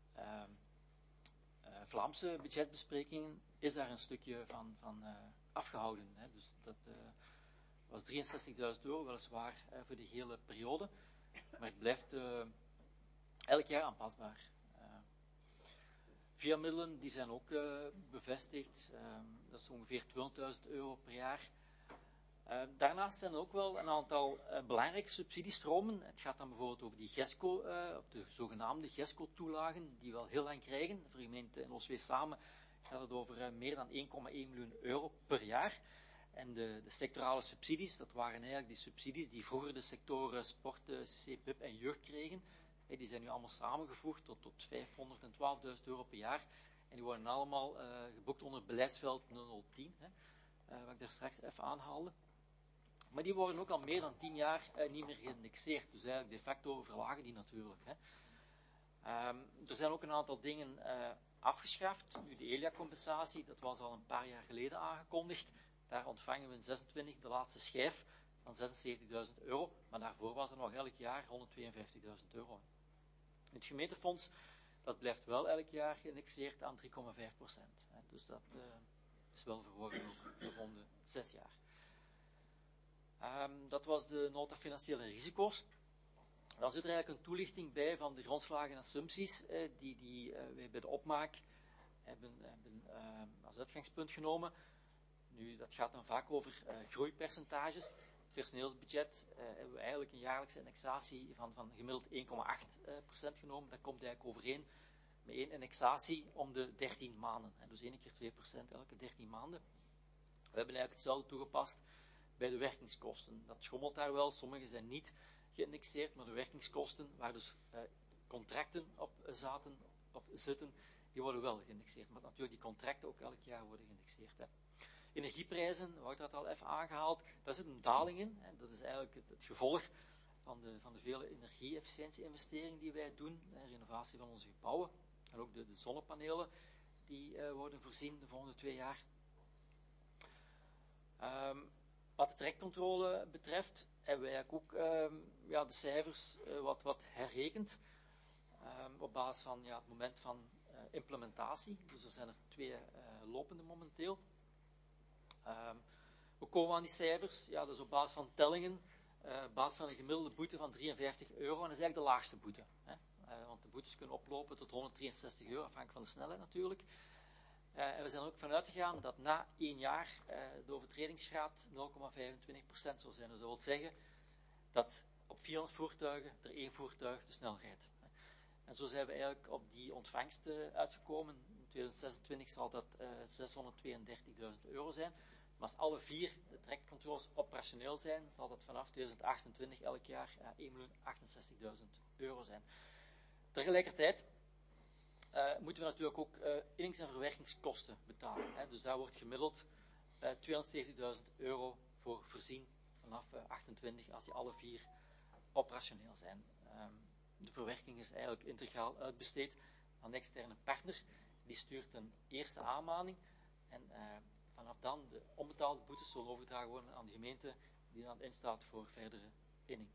Vlaamse budgetbesprekingen is daar een stukje van afgehouden. Dus dat was 63.000 euro, weliswaar voor de hele periode. Maar het blijft elk jaar aanpasbaar. VIA-middelen die zijn ook bevestigd. Dat is ongeveer 200.000 euro per jaar. Daarnaast zijn er ook wel een aantal belangrijke subsidiestromen. Het gaat dan bijvoorbeeld over die GESCO, of de zogenaamde GESCO-toelagen, die we al heel lang krijgen. Voor de gemeente en Oswee samen gaat het over meer dan 1,1 miljoen euro per jaar. En de sectorale subsidies, dat waren eigenlijk die subsidies die vroeger de sectoren sport, CC, PIP en jeugd kregen. Die zijn nu allemaal samengevoegd tot 512.000 euro per jaar. En die worden allemaal geboekt onder beleidsveld 0010, wat ik daar straks even aanhaalde. Maar die worden ook al meer dan 10 jaar niet meer geïndexeerd. Dus eigenlijk de facto verlagen die natuurlijk. Er zijn ook een aantal dingen afgeschaft. Nu de ELIA-compensatie, dat was al een paar jaar geleden aangekondigd. Daar ontvangen we in 26 de laatste schijf van 76.000 euro. Maar daarvoor was er nog elk jaar 152.000 euro. Het gemeentefonds, dat blijft wel elk jaar geïndexeerd aan 3,5%. Dus dat is wel verhoogd ook de volgende 6 jaar. Dat was de nota financiële risico's. Dan zit er eigenlijk een toelichting bij van de grondslagen en assumpties die wij bij de opmaak hebben als uitgangspunt genomen. Nu, dat gaat dan vaak over groeipercentages. Het personeelsbudget hebben we eigenlijk een jaarlijkse indexatie van gemiddeld 1,8% genomen. Dat komt eigenlijk overeen met 1 indexatie om de 13 maanden. Dus 1 keer 2% elke 13 maanden. We hebben eigenlijk hetzelfde toegepast bij de werkingskosten. Dat schommelt daar wel. Sommige zijn niet geïndexeerd, maar de werkingskosten, waar dus contracten op zaten of zitten, die worden wel geïndexeerd. Maar natuurlijk die contracten ook elk jaar worden geïndexeerd. Energieprijzen, Wouter had al even aangehaald, daar zit een daling in. Dat is eigenlijk het gevolg van de vele energie-efficiëntie-investeringen die wij doen, renovatie van onze gebouwen. En ook de zonnepanelen die worden voorzien de volgende 2 jaar. Wat de trajectcontrole betreft, hebben wij eigenlijk ook de cijfers wat herrekend. Op basis van het moment van implementatie. Dus er zijn er 2 lopende momenteel. Hoe komen we aan die cijfers? Ja, dat is op basis van tellingen. Op basis van een gemiddelde boete van €53. En dat is eigenlijk de laagste boete. Hè? Want de boetes kunnen oplopen tot €163, afhankelijk van de snelheid natuurlijk. En we zijn er ook vanuit gegaan dat na 1 jaar de overtredingsgraad 0,25% zou zijn. Dus dat wil zeggen dat op 400 voertuigen er 1 voertuig te snel rijdt. En zo zijn we eigenlijk op die ontvangsten uitgekomen. In 2026 zal dat €632.000 zijn. Maar als alle 4 de trajectcontroles operationeel zijn, zal dat vanaf 2028 elk jaar €1.068.000 zijn. Tegelijkertijd moeten we natuurlijk ook innings- en verwerkingskosten betalen. Hè. Dus daar wordt gemiddeld €270.000 voor voorzien vanaf 28, als die alle 4 operationeel zijn. De verwerking is eigenlijk integraal uitbesteed aan een externe partner. Die stuurt een eerste aanmaning en vanaf dan de onbetaalde boetes zullen overgedragen worden aan de gemeente die dan instaat voor verdere inning.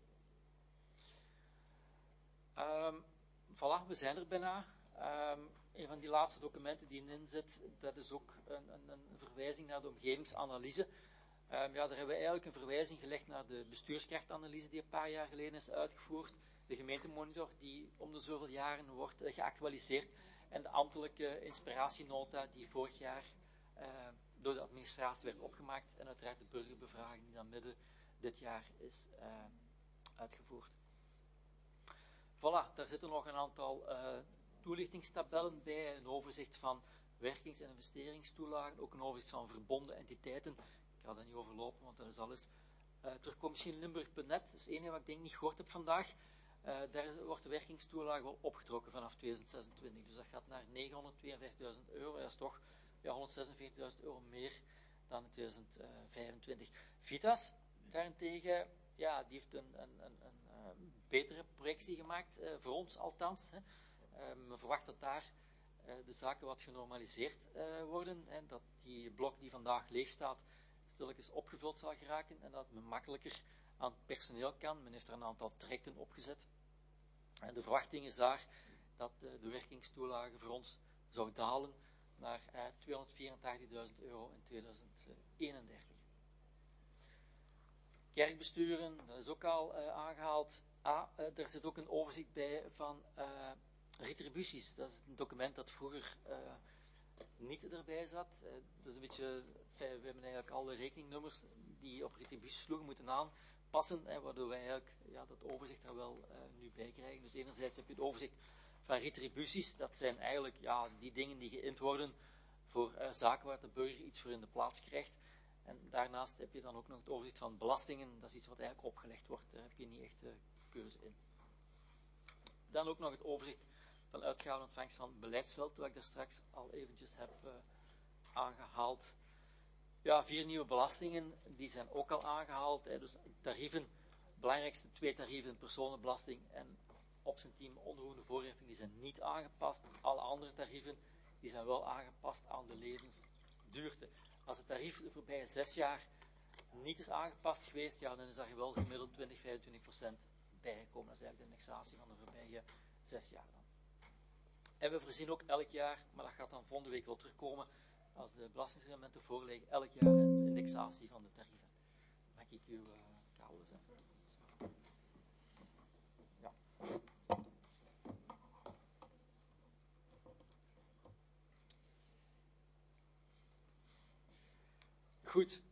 Voilà, we zijn er bijna. Een van die laatste documenten die erin zit, dat is ook een verwijzing naar de omgevingsanalyse. Daar hebben we eigenlijk een verwijzing gelegd naar de bestuurskrachtanalyse die een paar jaar geleden is uitgevoerd. De gemeentemonitor die om de zoveel jaren wordt geactualiseerd. En de ambtelijke inspiratienota die vorig jaar door de administratie werd opgemaakt. En uiteraard de burgerbevraging die dan midden dit jaar is uitgevoerd. Voilà, daar zitten nog een aantal toelichtingstabellen bij. Een overzicht van werkings- en investeringstoelagen. Ook een overzicht van verbonden entiteiten. Ik ga dat niet overlopen, want dat is alles. Terugkomt misschien Limburg.net. Dat is het enige wat ik denk niet gehoord heb vandaag. Daar wordt de werkingstoelage wel opgetrokken vanaf 2026. Dus dat gaat naar €942.000. Dat is toch €146.000 meer dan in 2025. Vitas, daarentegen, die heeft een betere projectie gemaakt, voor ons althans. Men verwacht dat daar de zaken wat genormaliseerd worden. Dat die blok die vandaag leeg staat, stilletjes opgevuld zal geraken en dat men makkelijker aan het personeel kan. Men heeft er een aantal trajecten opgezet. En de verwachting is daar dat de werkingstoelage voor ons zou dalen naar €284.000 in 2031. Kerkbesturen, dat is ook al aangehaald. Er zit ook een overzicht bij van retributies. Dat is een document dat vroeger niet erbij zat. Dat is een beetje, we hebben eigenlijk alle rekeningnummers die op retributies sloegen moeten aanpassen, waardoor wij eigenlijk dat overzicht daar wel nu bij krijgen. Dus enerzijds heb je het overzicht van retributies. Dat zijn eigenlijk die dingen die geïnd worden voor zaken waar de burger iets voor in de plaats krijgt. En daarnaast heb je dan ook nog het overzicht van belastingen. Dat is iets wat eigenlijk opgelegd wordt. Daar heb je niet echt keuze in. Dan ook nog het overzicht van uitgaven en ontvangst van beleidsveld, wat ik daar straks al eventjes heb aangehaald. 4 nieuwe belastingen, die zijn ook al aangehaald. Dus tarieven, belangrijkste 2 tarieven, personenbelasting en op zijn team onroerende voorheffing, die zijn niet aangepast. Alle andere tarieven, die zijn wel aangepast aan de levensduurte. Als het tarief de voorbije 6 jaar niet is aangepast geweest, dan is daar wel gemiddeld 20-25% bijgekomen. Dat is eigenlijk de indexatie van de voorbije 6 jaar dan. En we voorzien ook elk jaar, maar dat gaat dan volgende week wel terugkomen, als de belastingreglementen voorliggen, elk jaar een indexatie van de tarieven. Mag ik uw kabel zetten? Ja. Goed,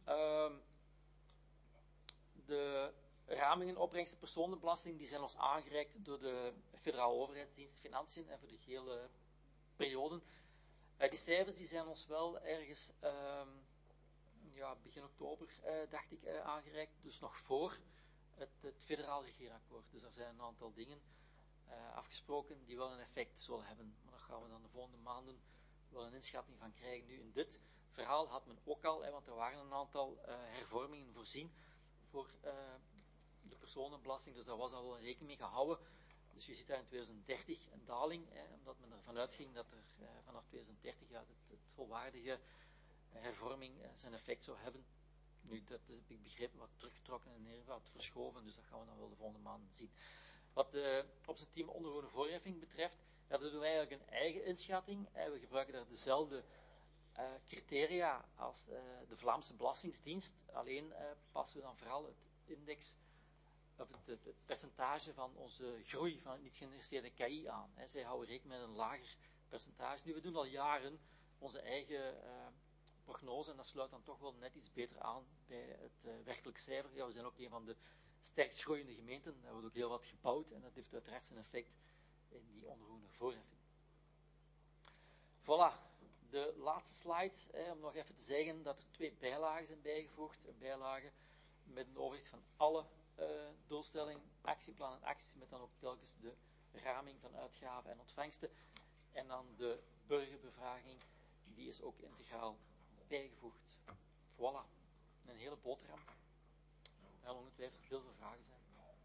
de ramingen opbrengsten personenbelasting, die zijn ons aangereikt door de Federale Overheidsdienst Financiën en voor de gehele periode. Die cijfers die zijn ons wel ergens begin oktober, dacht ik, aangereikt, dus nog voor het federaal regeerakkoord. Dus er zijn een aantal dingen afgesproken die wel een effect zullen hebben. Maar daar gaan we dan de volgende maanden wel een inschatting van krijgen. Nu in dit verhaal had men ook al, want er waren een aantal hervormingen voorzien voor de personenbelasting, dus daar was al wel een rekening mee gehouden. Dus je ziet daar in 2030 een daling, omdat men ervan uitging dat er vanaf 2030 het volwaardige hervorming zijn effect zou hebben. Nu, dat heb ik begrepen, wat teruggetrokken en weer wat verschoven, dus dat gaan we dan wel de volgende maanden zien. Wat de op zijn team onroerende voorheffing betreft, dat doen we eigenlijk een eigen inschatting. We gebruiken daar dezelfde criteria als de Vlaamse Belastingsdienst, alleen passen we dan vooral het index, of het percentage van onze groei van het niet geïnteresseerde KI aan. Zij houden rekening met een lager percentage. Nu, we doen al jaren onze eigen prognose en dat sluit dan toch wel net iets beter aan bij het werkelijk cijfer. Ja, we zijn ook een van de sterkst groeiende gemeenten, daar wordt ook heel wat gebouwd en dat heeft uiteraard zijn effect in die onroerende voorheffing. Voilà, de laatste slide, om nog even te zeggen dat er 2 bijlagen zijn bijgevoegd. Een bijlage met een overzicht van alle doelstellingen, actieplan en acties, met dan ook telkens de raming van uitgaven en ontvangsten. En dan de burgerbevraging, die is ook integraal bijgevoegd. Voilà, een hele boterham. Er gaan ongetwijfeld heel veel vragen zijn.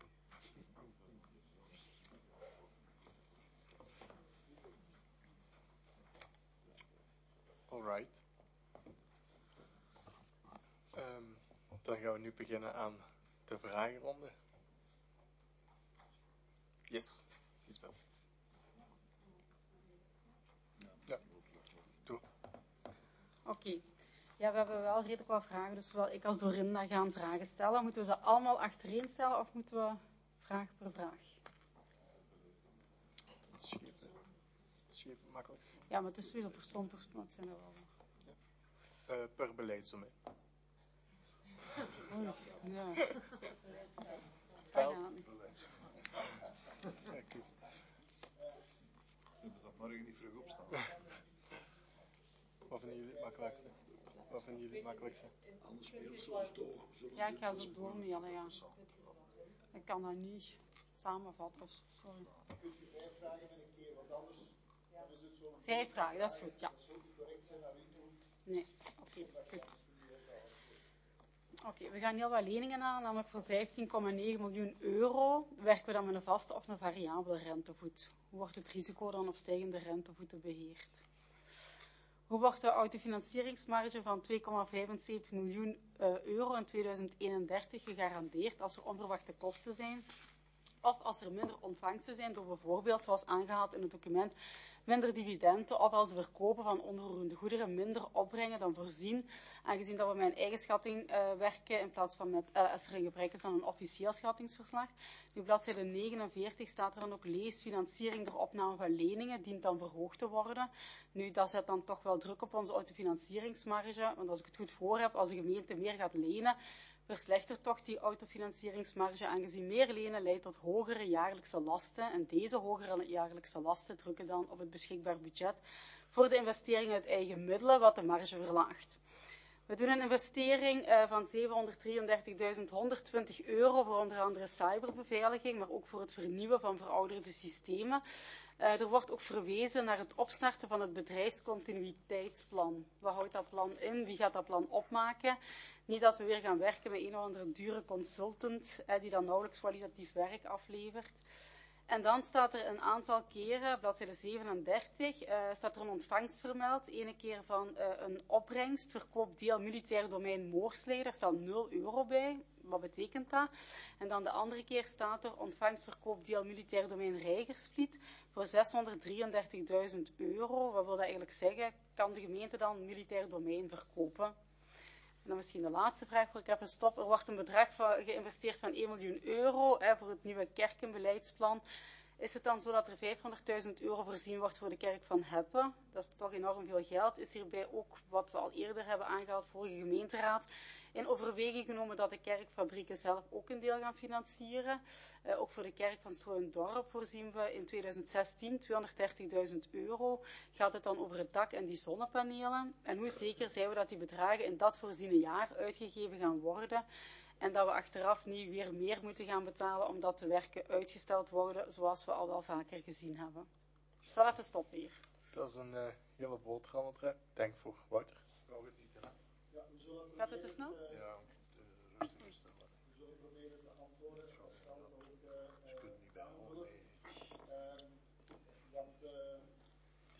Alright. Dan gaan we nu beginnen aan de vragenronde. Yes, Lisbeth. Ja, doe. Oké. Ja, we hebben wel redelijk wat vragen, dus zowel ik als Dorinda gaan vragen stellen. Moeten we ze allemaal achtereen stellen of moeten we vraag per vraag? Scheep makkelijk. Ja, maar het is weer persoon, dat zijn er wel. Ja. Per beleidsdomein. Ja. Dat morgen niet vroeg opstaan. Wat vinden jullie het makkelijkste? Wat vinden jullie het makkelijkste? Anders speel soms door. Ja, ik ga zo doormailen, ja. Ik kan dat niet samenvatten of zo, sorry. Kunt je 5 vragen in een keer, want anders dan is het zo. 5 vragen, dat is goed, ja. Dat zou niet correct zijn naar u toe. Nee, oké, goed. Oké, we gaan heel wat leningen aan, namelijk voor 15,9 miljoen euro werken we dan met een vaste of een variabele rentevoet. Hoe wordt het risico dan op stijgende rentevoeten beheerd? Hoe wordt de autofinancieringsmarge van 2,75 miljoen euro in 2031 gegarandeerd als er onverwachte kosten zijn? Of als er minder ontvangsten zijn door bijvoorbeeld, zoals aangehaald in het document, minder dividenden of als de verkopen van onroerende goederen minder opbrengen dan voorzien, aangezien dat we met een eigen schatting werken in plaats van met, als er een gebrek is aan een officieel schattingsverslag. Nu, bladzijde 49 staat er dan ook leesfinanciering door opname van leningen dient dan verhoogd te worden. Nu, dat zet dan toch wel druk op onze autofinancieringsmarge, want als ik het goed voor heb, als de gemeente meer gaat lenen, verslechtert toch die autofinancieringsmarge, aangezien meer lenen leidt tot hogere jaarlijkse lasten. En deze hogere jaarlijkse lasten drukken dan op het beschikbaar budget voor de investering uit eigen middelen, wat de marge verlaagt. We doen een investering van 733.120 euro voor onder andere cyberbeveiliging, maar ook voor het vernieuwen van verouderde systemen. Er wordt ook verwezen naar het opstarten van het bedrijfscontinuïteitsplan. Wat houdt dat plan in? Wie gaat dat plan opmaken? Niet dat we weer gaan werken met een of andere dure consultant die dan nauwelijks kwalitatief werk aflevert. En dan staat er een aantal keren, bladzijde 37, staat er een ontvangst vermeld. Ene keer van een opbrengst, verkoopdeel militair domein Moorslee, daar staat 0 euro bij. Wat betekent dat? En dan de andere keer staat er ontvangst verkoopdeel militair domein Rijgersvliet voor 633.000 euro. Wat wil dat eigenlijk zeggen? Kan de gemeente dan militair domein verkopen? En dan misschien de laatste vraag voor ik even stop. Er wordt een bedrag geïnvesteerd van 1 miljoen euro voor het nieuwe kerkenbeleidsplan. Is het dan zo dat er 500.000 euro voorzien wordt voor de kerk van Heppen? Dat is toch enorm veel geld. Is hierbij ook, wat we al eerder hebben aangehaald, vorige gemeenteraad, in overweging genomen dat de kerkfabrieken zelf ook een deel gaan financieren. Ook voor de kerk van Strooendorp voorzien we in 2016 230.000 euro. Gaat het dan over het dak en die zonnepanelen? En hoe zeker zijn we dat die bedragen in dat voorziene jaar uitgegeven gaan worden? En dat we achteraf niet weer meer moeten gaan betalen omdat de werken uitgesteld worden, zoals we al wel vaker gezien hebben. Ik zal even stoppen hier. Dat is een hele boterham. Denk voor Wouter. Gaat het te snel? Ja, rustig stellen. We zullen proberen te antwoorden. Ze kunnen niet bijhouden.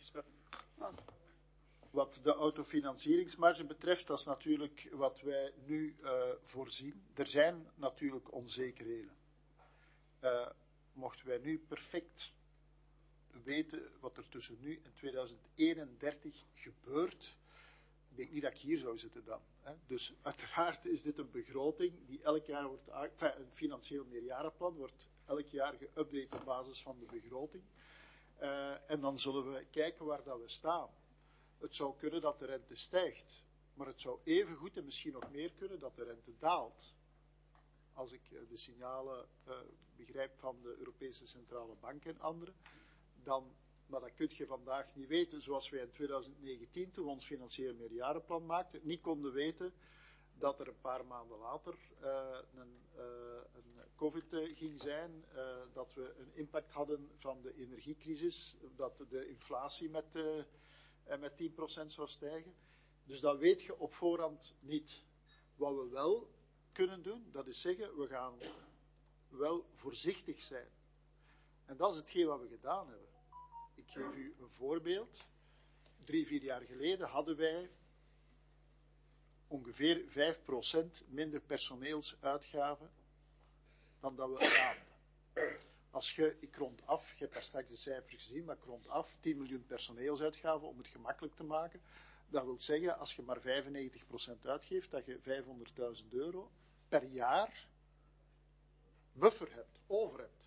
Wat de autofinancieringsmarge betreft, dat is natuurlijk wat wij nu voorzien. Er zijn natuurlijk onzekerheden. Mochten wij nu perfect weten wat er tussen nu en 2031 gebeurt, ik denk niet dat ik hier zou zitten dan. Hè. Dus uiteraard is dit een begroting die elk jaar wordt, een financieel meerjarenplan wordt elk jaar geüpdate op basis van de begroting. En dan zullen we kijken waar dat we staan. Het zou kunnen dat de rente stijgt, maar het zou even goed en misschien nog meer kunnen dat de rente daalt. Als ik de signalen begrijp van de Europese Centrale Bank en anderen, maar dat kun je vandaag niet weten, zoals wij in 2019, toen we ons financieel meerjarenplan maakten, niet konden weten dat er een paar maanden later een COVID ging zijn, dat we een impact hadden van de energiecrisis, dat de inflatie met 10% zou stijgen. Dus dat weet je op voorhand niet. Wat we wel kunnen doen, dat is zeggen, we gaan wel voorzichtig zijn. En dat is hetgeen wat we gedaan hebben. Ik geef u een voorbeeld. 3-4 jaar geleden hadden wij ongeveer 5% minder personeelsuitgaven dan dat we hadden. Als ik rond af, je hebt daar straks de cijfers gezien, maar ik rond af 10 miljoen personeelsuitgaven om het gemakkelijk te maken. Dat wil zeggen, als je maar 95% uitgeeft, dat je €500.000 per jaar buffer hebt, over hebt.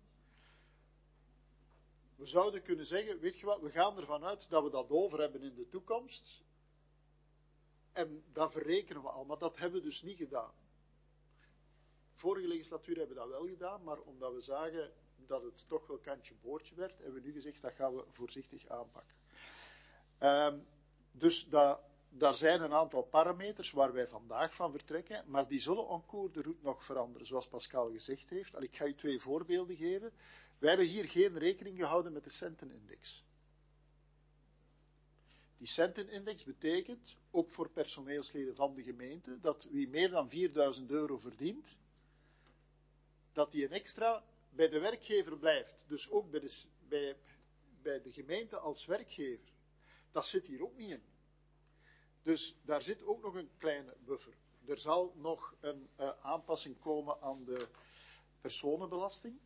We zouden kunnen zeggen, weet je wat, we gaan ervan uit dat we dat over hebben in de toekomst. En dat verrekenen we al, maar dat hebben we dus niet gedaan. Vorige legislatuur hebben we dat wel gedaan, maar omdat we zagen dat het toch wel kantje boordje werd, hebben we nu gezegd, dat gaan we voorzichtig aanpakken. Dus daar zijn een aantal parameters waar wij vandaag van vertrekken, maar die zullen en cours de route nog veranderen, zoals Pascal gezegd heeft. Ik ga u 2 voorbeelden geven. Wij hebben hier geen rekening gehouden met de centenindex. Die centenindex betekent, ook voor personeelsleden van de gemeente, dat wie meer dan €4.000 verdient, dat die een extra bij de werkgever blijft. Dus ook bij de gemeente als werkgever. Dat zit hier ook niet in. Dus daar zit ook nog een kleine buffer. Er zal nog een aanpassing komen aan de personenbelasting.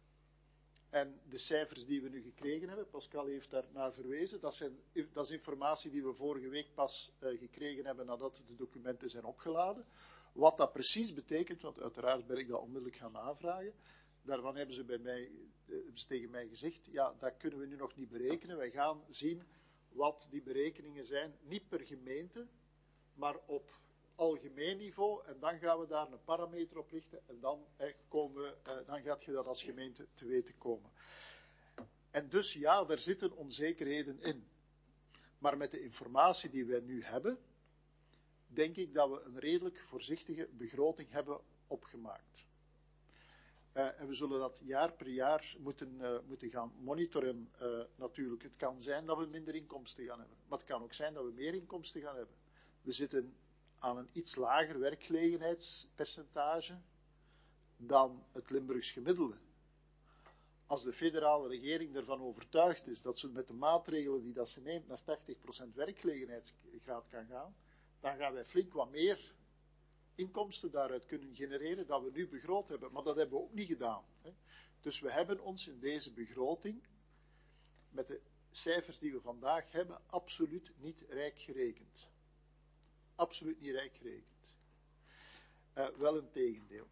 En de cijfers die we nu gekregen hebben, Pascal heeft daar naar verwezen, dat is informatie die we vorige week pas gekregen hebben nadat de documenten zijn opgeladen. Wat dat precies betekent, want uiteraard ben ik dat onmiddellijk gaan navragen, daarvan hebben ze tegen mij gezegd, ja, dat kunnen we nu nog niet berekenen. Wij gaan zien wat die berekeningen zijn, niet per gemeente, maar op algemeen niveau, en dan gaan we daar een parameter op richten, en dan gaat je dat als gemeente te weten komen. En dus ja, er zitten onzekerheden in. Maar met de informatie die wij nu hebben, denk ik dat we een redelijk voorzichtige begroting hebben opgemaakt. En we zullen dat jaar per jaar moeten gaan monitoren. Natuurlijk, het kan zijn dat we minder inkomsten gaan hebben, maar het kan ook zijn dat we meer inkomsten gaan hebben. We zitten aan een iets lager werkgelegenheidspercentage dan het Limburgs gemiddelde. Als de federale regering ervan overtuigd is dat ze met de maatregelen die dat ze neemt naar 80% werkgelegenheidsgraad kan gaan, dan gaan wij flink wat meer inkomsten daaruit kunnen genereren dan we nu begroot hebben. Maar dat hebben we ook niet gedaan. Hè. Dus we hebben ons in deze begroting, met de cijfers die we vandaag hebben, absoluut niet rijk gerekend. Absoluut niet rijk gerekend. Wel een tegendeel.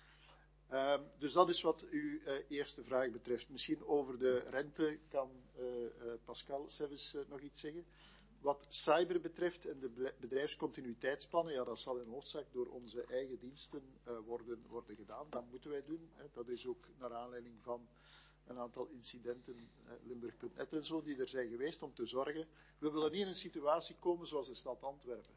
Dus dat is wat uw eerste vraag betreft. Misschien over de rente kan Pascal zelfs nog iets zeggen. Wat cyber betreft en de bedrijfscontinuïteitsplannen, ja, dat zal in hoofdzaak door onze eigen diensten worden gedaan. Dat moeten wij doen. Hè. Dat is ook naar aanleiding van een aantal incidenten, Limburg.net en zo, die er zijn geweest om te zorgen. We willen niet in een situatie komen zoals de stad Antwerpen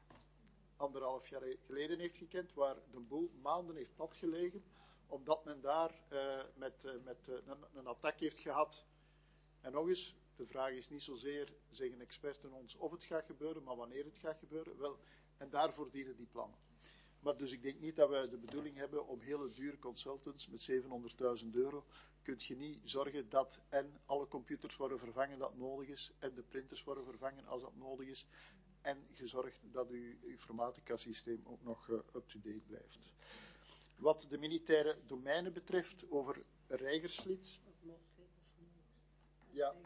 1,5 jaar geleden heeft gekend, waar de boel maanden heeft platgelegen, omdat men daar met een attack heeft gehad. En nog eens, de vraag is niet zozeer, zeggen experten ons, of het gaat gebeuren, maar wanneer het gaat gebeuren. Wel, en daarvoor dienen die plannen. Maar dus ik denk niet dat we de bedoeling hebben om hele dure consultants met €700.000. Kunt je niet zorgen dat en alle computers worden vervangen dat nodig is, en de printers worden vervangen als dat nodig is, en je zorgt dat uw informatica-systeem ook nog up-to-date blijft. Wat de militaire domeinen betreft, over Rijgersvliet. Ja.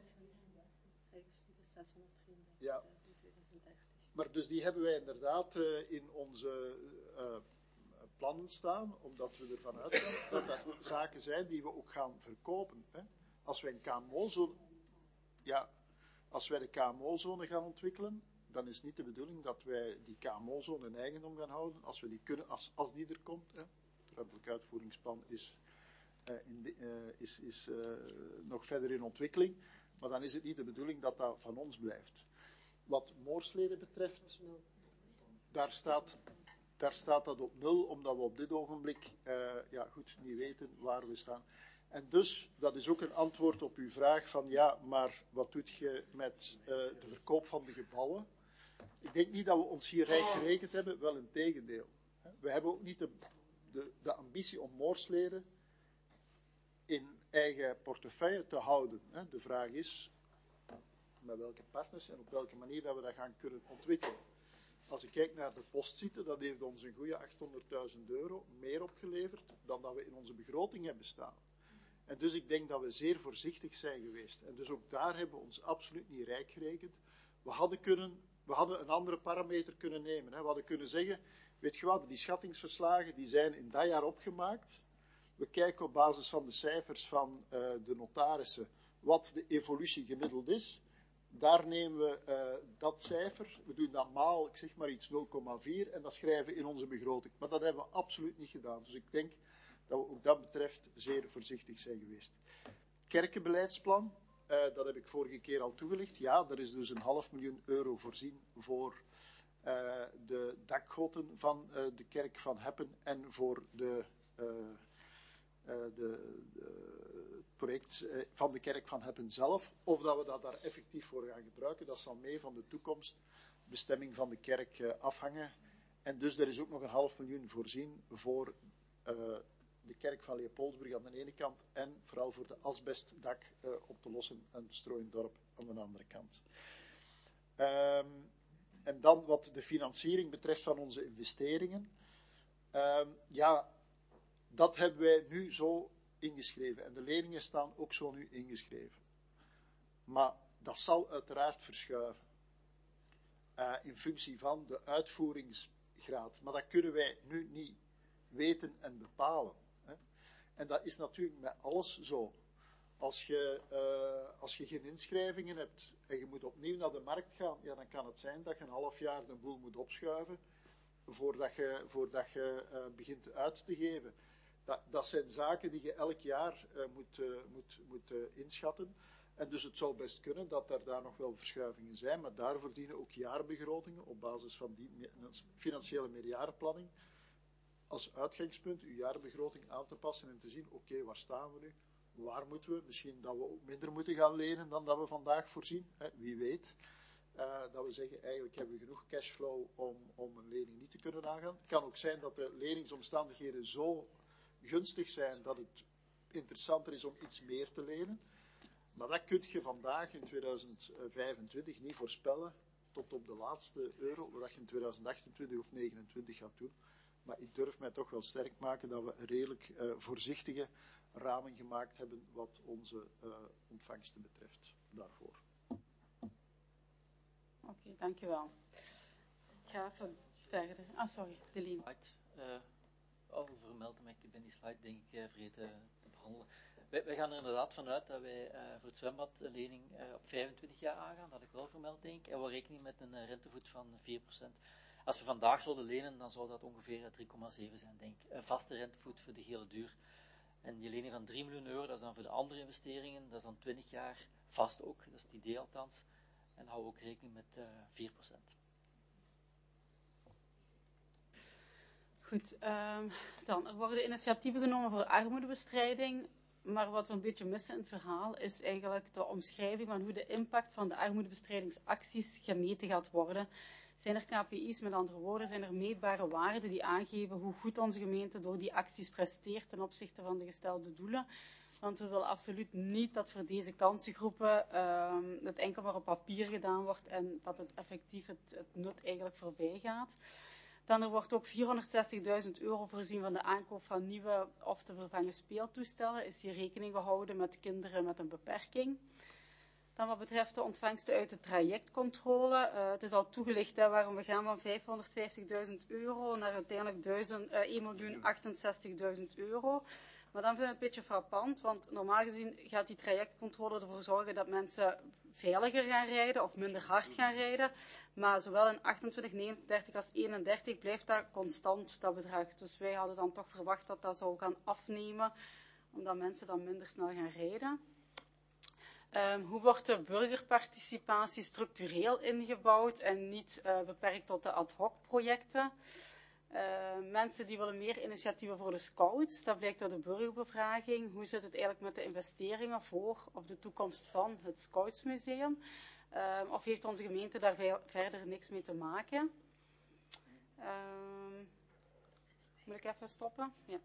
Ja. Maar dus die hebben wij inderdaad in onze plannen staan, omdat we ervan uitgaan dat dat zaken zijn die we ook gaan verkopen. Hè. Als wij een KMO-zone, ja, als wij de KMO-zone gaan ontwikkelen, dan is niet de bedoeling dat wij die KMO-zone in eigendom gaan houden, als we die kunnen, als die er komt. Hè. Het ruimtelijk uitvoeringsplan is nog verder in ontwikkeling, maar dan is het niet de bedoeling dat dat van ons blijft. Wat Moorslede betreft, daar staat dat op 0, omdat we op dit ogenblik niet weten waar we staan. En dus, dat is ook een antwoord op uw vraag van ja, maar wat doet je met de verkoop van de gebouwen? Ik denk niet dat we ons hier rijk gerekend hebben, wel een tegendeel. We hebben ook niet de ambitie om Moorslede in eigen portefeuille te houden. De vraag is met welke partners en op welke manier dat we dat gaan kunnen ontwikkelen. Als ik kijk naar de postzitten, dat heeft ons een goede €800.000 meer opgeleverd dan dat we in onze begroting hebben staan. En dus ik denk dat we zeer voorzichtig zijn geweest. En dus ook daar hebben we ons absoluut niet rijk gerekend. We hadden een andere parameter kunnen nemen. We hadden kunnen zeggen, weet je wat, die schattingsverslagen die zijn in dat jaar opgemaakt. We kijken op basis van de cijfers van de notarissen wat de evolutie gemiddeld is. Daar nemen we dat cijfer, we doen dat maal, ik zeg maar iets 0,4 en dat schrijven we in onze begroting. Maar dat hebben we absoluut niet gedaan. Dus ik denk dat we ook dat betreft zeer voorzichtig zijn geweest. Kerkenbeleidsplan, dat heb ik vorige keer al toegelicht. Ja, er is dus €500.000 voorzien voor de dakgoten van de kerk van Heppen en voor het project van de kerk van Heppen zelf. Of dat we dat daar effectief voor gaan gebruiken, dat zal mee van de toekomstbestemming van de kerk afhangen. En dus er is ook nog €500.000 voorzien voor de kerk van Leopoldsburg aan de ene kant en vooral voor de asbestdak op te lossen en Strooiendorp aan de andere kant. En dan wat de financiering betreft van onze investeringen. Dat hebben wij nu zo ingeschreven. En de leningen staan ook zo nu ingeschreven. Maar dat zal uiteraard verschuiven. In functie van de uitvoeringsgraad. Maar dat kunnen wij nu niet weten en bepalen. Hè. En dat is natuurlijk met alles zo. Als je geen inschrijvingen hebt en je moet opnieuw naar de markt gaan, ja, dan kan het zijn dat je een half jaar de boel moet opschuiven voordat je begint uit te geven. Dat zijn zaken die je elk jaar moet inschatten. En dus het zou best kunnen dat er daar nog wel verschuivingen zijn, maar daarvoor dienen ook jaarbegrotingen op basis van die financiële meerjarenplanning als uitgangspunt uw jaarbegroting aan te passen en te zien, oké, waar staan we nu? Waar moeten we? Misschien dat we ook minder moeten gaan lenen dan dat we vandaag voorzien. Wie weet. Dat we zeggen, eigenlijk hebben we genoeg cashflow om een lening niet te kunnen aangaan. Het kan ook zijn dat de leningsomstandigheden zo gunstig zijn dat het interessanter is om iets meer te lenen. Maar dat kun je vandaag in 2025 niet voorspellen tot op de laatste euro, wat je in 2028 of 2029 gaat doen. Maar ik durf mij toch wel sterk maken dat we een redelijk voorzichtige ramen gemaakt hebben wat onze ontvangsten betreft daarvoor. Oké, dankjewel. Ik ga even verder. Sorry, Deline. Al vermeld, maar ik ben die slide denk ik vergeten te behandelen. Wij gaan er inderdaad vanuit dat wij voor het zwembad een lening op 25 jaar aangaan, dat ik wel vermeld denk, en we rekenen met een rentevoet van 4%. Als we vandaag zouden lenen, dan zou dat ongeveer 3,7 zijn, denk ik. Een vaste rentevoet voor de hele duur. En die lening van €3 miljoen, dat is dan voor de andere investeringen, dat is dan 20 jaar vast ook, dat is het idee althans. En dan houden we ook rekening met 4%. Goed, dan, er worden initiatieven genomen voor armoedebestrijding, maar wat we een beetje missen in het verhaal is eigenlijk de omschrijving van hoe de impact van de armoedebestrijdingsacties gemeten gaat worden. Zijn er KPI's, met andere woorden, zijn er meetbare waarden die aangeven hoe goed onze gemeente door die acties presteert ten opzichte van de gestelde doelen? Want we willen absoluut niet dat voor deze kansengroepen het enkel maar op papier gedaan wordt en dat het effectief het nut eigenlijk voorbij gaat. Dan er wordt ook €460.000 voorzien van de aankoop van nieuwe of te vervangen speeltoestellen. Is hier rekening gehouden met kinderen met een beperking. Dan wat betreft de ontvangsten uit de trajectcontrole. Het is al toegelicht waarom we gaan van €550.000 naar uiteindelijk €1.068.000. Maar dan vind ik het een beetje frappant, want normaal gezien gaat die trajectcontrole ervoor zorgen dat mensen veiliger gaan rijden of minder hard gaan rijden. Maar zowel in 28, 39 als 31 blijft dat constant, dat bedrag. Dus wij hadden dan toch verwacht dat dat zou gaan afnemen, omdat mensen dan minder snel gaan rijden. Hoe wordt de burgerparticipatie structureel ingebouwd en niet beperkt tot de ad hoc projecten? Mensen die willen meer initiatieven voor de scouts, dat blijkt uit de burgerbevraging. Hoe zit het eigenlijk met de investeringen voor of de toekomst van het Scoutsmuseum? Of heeft onze gemeente daar verder niks mee te maken? Moet ik even stoppen? Ja.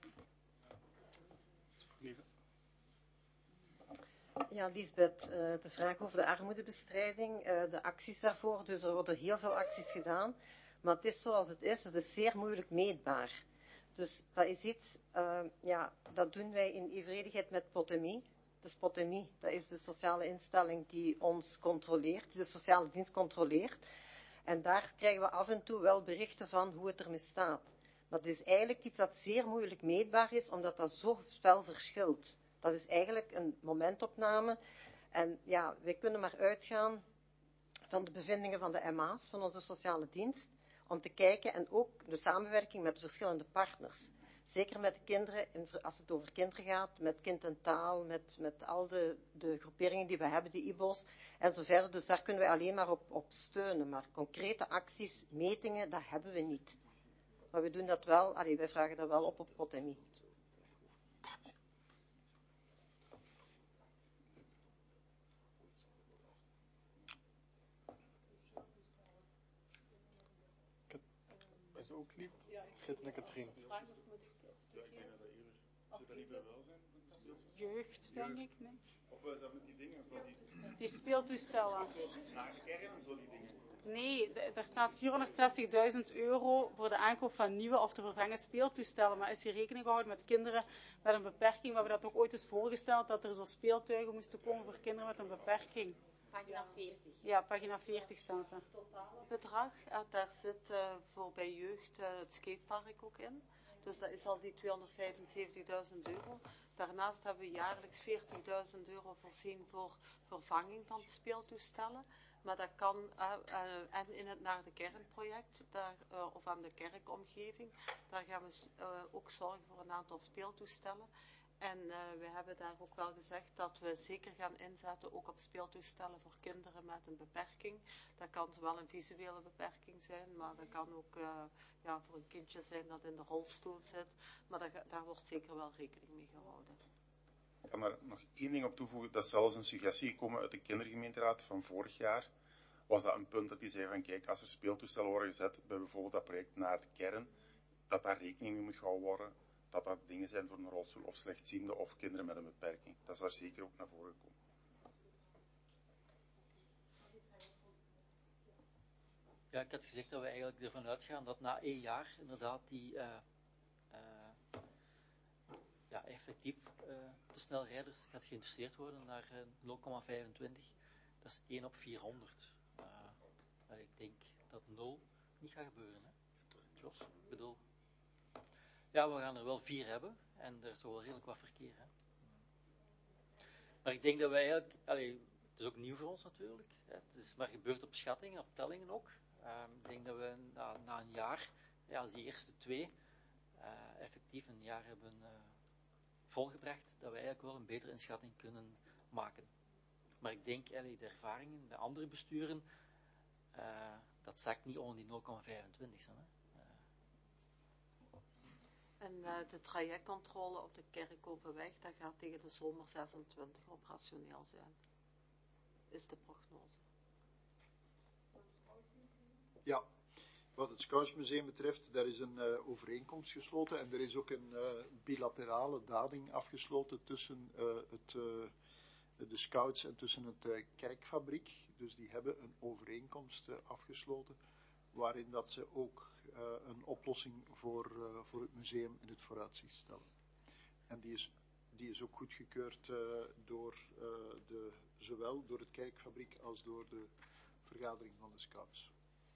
Ja, Lisbeth, de vraag over de armoedebestrijding, de acties daarvoor. Dus er worden heel veel acties gedaan. Maar het is zoals het is zeer moeilijk meetbaar. Dus dat is iets, dat doen wij in evenredigheid met Potemi. Dus Potemi, dat is de sociale instelling die ons controleert, die de sociale dienst controleert. En daar krijgen we af en toe wel berichten van hoe het ermee staat. Maar het is eigenlijk iets dat zeer moeilijk meetbaar is, omdat dat zo fel verschilt. Dat is eigenlijk een momentopname. En ja, wij kunnen maar uitgaan van de bevindingen van de MA's, van onze sociale dienst, om te kijken en ook de samenwerking met de verschillende partners. Zeker met de kinderen, als het over kinderen gaat, met Kind en Taal, met al de groeperingen die we hebben, de IBO's en zo verder. Dus daar kunnen we alleen maar op steunen. Maar concrete acties, metingen, dat hebben we niet. Maar we doen dat wel, wij vragen dat wel op Potemi. Is ook lief? Geert en Katrien. Ja, ik denk dat hier zit dat niet bij welzijn. Jeugd, denk ik, nee. Of is dat met die dingen? Die speeltoestellen. Naar de kern en zo die dingen. Nee, er staat €460.000 voor de aankoop van nieuwe of te vervangen speeltoestellen. Maar is hier rekening gehouden met kinderen met een beperking? We hebben dat ook ooit eens voorgesteld, dat er zo speeltuigen moesten komen voor kinderen met een beperking. Pagina 40. Ja, pagina 40 staat er. Het totale bedrag, daar zit voor bij jeugd het skatepark ook in. Dus dat is al die €275.000. Daarnaast hebben we jaarlijks €40.000 voorzien voor vervanging van de speeltoestellen. Maar dat kan, en in het naar de kernproject, of aan de kerkomgeving, daar gaan we ook zorgen voor een aantal speeltoestellen. En we hebben daar ook wel gezegd dat we zeker gaan inzetten ook op speeltoestellen voor kinderen met een beperking. Dat kan zowel een visuele beperking zijn, maar dat kan ook voor een kindje zijn dat in de rolstoel zit. Maar daar wordt zeker wel rekening mee gehouden. Ik kan daar nog één ding op toevoegen. Dat is zelfs een suggestie gekomen uit de kindergemeenteraad van vorig jaar. Was dat een punt dat die zei van kijk, als er speeltoestellen worden gezet bij bijvoorbeeld dat project naar de kern, dat daar rekening mee moet gehouden worden. Dat dat dingen zijn voor een rolstoel of slechtziende of kinderen met een beperking. Dat is daar zeker ook naar voren gekomen. Ja, ik had gezegd dat we eigenlijk ervan uitgaan dat na 1 jaar inderdaad die effectief de snelrijders gaat geïnteresseerd worden naar 0,25. Dat is 1 op 400. Maar ik denk dat 0 niet gaat gebeuren. Hè? Jos, ik bedoel... Ja, we gaan er wel 4 hebben en er is toch wel redelijk wat verkeer. Hè? Maar ik denk dat wij eigenlijk, het is ook nieuw voor ons natuurlijk, hè? Het is maar gebeurd op schattingen, op tellingen ook. Ik denk dat we na een jaar, als die eerste 2 effectief een jaar hebben volgebracht, dat we eigenlijk wel een betere inschatting kunnen maken. Maar ik denk, de ervaringen bij andere besturen, dat zakt niet onder die 0,25. Hè? En de trajectcontrole op de Kerkovenweg, dat gaat tegen de zomer 26 operationeel zijn. Is de prognose. Ja, wat het Scoutsmuseum betreft, daar is een overeenkomst gesloten en er is ook een bilaterale dading afgesloten tussen de Scouts en tussen het Kerkfabriek. Dus die hebben een overeenkomst afgesloten, waarin dat ze ook een oplossing voor het museum in het vooruitzicht stellen. En die is ook goedgekeurd zowel door het Kerkfabriek als door de vergadering van de Scouts.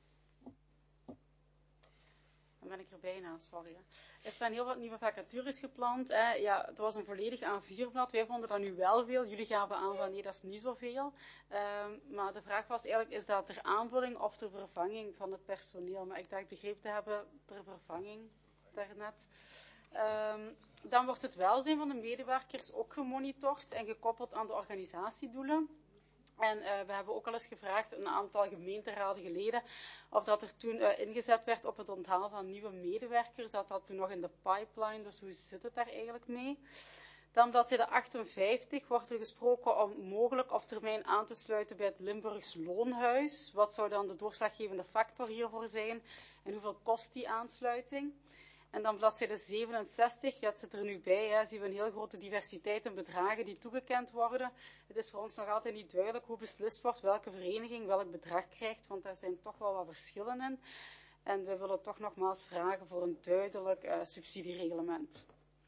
Dan ben ik er bijna, sorry. Er staan heel wat nieuwe vacatures gepland. Ja, het was een volledig A4-blad. Wij vonden dat nu wel veel. Jullie gaven aan van nee, dat is niet zoveel. Maar de vraag was eigenlijk, is dat ter aanvulling of ter vervanging van het personeel? Maar ik dacht begrepen te hebben, ter vervanging daarnet. Dan wordt het welzijn van de medewerkers ook gemonitord en gekoppeld aan de organisatiedoelen. En we hebben ook al eens gevraagd, een aantal gemeenteraden geleden, of dat er toen ingezet werd op het onthalen van nieuwe medewerkers. Dat toen nog in de pipeline, dus hoe zit het daar eigenlijk mee? Dan bladzijde 58 wordt er gesproken om mogelijk op termijn aan te sluiten bij het Limburgs Loonhuis. Wat zou dan de doorslaggevende factor hiervoor zijn en hoeveel kost die aansluiting? En dan bladzijde 67, ja, het zit er nu bij, zien we een heel grote diversiteit in bedragen die toegekend worden. Het is voor ons nog altijd niet duidelijk hoe beslist wordt welke vereniging welk bedrag krijgt, want daar zijn toch wel wat verschillen in. En we willen toch nogmaals vragen voor een duidelijk subsidiereglement.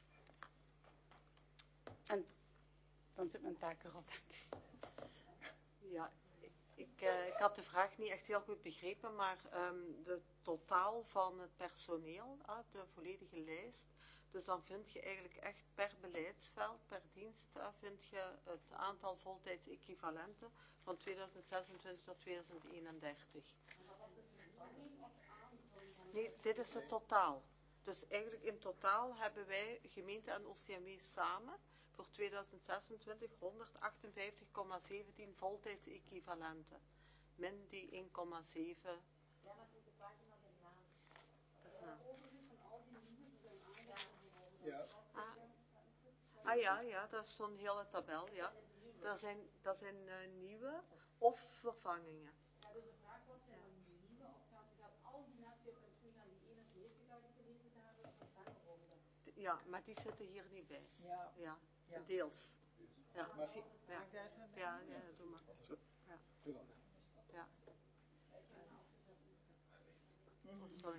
En dan zit mijn taak erop, denk ik. Ja, ik had de vraag niet echt heel goed begrepen, maar de totaal van het personeel, de volledige lijst, dus dan vind je eigenlijk echt per beleidsveld, per dienst, vind je het aantal voltijds equivalenten van 2026 tot 2031. Nee, dit is het totaal. Dus eigenlijk in totaal hebben wij, gemeente en OCMW samen, voor 2026 158,17 voltijds equivalenten. Min die 1,7. Ja, dat is de pagina ernaast. Overzicht van al die nieuwe die zijn aangekomen. Ja, dat is zo'n hele tabel, ja. Dat zijn nieuwe of vervangingen. Ja, dus de vraag was, zijn dat nieuwe of gaat al die mensen die op hun schoen aan die 41 die gelezen hebben, vervangen worden? Ja, maar die zitten hier niet bij. Ja. Deels. Ja, ja, doe maar. Ja. Sorry.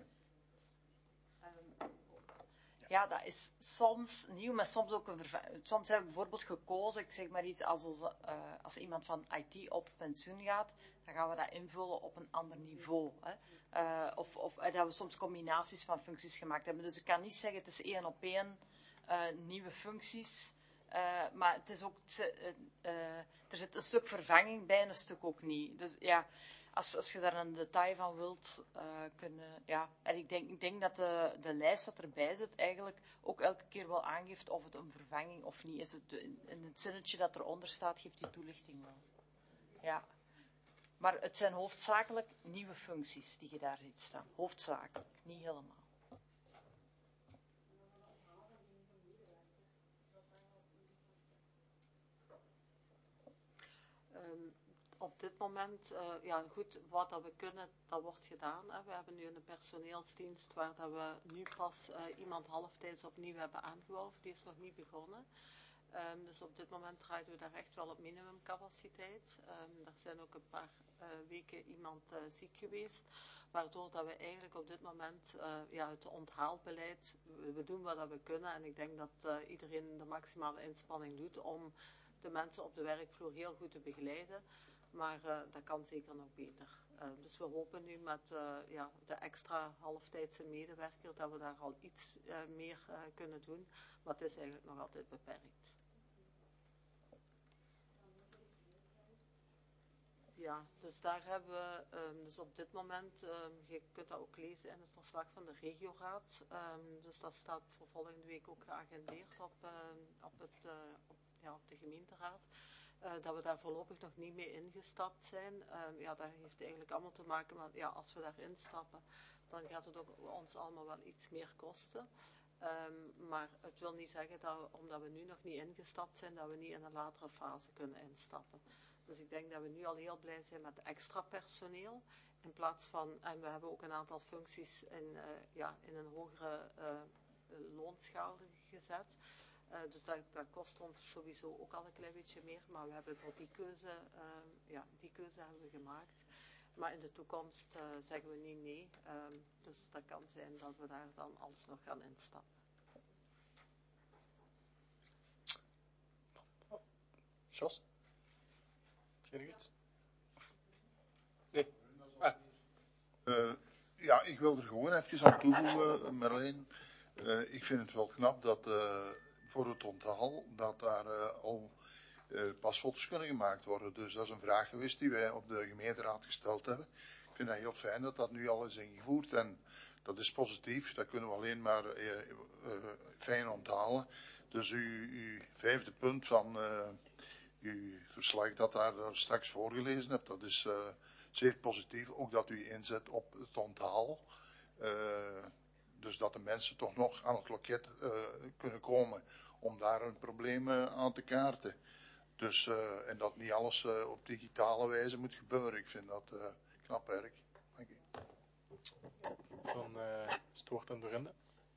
Ja, dat is soms nieuw, maar soms ook soms hebben we bijvoorbeeld gekozen, ik zeg maar iets, als iemand van IT op pensioen gaat, dan gaan we dat invullen op een ander niveau. Hè. Of dat we soms combinaties van functies gemaakt hebben. Dus ik kan niet zeggen, het is 1 op 1 nieuwe functies. Maar het is ook, er zit een stuk vervanging bij en een stuk ook niet. Dus ja, als je daar een detail van wilt kunnen, ja. En ik denk dat de lijst dat erbij zit eigenlijk ook elke keer wel aangeeft of het een vervanging of niet is. In het zinnetje dat eronder staat, geeft die toelichting wel. Ja. Maar het zijn hoofdzakelijk nieuwe functies die je daar ziet staan. Hoofdzakelijk, niet helemaal. Op dit moment, ja goed, wat dat we kunnen, dat wordt gedaan. Hè. We hebben nu een personeelsdienst waar dat we nu pas iemand halftijds opnieuw hebben aangeworven. Die is nog niet begonnen. Dus op dit moment draaien we daar echt wel op minimumcapaciteit. Er zijn ook een paar weken iemand ziek geweest. Waardoor dat we eigenlijk op dit moment het onthaalbeleid, we doen wat dat we kunnen. En ik denk dat iedereen de maximale inspanning doet om de mensen op de werkvloer heel goed te begeleiden. Maar dat kan zeker nog beter. Dus we hopen nu met de extra halftijdse medewerker dat we daar al iets meer kunnen doen. Maar het is eigenlijk nog altijd beperkt. Ja, dus daar hebben we, dus op dit moment, je kunt dat ook lezen in het verslag van de regioraad. Dus dat staat voor volgende week ook geagendeerd op de gemeenteraad. Dat we daar voorlopig nog niet mee ingestapt zijn. Dat heeft eigenlijk allemaal te maken met, als we daar instappen, dan gaat het ook ons allemaal wel iets meer kosten. Maar het wil niet zeggen dat omdat we nu nog niet ingestapt zijn, dat we niet in een latere fase kunnen instappen. Dus ik denk dat we nu al heel blij zijn met extra personeel. In plaats van, en we hebben ook een aantal functies in een hogere loonschaal gezet. Dus dat kost ons sowieso ook al een klein beetje meer. Maar we hebben tot die keuze hebben we gemaakt. Maar in de toekomst zeggen we niet nee. Dus dat kan zijn dat we daar dan alsnog gaan instappen. Jos? Geen iets? Nee. Ja, ik wil er gewoon even aan toevoegen, Marleen. Ik vind het wel knap dat voor het onthaal dat daar al pasfoto's kunnen gemaakt worden. Dus dat is een vraag geweest die wij op de gemeenteraad gesteld hebben. Ik vind het heel fijn dat dat nu al is ingevoerd en dat is positief. Dat kunnen we alleen maar fijn onthalen. Dus uw vijfde punt van uw verslag dat daar straks voorgelezen hebt, dat is zeer positief. Ook dat u inzet op het onthaal. Dus dat de mensen toch nog aan het loket kunnen komen om daar een probleem aan te kaarten. Dus, en dat niet alles op digitale wijze moet gebeuren. Ik vind dat knap werk. Dank u. Dan is het woord aan Dorinde.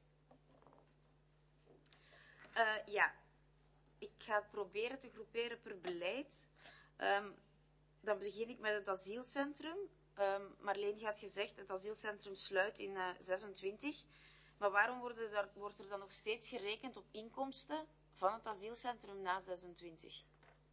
Ja, ik ga het proberen te groeperen per beleid. Dan begin ik met het asielcentrum. Marleen had gezegd, het asielcentrum sluit in 26. Maar waarom wordt er dan nog steeds gerekend op inkomsten van het asielcentrum na 26?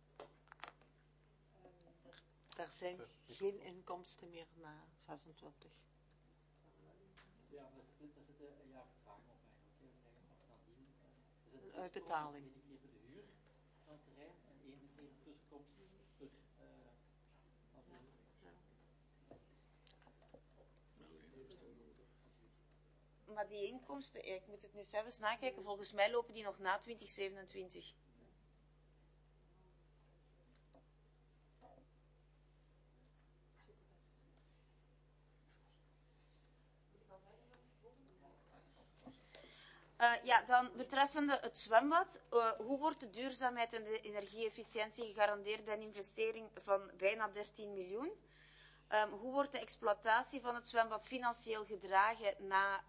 Er zijn geen inkomsten meer na 26. Ja, daar zit een jaar vertraging op eigenlijk. Een uitbetaling. Eén keer voor de huur van het terrein en één keer de tussenkomst per Maar die inkomsten, ik moet het nu zelfs nakijken, volgens mij lopen die nog na 2027. Ja, dan betreffende het zwembad. Hoe wordt de duurzaamheid en de energie-efficiëntie gegarandeerd bij een investering van bijna 13 miljoen? Hoe wordt de exploitatie van het zwembad financieel gedragen na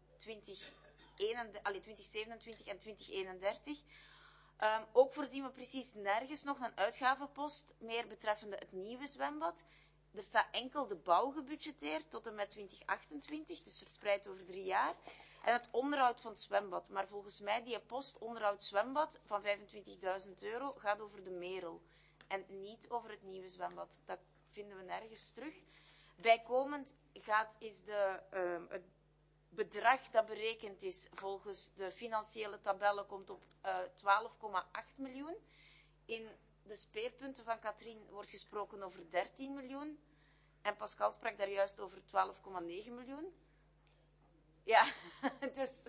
2027 en 2031? Ook voorzien we precies nergens nog een uitgavenpost meer betreffende het nieuwe zwembad. Er staat enkel de bouw gebudgeteerd tot en met 2028, dus verspreid over 3 jaar. En het onderhoud van het zwembad. Maar volgens mij die post onderhoud zwembad van €25.000 gaat over de Merel. En niet over het nieuwe zwembad. Dat vinden we nergens terug. Bijkomend is het bedrag dat berekend is volgens de financiële tabellen komt op 12,8 miljoen. In de speerpunten van Katrien wordt gesproken over 13 miljoen. En Pascal sprak daar juist over 12,9 miljoen. Ja, dus,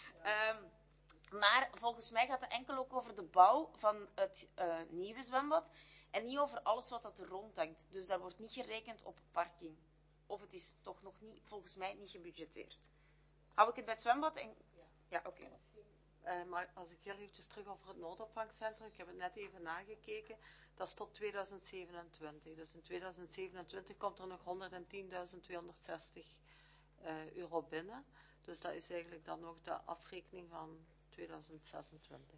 maar volgens mij gaat het enkel ook over de bouw van het nieuwe zwembad en niet over alles wat dat er rond hangt. Dus daar wordt niet gerekend op parking. Of het is toch nog niet, volgens mij niet gebudgeteerd. Hou ik het bij het zwembad? Ja, oké. Maar als ik heel eventjes terug over het noodopvangcentrum, ik heb het net even nagekeken, dat is tot 2027. Dus in 2027 komt er nog €110.260 binnen. Dus dat is eigenlijk dan nog de afrekening van 2026.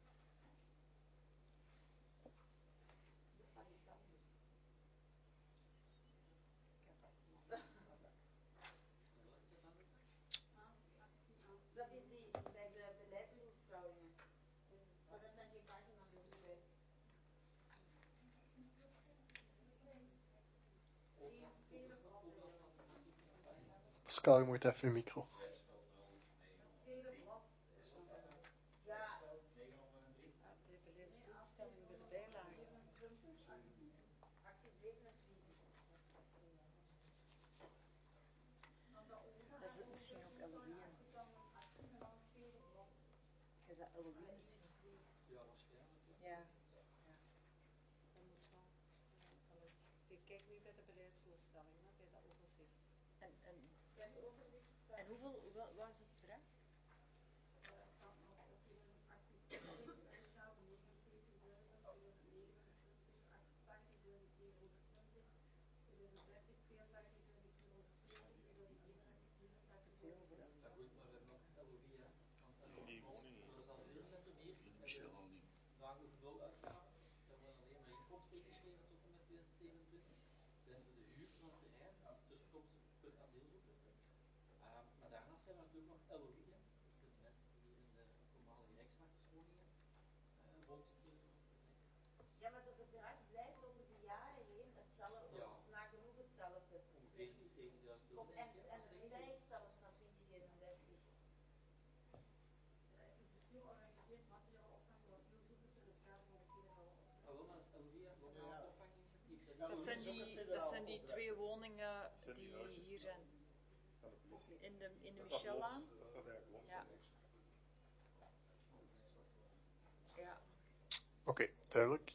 Dat is die bij de beleidsinstellingen. Maar dat zijn geen pagina's er niet bij. Pascal, je moet even je micro. Dat is misschien ook Elohim. Is dat Elohim misschien? Ja, waarschijnlijk. Ja. Dat moet wel. Ik kijk nu bij de beleidsdoelstellingen, bij dat overzicht. En hoeveel, wat is het bedrag? Michel al niet. Vraag over 0 uitgaven. Er worden alleen maar inkomsten ingeschreven tot en met 2027. Zijn voor de huur van het terrein en de tussenkomsten per asielzoeker. Maar daarnaast zijn er natuurlijk nog LOI. Hè. Dat zijn de mensen die hier in de voormalige rijkswachterswoningen wonen. Ja, maar het bedrag blijft over de jaren heen hetzelfde, Ja. dus nagenoeg hetzelfde. Ongeveer die 70.000 euro. En het stijgt zelfs naar 2031. Er is een bestuur organiseert materiale opvang voor asielzoekers in het kader van de federale opvang. Ah, wel, maar dat is LOI, lokale opvanginitiatief. Dat zijn die 2 woningen die hier zijn. In de Michelaan. Dat staat eigenlijk los. Ja. Ja. Oké, duidelijk.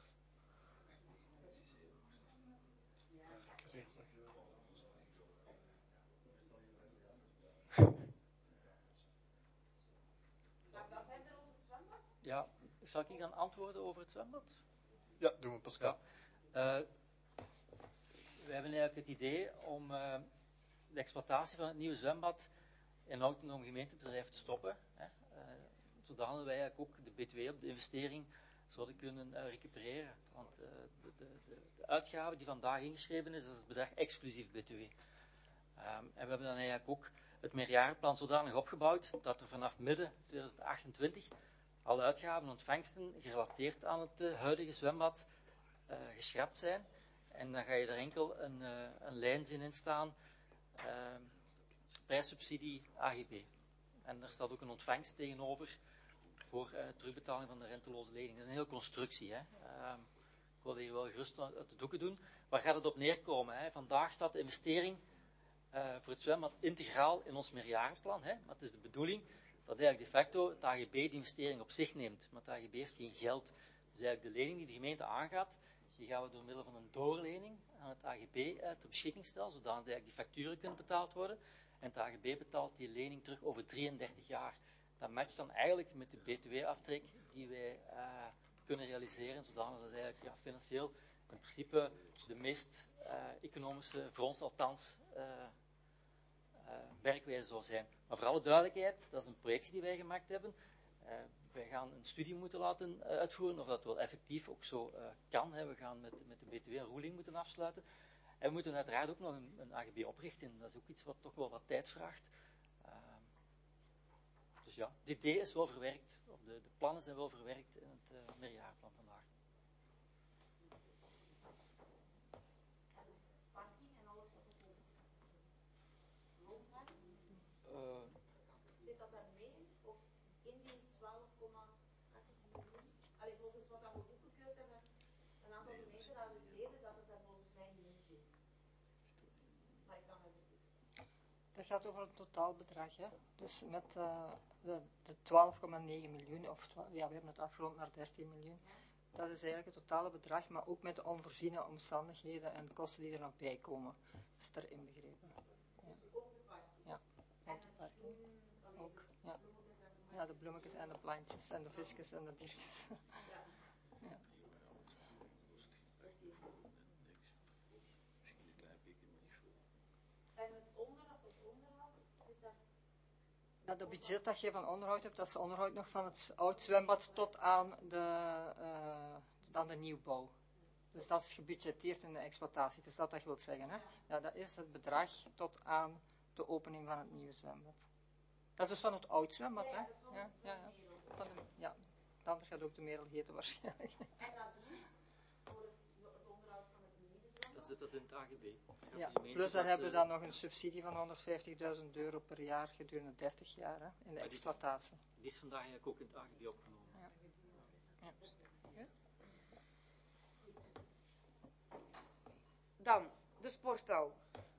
Ga ik dan verder over het zwembad? Ja, zal ik dan antwoorden over het zwembad? Ja, doen we Pascal. Ja. We hebben eigenlijk het idee om de exploitatie van het nieuwe zwembad in een autonoom gemeentebedrijf te stoppen. Zodanig wij eigenlijk ook de BTW op de investering zouden kunnen recupereren. Want de uitgave die vandaag ingeschreven is, dat is het bedrag exclusief BTW. En we hebben dan eigenlijk ook het meerjarenplan zodanig opgebouwd dat er vanaf midden 2028 alle uitgaven en ontvangsten gerelateerd aan het huidige zwembad geschrapt zijn. En dan ga je er enkel een lijnzin in staan, prijssubsidie AGB. En daar staat ook een ontvangst tegenover voor terugbetaling van de renteloze lening. Dat is een hele constructie. Hè. Ik wil hier wel gerust uit de doeken doen. Waar gaat het op neerkomen? Hè? Vandaag staat de investering voor het zwembad integraal in ons meerjarenplan. Hè? Maar het is de bedoeling dat eigenlijk de facto het AGB de investering op zich neemt. Maar het AGB heeft geen geld. Dus eigenlijk de lening die de gemeente aangaat, die gaan we door middel van een doorlening aan het AGB ter beschikking stellen, zodat eigenlijk die facturen kunnen betaald worden. En het AGB betaalt die lening terug over 33 jaar. Dat matcht dan eigenlijk met de BTW-aftrek die wij kunnen realiseren, zodat het eigenlijk financieel in principe de meest economische, voor ons althans, werkwijze zou zijn. Maar voor alle duidelijkheid, dat is een projectie die wij gemaakt hebben. Wij gaan een studie moeten laten uitvoeren, of dat wel effectief ook zo kan. We gaan met de BTW een ruling moeten afsluiten. En we moeten uiteraard ook nog een AGB oprichten. Dat is ook iets wat toch wel wat tijd vraagt. Dus ja, het idee is wel verwerkt, of de plannen zijn wel verwerkt in het meerjarenplan vandaag. Parking en alles wat het loonvraag? Zit dat daar mee in? Of in die 12,8 miljoen? Allee, volgens wat we goedgekeurd hebben, een aantal gemeenten dat we gegeven, zat het daar volgens mij niet in. Maar ik kan me vergissen. Dat gaat over een totaalbedrag, hè. Dus met de 12,9 miljoen, of we hebben het afgerond naar 13 miljoen. Dat is eigenlijk het totale bedrag, maar ook met de onvoorziene omstandigheden en kosten die er nog bij komen. Dat is er inbegrepen. Ja. Dus ook de parking? Ja, ook de parking. Ook, ja. Ja, de bloemetjes en de plantjes en de visjes en de diertjes. Ja. Ja. En het onderhoud zit daar? Ja, dat budget dat je van onderhoud hebt, dat is onderhoud nog van het oud zwembad tot aan de nieuwbouw. Dus dat is gebudgeteerd in de exploitatie. Het is dat je wilt zeggen, hè? Ja, dat is het bedrag tot aan de opening van het nieuwe zwembad. Dat is dus van het oud zwembad, hè? Ja. De ander gaat ook de Merel heten waarschijnlijk. En nadien, voor het onderhoud van het nieuwe zwembad? Dat zit dat in het AGB. Ja, plus daar hebben we dan nog een subsidie van €150.000 per jaar gedurende 30 jaar, hè, in de exploitatie. Die is vandaag eigenlijk ook in het AGB opgenomen. Ja. Ja. Ja. Dan, de sporthal.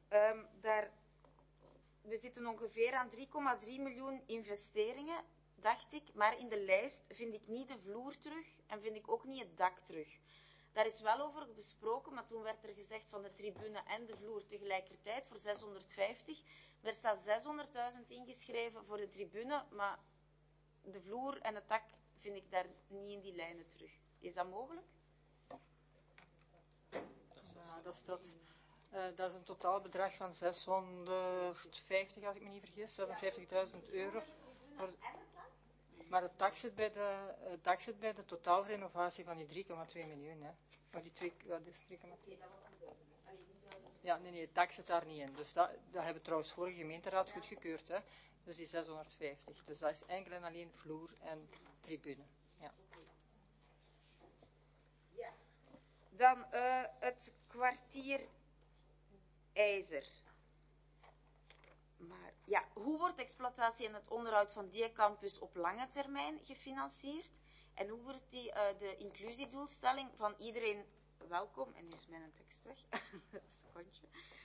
We zitten ongeveer aan 3,3 miljoen investeringen, dacht ik. Maar in de lijst vind ik niet de vloer terug en vind ik ook niet het dak terug. Daar is wel over besproken, maar toen werd er gezegd van de tribune en de vloer tegelijkertijd voor 650. Er staat 600.000 ingeschreven voor de tribune, maar de vloer en het dak vind ik daar niet in die lijnen terug. Is dat mogelijk? Ja, dat is een totaalbedrag van 650, als ik me niet vergis, €56.000. Maar het dak zit bij de totaalrenovatie van die 3,2 miljoen. Hè. Of die 2, wat is 3,2? Ja, nee, het dak zit daar niet in. Dus dat hebben we trouwens vorige gemeenteraad goedgekeurd. Hè. Dus die 650. Dus dat is enkel en alleen vloer en tribune. Ja. Dan het kwartier IJzer. Maar ja, hoe wordt de exploitatie en het onderhoud van die campus op lange termijn gefinancierd? En hoe wordt de inclusiedoelstelling van iedereen welkom? En nu is mijn tekst weg. Secondje.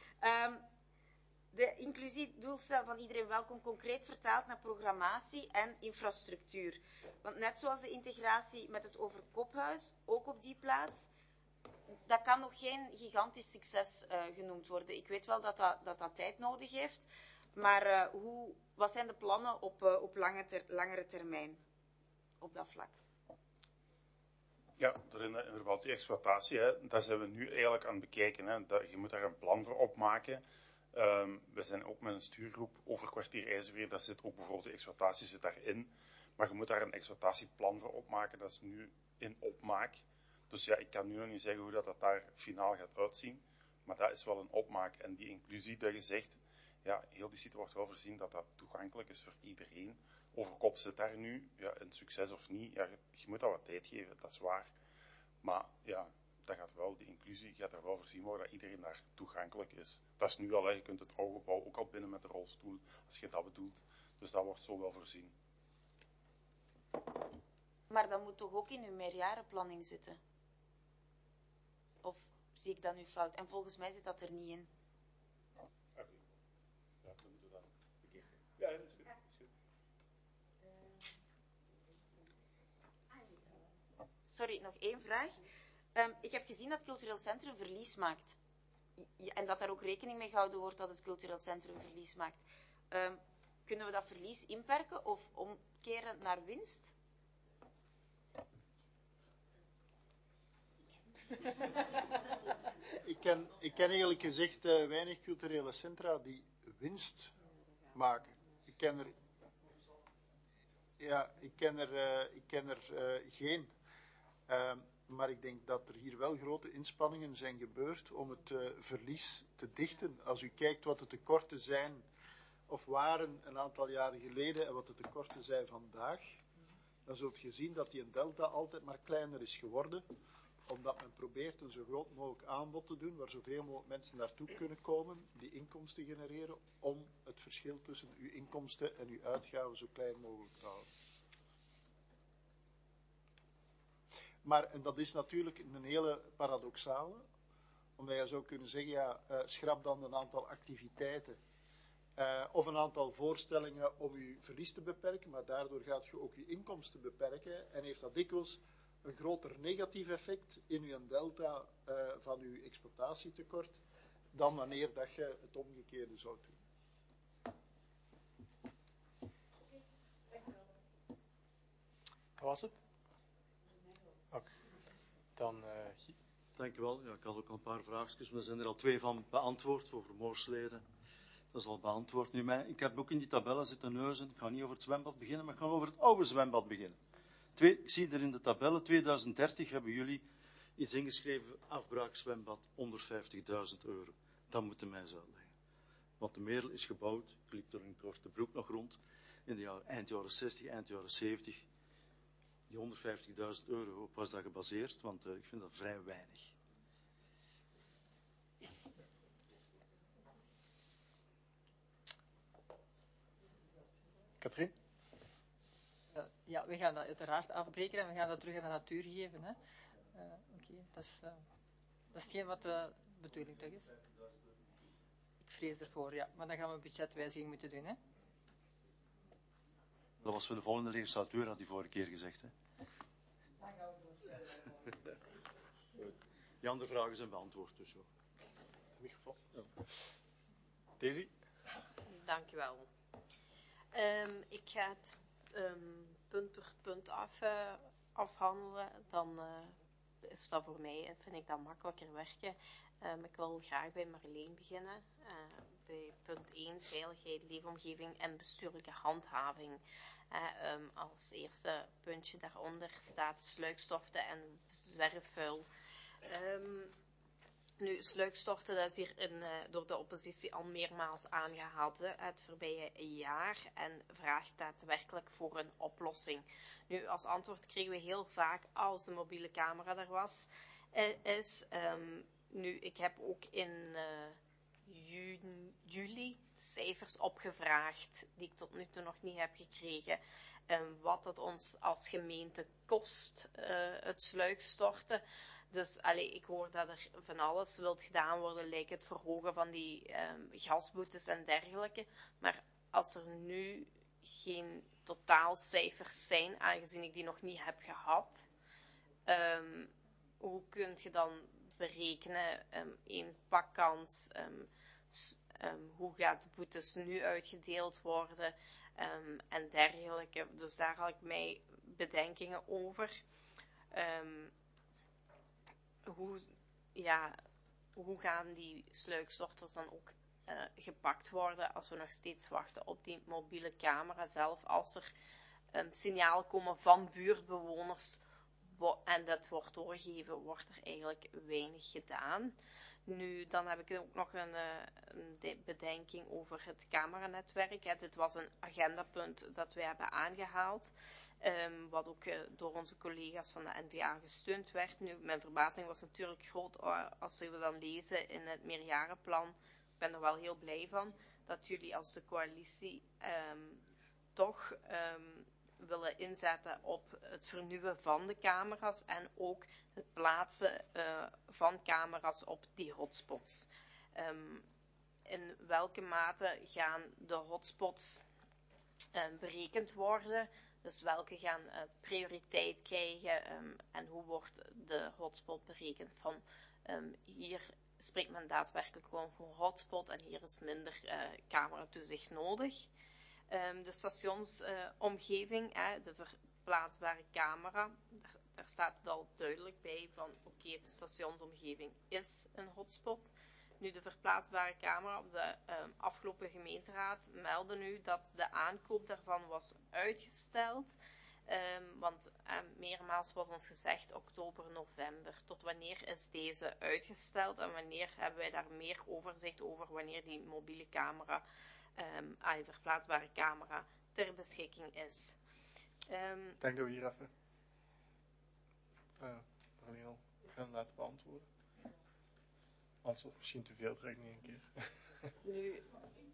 De inclusiedoelstelling van iedereen welkom concreet vertaald naar programmatie en infrastructuur. Want net zoals de integratie met het Overkophuis, ook op die plaats, dat kan nog geen gigantisch succes genoemd worden. Ik weet wel dat dat tijd nodig heeft, maar wat zijn de plannen op langere termijn op dat vlak? Ja, in verband met die exploitatie, hè, daar zijn we nu eigenlijk aan het bekijken. Hè. Je moet daar een plan voor opmaken. We zijn ook met een stuurgroep over kwartier IJzer, daar zit ook bijvoorbeeld de exploitatie zit daarin. Maar je moet daar een exploitatieplan voor opmaken, dat is nu in opmaak. Dus ja, ik kan nu nog niet zeggen hoe dat daar finaal gaat uitzien. Maar dat is wel een opmaak. En die inclusie dat je zegt, ja, heel die site wordt wel voorzien dat dat toegankelijk is voor iedereen. Overkop zit daar nu, ja, een succes of niet, ja, je moet dat wat tijd geven, dat is waar. Maar ja, dat gaat wel, die inclusie gaat er wel voorzien worden dat iedereen daar toegankelijk is. Dat is nu al, hè, je kunt het oude gebouw ook al binnen met de rolstoel, als je dat bedoelt. Dus dat wordt zo wel voorzien. Maar dat moet toch ook in uw meerjarenplanning zitten? Of zie ik dat nu fout? En volgens mij zit dat er niet in. Oké. Ja, dan moeten we dat bekijken. Ja, dat is goed. Sorry, nog één vraag. Ik heb gezien dat het cultureel centrum verlies maakt. En dat daar ook rekening mee gehouden wordt dat het cultureel centrum verlies maakt. Kunnen we dat verlies inperken of omkeren naar winst? Ik ken eerlijk gezegd weinig culturele centra die winst maken. Ik ken er geen. Maar ik denk dat er hier wel grote inspanningen zijn gebeurd om het verlies te dichten. Als u kijkt wat de tekorten zijn of waren een aantal jaren geleden en wat de tekorten zijn vandaag, dan zult je zien dat die delta altijd maar kleiner is geworden, omdat men probeert een zo groot mogelijk aanbod te doen, waar zoveel mogelijk mensen naartoe kunnen komen, die inkomsten genereren, om het verschil tussen uw inkomsten en uw uitgaven zo klein mogelijk te houden. Maar, en dat is natuurlijk een hele paradoxale, omdat je zou kunnen zeggen, ja, schrap dan een aantal activiteiten of een aantal voorstellingen om je verlies te beperken, maar daardoor gaat je ook je inkomsten beperken en heeft dat dikwijls een groter negatief effect in uw delta van uw exploitatietekort dan wanneer dat je het omgekeerde zou doen. Dat was het? Oké. Dan Dank u wel. Ja, ik had ook al een paar vraagjes, maar er zijn er al 2 van beantwoord voor vermogensleden. Dat is al beantwoord. Nu, ik heb ook in die tabellen zitten neuzen. Ik ga niet over het zwembad beginnen, maar ik ga over het oude zwembad beginnen. Ik zie er in de tabellen, 2030 hebben jullie iets ingeschreven, afbraakzwembad onder €50.000. Dat moeten mij eens uitleggen. Want de Merel is gebouwd, ik liep er in Kortebroek nog rond, in de eind jaren 60, eind jaren 70. Die €150.000, op was dat gebaseerd? Want ik vind dat vrij weinig. Katrien? Ja, we gaan dat uiteraard afbreken en we gaan dat terug aan de natuur geven. Hè. Oké, dat is hetgeen wat de bedoeling toch is. Ik vrees ervoor, ja. Maar dan gaan we een budgetwijziging moeten doen. Hè. Dat was voor de volgende legislatuur, had hij vorige keer gezegd. Hè. Die andere vragen zijn beantwoord, dus zo. Daisy? Dank u wel. Ik ga het punt per punt afhandelen. Dan is dat voor mij, vind ik dat makkelijker werken. Ik wil graag bij Marleen beginnen. Bij punt 1, veiligheid, leefomgeving en bestuurlijke handhaving. Als eerste puntje daaronder staat sluikstoffen en zwerfvuil. Nu, sluikstoffen, dat is hier door de oppositie al meermaals aangehaald het voorbije jaar en vraagt daadwerkelijk voor een oplossing. Nu, als antwoord kregen we heel vaak als de mobiele camera er was, nu, ik heb ook in juli cijfers opgevraagd, die ik tot nu toe nog niet heb gekregen. Wat het ons als gemeente kost, het sluikstorten. Dus ik hoor dat er van alles wilt gedaan worden, lijkt het verhogen van die gasboetes en dergelijke. Maar als er nu geen totaalcijfers zijn, aangezien ik die nog niet heb gehad, hoe kun je dan berekenen, één pakkans, hoe gaat de boetes nu uitgedeeld worden en dergelijke. Dus daar had ik mij bedenkingen over. Hoe gaan die sluikstorters dan ook gepakt worden als we nog steeds wachten op die mobiele camera zelf, als er signalen komen van buurtbewoners en dat wordt doorgegeven, wordt er eigenlijk weinig gedaan. Nu, dan heb ik ook nog een bedenking over het cameranetwerk. Dit was een agendapunt dat wij hebben aangehaald, wat ook door onze collega's van de N-VA gesteund werd. Nu, mijn verbazing was natuurlijk groot als we dan lezen in het meerjarenplan. Ik ben er wel heel blij van dat jullie als de coalitie toch willen inzetten op het vernieuwen van de camera's en ook het plaatsen van camera's op die hotspots. In welke mate gaan de hotspots berekend worden? Dus welke gaan prioriteit krijgen en hoe wordt de hotspot berekend? Van hier spreekt men daadwerkelijk gewoon voor hotspot en hier is minder cameratoezicht nodig. De stationsomgeving, de verplaatsbare camera, daar staat het al duidelijk bij van oké, de stationsomgeving is een hotspot. Nu, de verplaatsbare camera op de afgelopen gemeenteraad meldde nu dat de aankoop daarvan was uitgesteld. Want meermaals was ons gezegd oktober, november. Tot wanneer is deze uitgesteld en wanneer hebben wij daar meer overzicht over wanneer die mobiele camera, verplaatsbare camera, ter beschikking is. Ik denk dat we hier even Marleen gaan laten beantwoorden. Anders wordt misschien te veel direct niet een keer. Nu,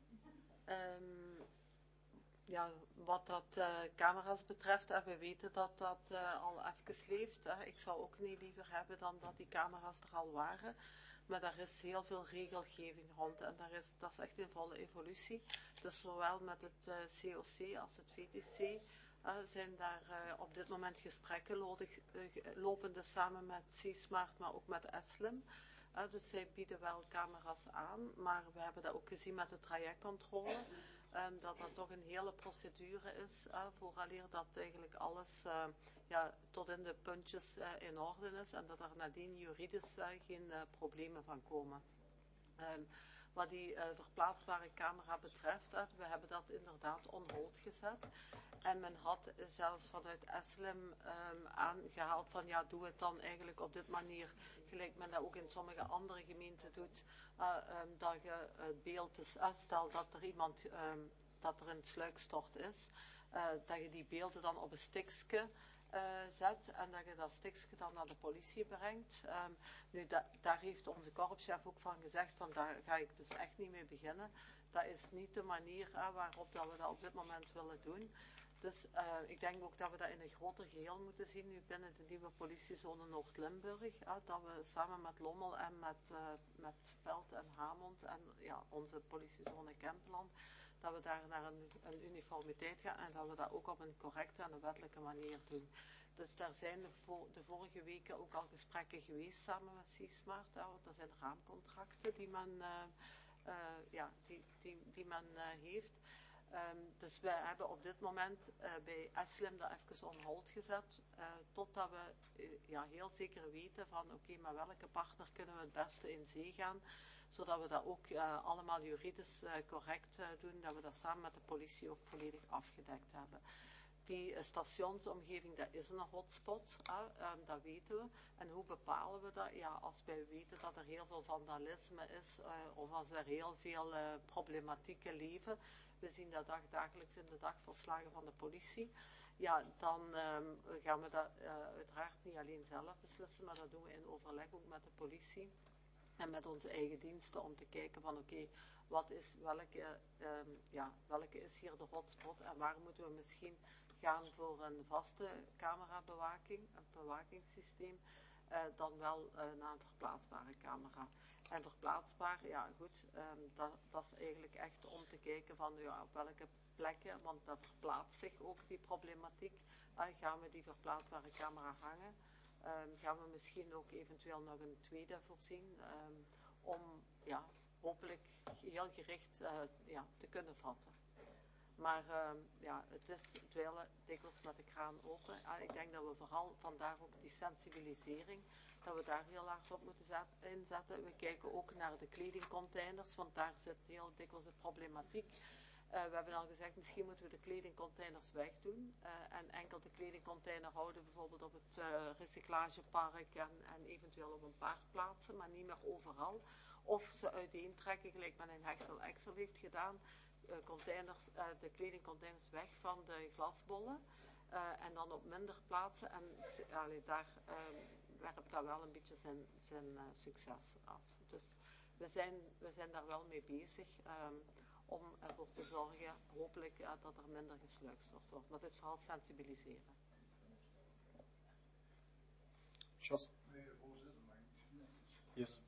wat dat camera's betreft, we weten dat dat al even leeft. Ik zou ook niet liever hebben dan dat die camera's er al waren. Maar daar is heel veel regelgeving rond en dat is echt in volle evolutie. Dus zowel met het COC als het VTC zijn daar op dit moment gesprekken lopende samen met C-Smart, maar ook met Eslim. Dus zij bieden wel camera's aan, maar we hebben dat ook gezien met de trajectcontrole. Dat toch een hele procedure is, vooraleer dat eigenlijk alles tot in de puntjes in orde is en dat er nadien juridisch geen problemen van komen. Wat die verplaatsbare camera betreft, we hebben dat inderdaad on hold gezet. En men had zelfs vanuit Eslim aangehaald van doe het dan eigenlijk op dit manier, gelijk men dat ook in sommige andere gemeenten doet, dat je het beeld, dus stel dat er iemand, dat er een sluikstort is, dat je die beelden dan op een stickje zet en dat je dat stickje dan naar de politie brengt. Nu, daar heeft onze korpschef ook van gezegd, van daar ga ik dus echt niet mee beginnen. Dat is niet de manier waarop dat we dat op dit moment willen doen. Dus ik denk ook dat we dat in een groter geheel moeten zien, nu binnen de nieuwe politiezone Noord-Limburg, dat we samen met Lommel en met Pelt en Hamond en onze politiezone Kempeland, dat we daar naar een uniformiteit gaan en dat we dat ook op een correcte en een wettelijke manier doen. Dus daar zijn de vorige weken ook al gesprekken geweest samen met C-Smart, want dat zijn raamcontracten die men, die men heeft. Dus we hebben op dit moment bij Eslim dat even on hold gezet, totdat we heel zeker weten van oké, met welke partner kunnen we het beste in zee gaan, zodat we dat ook allemaal juridisch correct doen, dat we dat samen met de politie ook volledig afgedekt hebben. Die stationsomgeving, dat is een hotspot, dat weten we. En hoe bepalen we dat? Ja, als wij weten dat er heel veel vandalisme is, of als er heel veel problematieken leven, we zien dat dagelijks in de dagverslagen van de politie, ja, dan gaan we dat uiteraard niet alleen zelf beslissen, maar dat doen we in overleg ook met de politie en met onze eigen diensten om te kijken van oké, welke is hier de hotspot en waar moeten we misschien gaan voor een vaste camerabewaking, een bewakingssysteem, dan wel naar een verplaatsbare camera. En verplaatsbaar, ja goed, dat is eigenlijk echt om te kijken van op welke plekken, want dat verplaatst zich ook die problematiek. Gaan we die verplaatsbare camera hangen? Gaan we misschien ook eventueel nog een tweede voorzien om hopelijk heel gericht te kunnen vatten. Maar het is dweilen dikwijls met de kraan open. Ik denk dat we vooral vandaar ook die sensibilisering, dat we daar heel hard op moeten inzetten. We kijken ook naar de kledingcontainers, want daar zit heel dikwijls de problematiek. We hebben al gezegd, misschien moeten we de kledingcontainers wegdoen en enkel de kledingcontainer houden, bijvoorbeeld op het recyclagepark en eventueel op een paar plaatsen, maar niet meer overal. Of ze uiteentrekken, gelijk men in Hexel Exel heeft gedaan, de kledingcontainers weg van de glasbollen en dan op minder plaatsen en daar werpt dat wel een beetje zijn succes af. Dus we zijn daar wel mee bezig om ervoor te zorgen, hopelijk dat er minder gesluikstort wordt. Maar het is vooral sensibiliseren. Yes.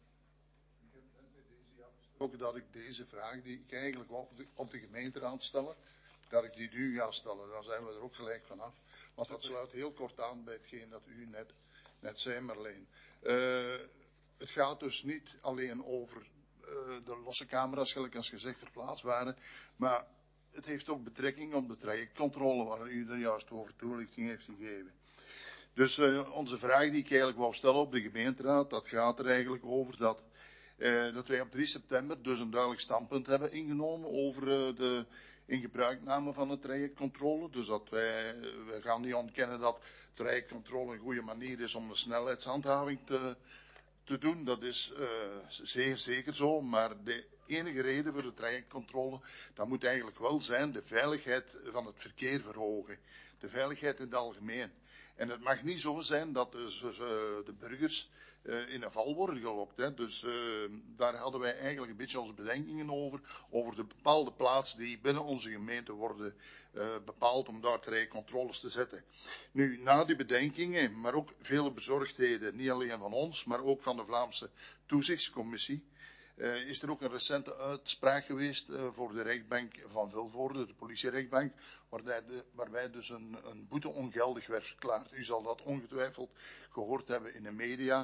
Ook dat ik deze vraag, die ik eigenlijk op de gemeenteraad stellen, dat ik die nu ga stellen. Dan zijn we er ook gelijk vanaf. Want dat sluit heel kort aan bij hetgeen dat u net zei, Marleen. Het gaat dus niet alleen over de losse camera's, gelijk als gezegd, verplaatsbare, maar het heeft ook betrekking op de trajectcontrole, waar u er juist over toelichting heeft gegeven. Dus onze vraag die ik eigenlijk wou stellen op de gemeenteraad, dat gaat er eigenlijk over dat wij op 3 september dus een duidelijk standpunt hebben ingenomen over de ingebruikname van de trajectcontrole. Dus dat wij gaan niet ontkennen dat trajectcontrole een goede manier is om de snelheidshandhaving te doen. Dat is zeer zeker zo, maar de enige reden voor de trajectcontrole, dat moet eigenlijk wel zijn de veiligheid van het verkeer verhogen. De veiligheid in het algemeen. En het mag niet zo zijn dat de burgers in een val worden gelokt. Hè. Dus daar hadden wij eigenlijk een beetje onze bedenkingen over de bepaalde plaatsen die binnen onze gemeente worden bepaald om daar trajectcontroles te zetten. Nu, na die bedenkingen, maar ook vele bezorgdheden, niet alleen van ons, maar ook van de Vlaamse Toezichtscommissie, is er ook een recente uitspraak geweest voor de rechtbank van Vilvoorde, de politierechtbank, waarbij dus een boete ongeldig werd verklaard. U zal dat ongetwijfeld gehoord hebben in de media,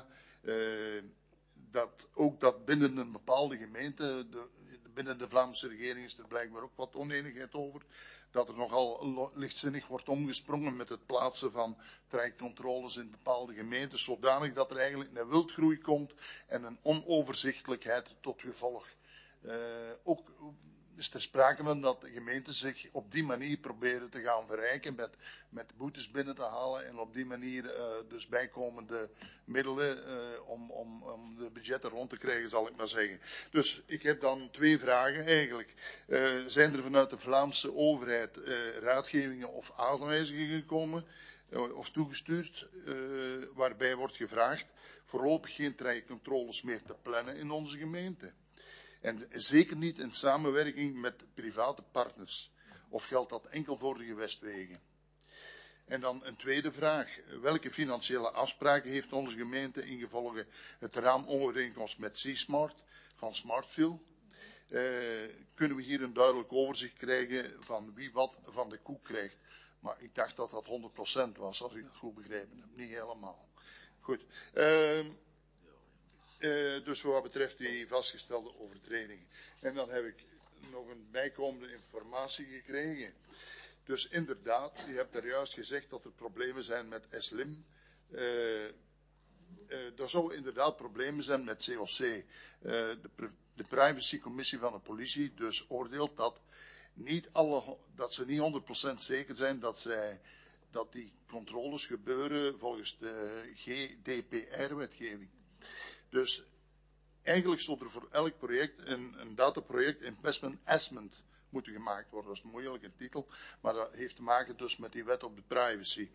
dat binnen een bepaalde gemeente, binnen de Vlaamse regering is er blijkbaar ook wat oneenigheid over, dat er nogal lichtzinnig wordt omgesprongen met het plaatsen van trajectcontroles in bepaalde gemeenten, zodanig dat er eigenlijk een wildgroei komt en een onoverzichtelijkheid tot gevolg. Ook is er sprake van dat de gemeenten zich op die manier proberen te gaan verrijken met boetes binnen te halen en op die manier dus bijkomende middelen om de budgetten rond te krijgen, zal ik maar zeggen. Dus ik heb dan 2 vragen eigenlijk. Zijn er vanuit de Vlaamse overheid raadgevingen of aanwijzingen gekomen of toegestuurd waarbij wordt gevraagd voorlopig geen trajectcontroles meer te plannen in onze gemeente? En zeker niet in samenwerking met private partners. Of geldt dat enkel voor de gewestwegen? En dan een tweede vraag. Welke financiële afspraken heeft onze gemeente ingevolge het raamovereenkomst met C-Smart van Smartfill? Kunnen we hier een duidelijk overzicht krijgen van wie wat van de koek krijgt? Maar ik dacht dat dat 100% was, als u dat goed begrepen hebt. Niet helemaal. Goed. Dus wat betreft die vastgestelde overtredingen. En dan heb ik nog een bijkomende informatie gekregen. Dus inderdaad, u hebt er juist gezegd dat er problemen zijn met SLIM. Er zouden inderdaad problemen zijn met COC. De privacycommissie van de politie dus oordeelt dat ze niet 100% zeker zijn dat die controles gebeuren volgens de GDPR-wetgeving. Dus eigenlijk zou er voor elk project een dataproject investment assessment moeten gemaakt worden. Dat is een moeilijke titel, maar dat heeft te maken dus met die wet op de privacy.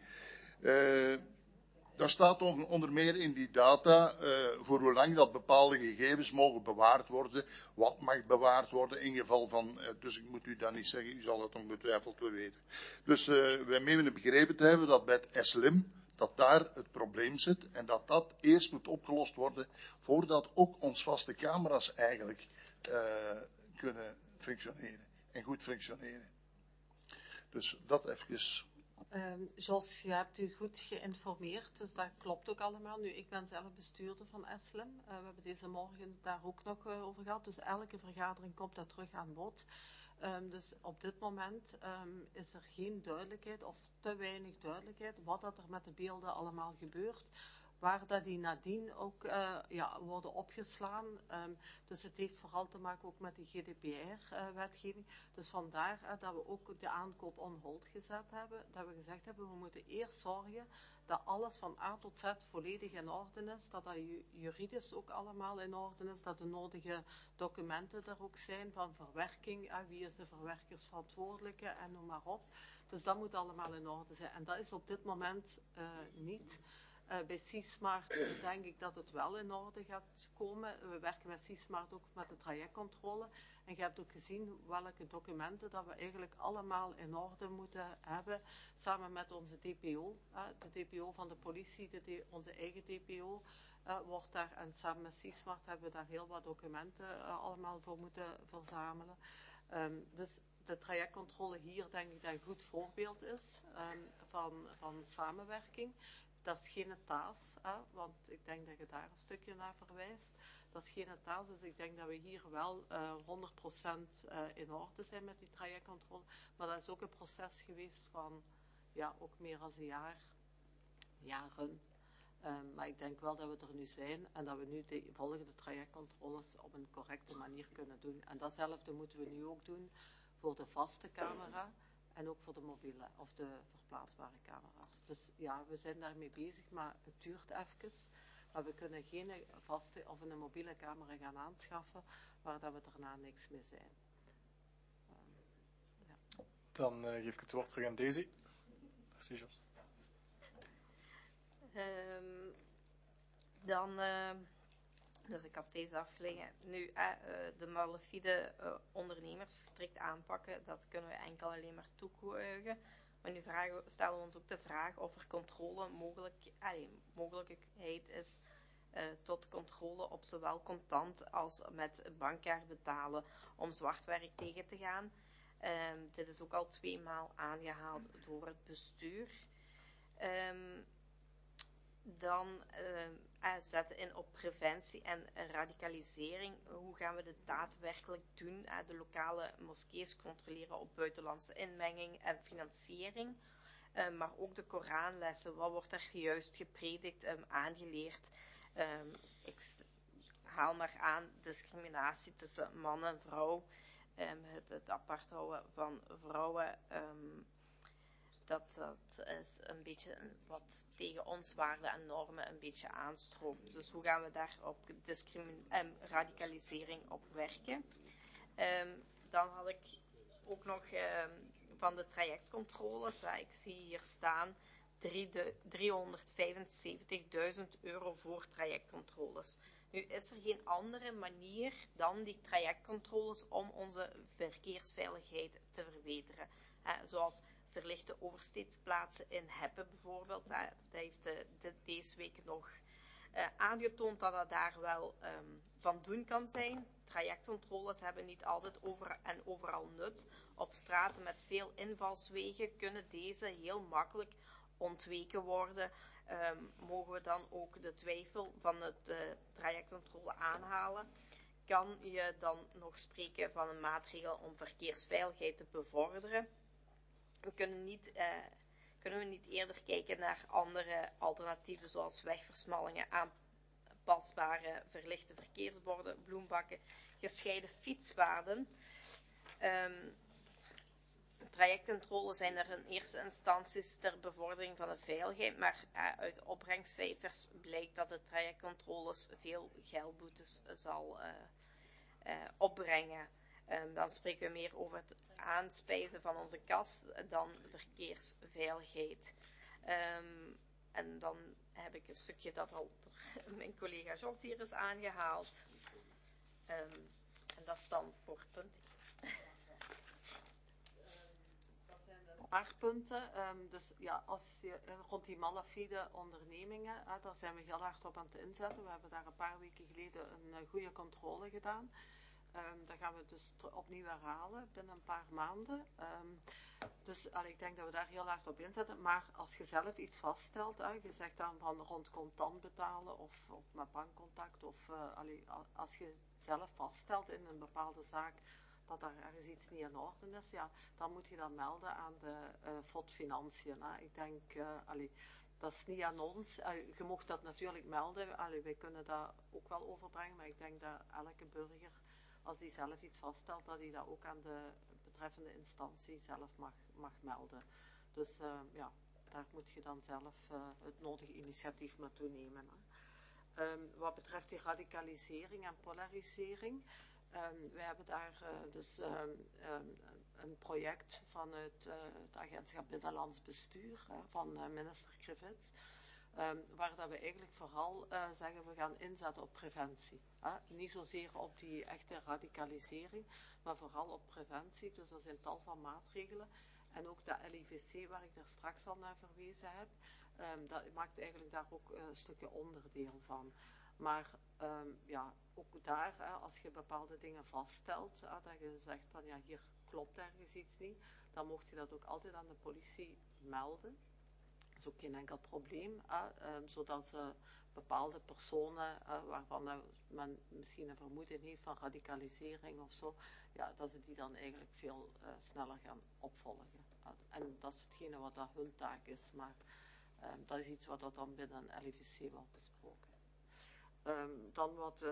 Daar staat onder meer in die data voor hoe lang dat bepaalde gegevens mogen bewaard worden, wat mag bewaard worden in geval van, dus ik moet u dat niet zeggen, u zal dat ongetwijfeld wel weten. Dus wij menen begrepen te hebben dat bij het SLIM, dat daar het probleem zit en dat dat eerst moet opgelost worden voordat ook ons vaste camera's eigenlijk kunnen functioneren en goed functioneren. Dus dat even. Jos, je hebt u goed geïnformeerd, dus dat klopt ook allemaal. Nu, ik ben zelf bestuurder van SLIM. We hebben deze morgen daar ook nog over gehad, dus elke vergadering komt daar terug aan bod. Dus op dit moment is er geen duidelijkheid of te weinig duidelijkheid wat dat er met de beelden allemaal gebeurt. Waar dat die nadien ook worden opgeslaan. Dus het heeft vooral te maken ook met die GDPR-wetgeving. Dus vandaar dat we ook de aankoop on hold gezet hebben. Dat we gezegd hebben, we moeten eerst zorgen dat alles van A tot Z volledig in orde is. Dat dat juridisch ook allemaal in orde is. Dat de nodige documenten er ook zijn van verwerking. Wie is de verwerkersverantwoordelijke en noem maar op. Dus dat moet allemaal in orde zijn. En dat is op dit moment niet. Bij C-Smart denk ik dat het wel in orde gaat komen. We werken met C-Smart ook met de trajectcontrole. En je hebt ook gezien welke documenten dat we eigenlijk allemaal in orde moeten hebben. Samen met onze DPO. De DPO van de politie, onze eigen DPO wordt daar. En samen met C-Smart hebben we daar heel wat documenten allemaal voor moeten verzamelen. Dus de trajectcontrole hier denk ik dat een goed voorbeeld is van samenwerking. Dat is geen taas, want ik denk dat je daar een stukje naar verwijst. Dat is geen taas, dus ik denk dat we hier wel 100% in orde zijn met die trajectcontrole. Maar dat is ook een proces geweest van ook meer dan een jaren. Maar ik denk wel dat we er nu zijn en dat we nu de volgende trajectcontroles op een correcte manier kunnen doen. En datzelfde moeten we nu ook doen voor de vaste camera. En ook voor de mobiele of de verplaatsbare camera's. Dus ja, we zijn daarmee bezig, maar het duurt even. Maar we kunnen geen vaste of een mobiele camera gaan aanschaffen waar dat we daarna niks mee zijn. Dan geef ik het woord terug aan Daisy. Merci, Jos. Dus ik had deze afgelegd. Nu, de malafide ondernemers strikt aanpakken, dat kunnen we enkel alleen maar toejuichen. Maar nu stellen we ons ook de vraag of er controle mogelijkheid is tot controle op zowel contant als met bankkaart betalen om zwartwerk tegen te gaan. Dit is ook al 2 maal aangehaald door het bestuur. Dan zetten in op preventie en radicalisering. Hoe gaan we dit daadwerkelijk doen? De lokale moskees controleren op buitenlandse inmenging en financiering. Maar ook de Koranlessen. Wat wordt er juist gepredikt, aangeleerd? Ik haal maar aan discriminatie tussen man en vrouw. Het apart houden van vrouwen. Dat is een beetje wat tegen ons waarden en normen een beetje aanstroomt. Dus hoe gaan we daar op radicalisering op werken? Dan had ik ook nog van de trajectcontroles. Ik zie hier staan 375.000 euro voor trajectcontroles. Nu is er geen andere manier dan die trajectcontroles om onze verkeersveiligheid te verbeteren. Zoals verlichte oversteekplaatsen in Heppe bijvoorbeeld. Dat heeft deze week nog aangetoond dat dat daar wel van doen kan zijn. Trajectcontroles hebben niet altijd overal nut. Op straten met veel invalswegen kunnen deze heel makkelijk ontweken worden. Mogen we dan ook de twijfel van de trajectcontrole aanhalen? kan je dan nog spreken van een maatregel om verkeersveiligheid te bevorderen. Kunnen we niet eerder kijken naar andere alternatieven zoals wegversmallingen, aanpasbare verlichte verkeersborden, bloembakken, gescheiden fietspaden. Trajectcontroles zijn er in eerste instantie ter bevordering van de veiligheid, maar uit opbrengstcijfers blijkt dat de trajectcontroles veel geldboetes zal opbrengen. Dan spreken we meer over het aanspijzen van onze kas dan verkeersveiligheid. En dan heb ik een stukje dat al door mijn collega Jos hier is aangehaald. En dat is dan voor punt. Dat zijn een paar punten. Dus ja, als je rond die malafide ondernemingen, daar zijn we heel hard op aan het inzetten. We hebben daar een paar weken geleden een goede controle gedaan. Dat gaan we dus opnieuw herhalen binnen een paar maanden. Dus ik denk dat we daar heel hard op inzetten. Maar als je zelf iets vaststelt, je zegt dan van rond contant betalen of met bankcontact. Of als je zelf vaststelt in een bepaalde zaak dat daar ergens iets niet in orde is, ja, dan moet je dat melden aan de FOD Financiën. Ik denk, dat is niet aan ons. Je mocht dat natuurlijk melden. Wij kunnen dat ook wel overbrengen, maar ik denk dat elke burger, als die zelf iets vaststelt, dat hij dat ook aan de betreffende instantie zelf mag melden. Dus ja, daar moet je dan zelf het nodige initiatief naartoe nemen. Wat betreft die radicalisering en polarisering, we hebben daar dus een project vanuit het Agentschap Binnenlands Bestuur van minister Krivits. Waar dat we eigenlijk vooral zeggen, we gaan inzetten op preventie. Niet zozeer op die echte radicalisering, maar vooral op preventie. Dus er zijn tal van maatregelen. En ook de LIVC, waar ik daar straks al naar verwezen heb, dat maakt eigenlijk daar ook een stukje onderdeel van. Maar ja, ook daar, als je bepaalde dingen vaststelt, dat je zegt van ja, hier klopt ergens iets niet, dan mocht je dat ook altijd aan de politie melden. Dat is ook geen enkel probleem, zodat bepaalde personen waarvan men misschien een vermoeden heeft van radicalisering of zo, ja, dat ze die dan eigenlijk veel sneller gaan opvolgen. En dat is hetgene wat dat hun taak is, maar dat is iets wat dat dan binnen LIVC wordt besproken. Dan wat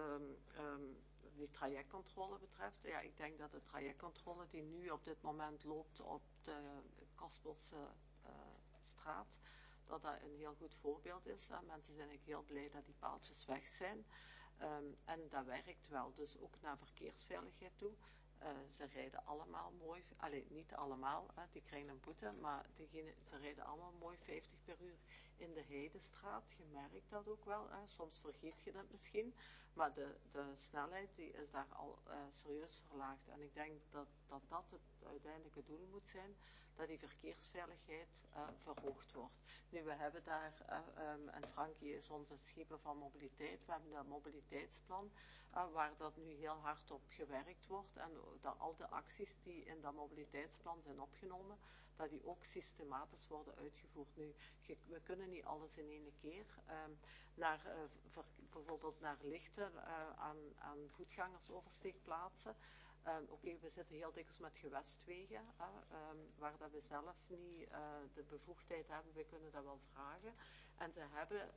die trajectcontrole betreft, ja, ik denk dat de trajectcontrole die nu op dit moment loopt op de Kaspelse straat, dat dat een heel goed voorbeeld is. Mensen zijn eigenlijk heel blij dat die paaltjes weg zijn. En dat werkt wel, dus ook naar verkeersveiligheid toe. Ze rijden allemaal mooi, niet allemaal, die krijgen een boete, maar ze rijden allemaal mooi 50 per uur in de Heidestraat. Je merkt dat ook wel, soms vergeet je dat misschien, maar de snelheid die is daar al serieus verlaagd. En ik denk dat het uiteindelijke doel moet zijn, dat die verkeersveiligheid verhoogd wordt. Nu, we hebben daar, en Frankie is onze schipper van mobiliteit, we hebben dat mobiliteitsplan, waar dat nu heel hard op gewerkt wordt en dat al de acties die in dat mobiliteitsplan zijn opgenomen, dat die ook systematisch worden uitgevoerd. Nu, we kunnen niet alles in één keer, bijvoorbeeld naar lichten aan voetgangersoversteekplaatsen. Oké, we zitten heel dikwijls met gewestwegen, waar dat we zelf niet de bevoegdheid hebben, we kunnen dat wel vragen. En ze hebben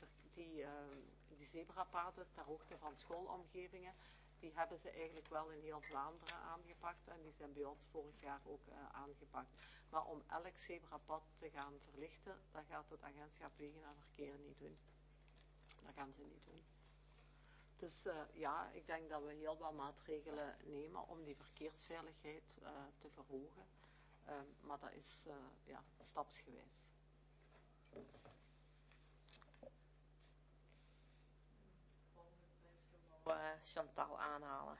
die zebrapaden ter hoogte van schoolomgevingen, die hebben ze eigenlijk wel in heel Vlaanderen aangepakt en die zijn bij ons vorig jaar ook aangepakt. Maar om elk zebrapad te gaan verlichten, dat gaat het agentschap Wegen en Verkeer niet doen. Dat gaan ze niet doen. Dus ja, ik denk dat we heel wat maatregelen nemen om die verkeersveiligheid te verhogen. Maar dat is ja, stapsgewijs. Chantal aanhalen.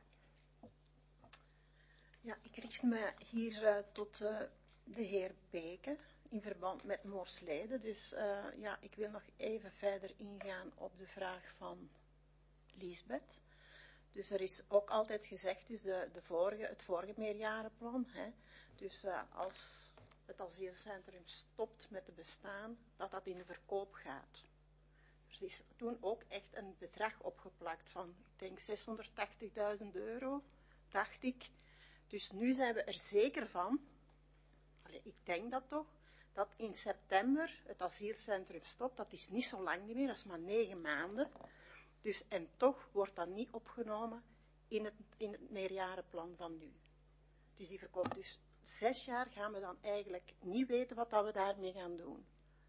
Ja, ik richt me hier tot de heer Beke in verband met Moorslijden. Dus ja, ik wil nog even verder ingaan op de vraag van Liesbeth. Dus er is ook altijd gezegd, dus het vorige meerjarenplan, dus als het asielcentrum stopt met te bestaan, dat in de verkoop gaat. Er is toen ook echt een bedrag opgeplakt van, ik denk 680.000 euro, dacht ik. Dus nu zijn we er zeker van, ik denk dat toch, dat in september het asielcentrum stopt. Dat is niet zo lang niet meer, dat is maar 9 maanden. Dus, en toch wordt dat niet opgenomen in het meerjarenplan van nu. Dus die verkoopt. Dus 6 jaar gaan we dan eigenlijk niet weten wat dat we daarmee gaan doen.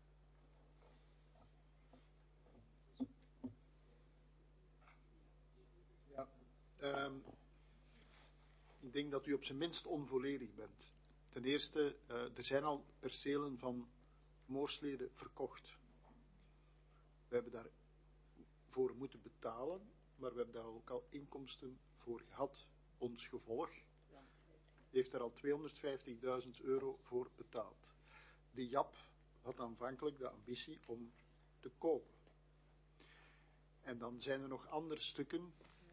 Ja, ik denk dat u op zijn minst onvolledig bent. Ten eerste, er zijn al percelen van Moorslede verkocht. We hebben daarvoor moeten betalen, maar we hebben daar ook al inkomsten voor gehad. Ons gevolg heeft er al 250.000 euro voor betaald. De JAP had aanvankelijk de ambitie om te kopen. En dan zijn er nog andere stukken.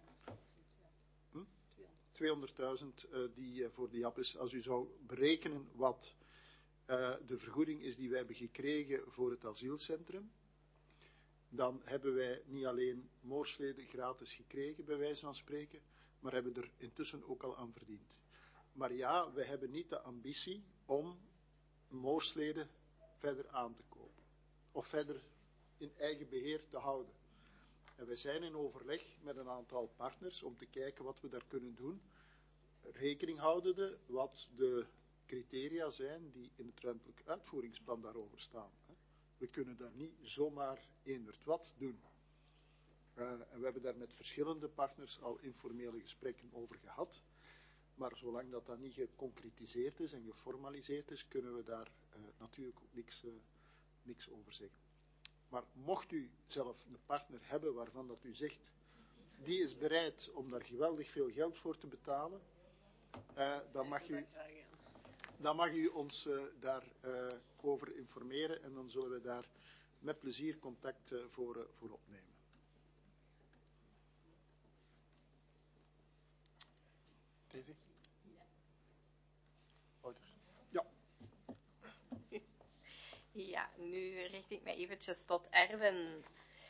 200.000 die voor de JAP is. Als u zou berekenen wat de vergoeding is die wij hebben gekregen voor het asielcentrum, dan hebben wij niet alleen Moorslede gratis gekregen, bij wijze van spreken, maar hebben er intussen ook al aan verdiend. Maar ja, we hebben niet de ambitie om Moorslede verder aan te kopen. Of verder in eigen beheer te houden. En wij zijn in overleg met een aantal partners om te kijken wat we daar kunnen doen. Rekening houdende wat de criteria zijn die in het ruimtelijk uitvoeringsplan daarover staan. We kunnen daar niet zomaar eenderd wat doen. En we hebben daar met verschillende partners al informele gesprekken over gehad. Maar zolang dat niet geconcretiseerd is en geformaliseerd is, kunnen we daar natuurlijk ook niks over zeggen. Maar mocht u zelf een partner hebben waarvan dat u zegt, die is bereid om daar geweldig veel geld voor te betalen, dan mag u ons daarover informeren en dan zullen we daar met plezier contact voor opnemen. Daisy? Wouter? Ja. Ja, nu richt ik me eventjes tot Erwin.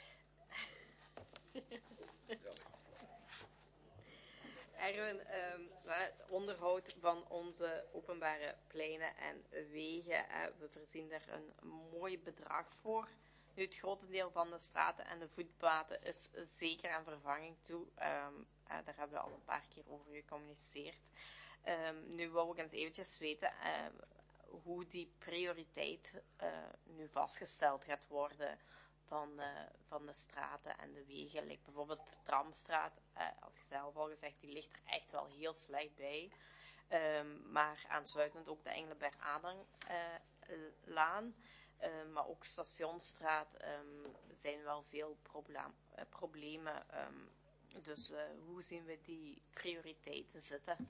Erwin, het onderhoud van onze openbare pleinen en wegen, we voorzien daar een mooi bedrag voor. Nu, het grote deel van de straten en de voetpaden is zeker aan vervanging toe. Daar hebben we al een paar keer over gecommuniceerd. Nu wou ik eens eventjes weten hoe die prioriteit nu vastgesteld gaat worden van de straten en de wegen. Like bijvoorbeeld de Tramstraat, had je zelf al gezegd, die ligt er echt wel heel slecht bij. Maar aansluitend ook de Engelenberg-Adanglaan. Maar ook Stationsstraat zijn wel veel problemen. Dus hoe zien we die prioriteiten zitten?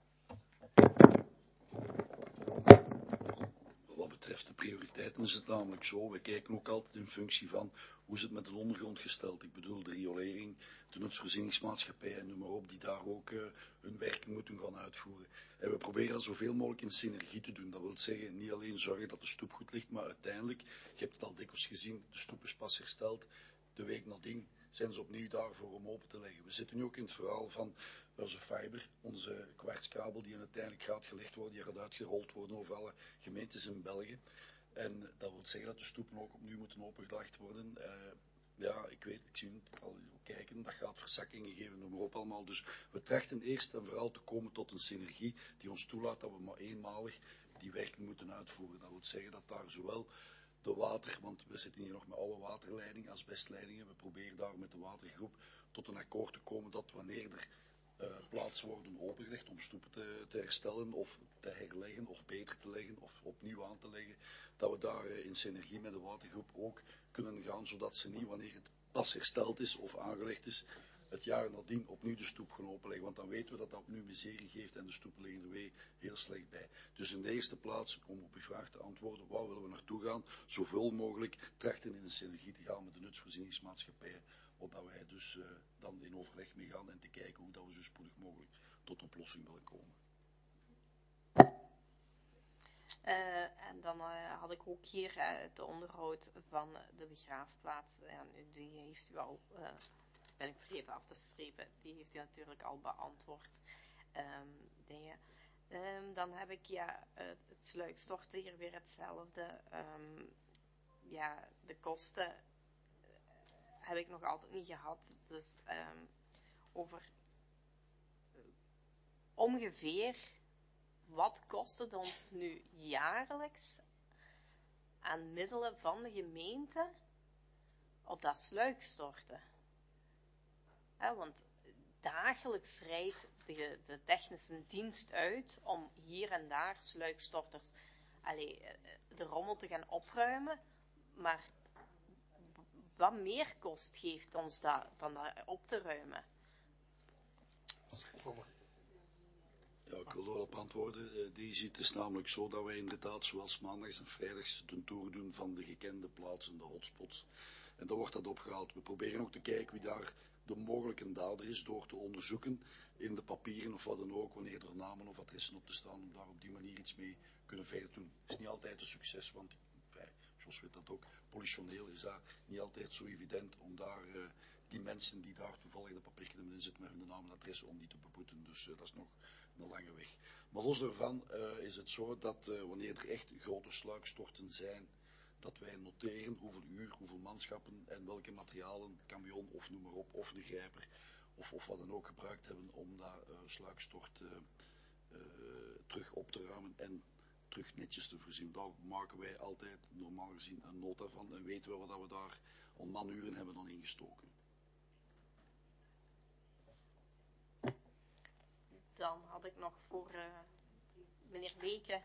Wat betreft de prioriteiten is het namelijk zo, we kijken ook altijd in functie van hoe is het met de ondergrond gesteld. Ik bedoel de riolering, de nutsvoorzieningsmaatschappijen, noem maar op, die daar ook hun werk moeten gaan uitvoeren. En we proberen dat zoveel mogelijk in synergie te doen. Dat wil zeggen, niet alleen zorgen dat de stoep goed ligt, maar uiteindelijk, je hebt het al dikwijls gezien, de stoep is pas hersteld. De week nadien zijn ze opnieuw daarvoor om open te leggen. We zitten nu ook in het verhaal van onze fiber, onze kwartskabel die uiteindelijk gaat gelegd worden, die gaat uitgerold worden over alle gemeentes in België. En dat wil zeggen dat de stoepen ook opnieuw moeten opengelegd worden. Ja, ik weet, ik zie het al kijken, dat gaat verzakkingen geven, noem maar op allemaal. Dus we trachten eerst en vooral te komen tot een synergie die ons toelaat dat we maar eenmalig die werking moeten uitvoeren. Dat wil zeggen dat daar zowel de water, want we zitten hier nog met oude waterleidingen, asbestleidingen. We proberen daar met de watergroep tot een akkoord te komen dat wanneer er plaatsen worden opengelegd om stoepen te herstellen of te herleggen of beter te leggen of opnieuw aan te leggen, dat we daar in synergie met de watergroep ook kunnen gaan, zodat ze niet wanneer het pas hersteld is of aangelegd is, het jaar nadien opnieuw de stoep gaan openleggen, want dan weten we dat dat opnieuw miserie geeft en de stoepen liggen er weer heel slecht bij. Dus in de eerste plaats, om op uw vraag te antwoorden, waar willen we naartoe gaan? Zoveel mogelijk trachten in een synergie te gaan met de nutsvoorzieningsmaatschappijen, opdat wij dus dan in overleg mee gaan en te kijken hoe dat we zo spoedig mogelijk tot oplossing willen komen. En dan had ik ook hier het onderhoud van de begraafplaats. En die heeft u al, ben ik vergeten af te strepen, die heeft u natuurlijk al beantwoord. Dingen. Dan heb ik het sluitstorten hier weer hetzelfde. De kosten heb ik nog altijd niet gehad. Dus over ongeveer wat kost het ons nu jaarlijks aan middelen van de gemeente op dat sluikstorten? Want dagelijks rijdt de technische dienst uit om hier en daar sluikstorters de rommel te gaan opruimen. Maar wat meer kost geeft ons dat van dat op te ruimen? Ja, ik wil erop antwoorden. Het is namelijk zo dat wij inderdaad zowel maandags en vrijdags een tour doen van de gekende plaatsen, de hotspots. En dan wordt dat opgehaald. We proberen ook te kijken wie daar de mogelijke dader is door te onderzoeken in de papieren of wat dan ook, wanneer er namen of adressen op te staan, om daar op die manier iets mee kunnen verder doen. Het is niet altijd een succes, want Jos weet dat ook, politioneel is dat niet altijd zo evident om daar die mensen die daar toevallig de papiertje in zitten met hun naam en adressen om die te beboeten. Dus dat is nog een lange weg. Maar los daarvan is het zo dat wanneer er echt grote sluikstorten zijn, dat wij noteren hoeveel uur, hoeveel manschappen en welke materialen, camion of noem maar op, of een grijper of wat dan ook gebruikt hebben om dat sluikstort terug op te ruimen en terug netjes te voorzien. Daar maken wij altijd normaal gezien een nota van en weten we wat we daar aan manuren hebben dan ingestoken. Dan had ik nog voor meneer Beke.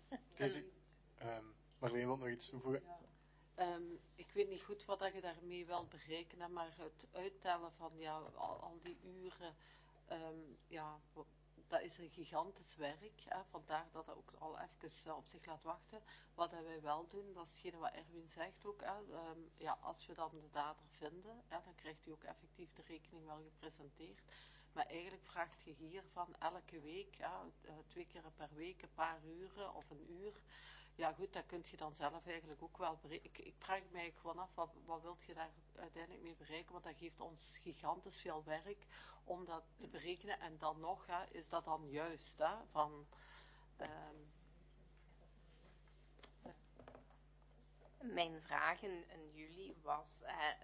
Marleen wil nog iets toevoegen? Ik weet niet goed wat je daarmee wilt berekenen, maar het uittellen van al die uren, dat is een gigantisch werk. Hè? Vandaar dat het ook al even op zich laat wachten. Wat wij wel doen, dat is hetgene wat Erwin zegt ook. Hè? Als we dan de dader vinden, dan krijgt u ook effectief de rekening wel gepresenteerd. Maar eigenlijk vraagt je hier van elke week, 2 keer per week, een paar uren of een uur. Ja goed, dat kun je dan zelf eigenlijk ook wel berekenen. Ik vraag mij gewoon af, wat wilt je daar uiteindelijk mee bereiken? Want dat geeft ons gigantisch veel werk om dat te berekenen. En dan nog, is dat dan juist? Mijn vraag in jullie was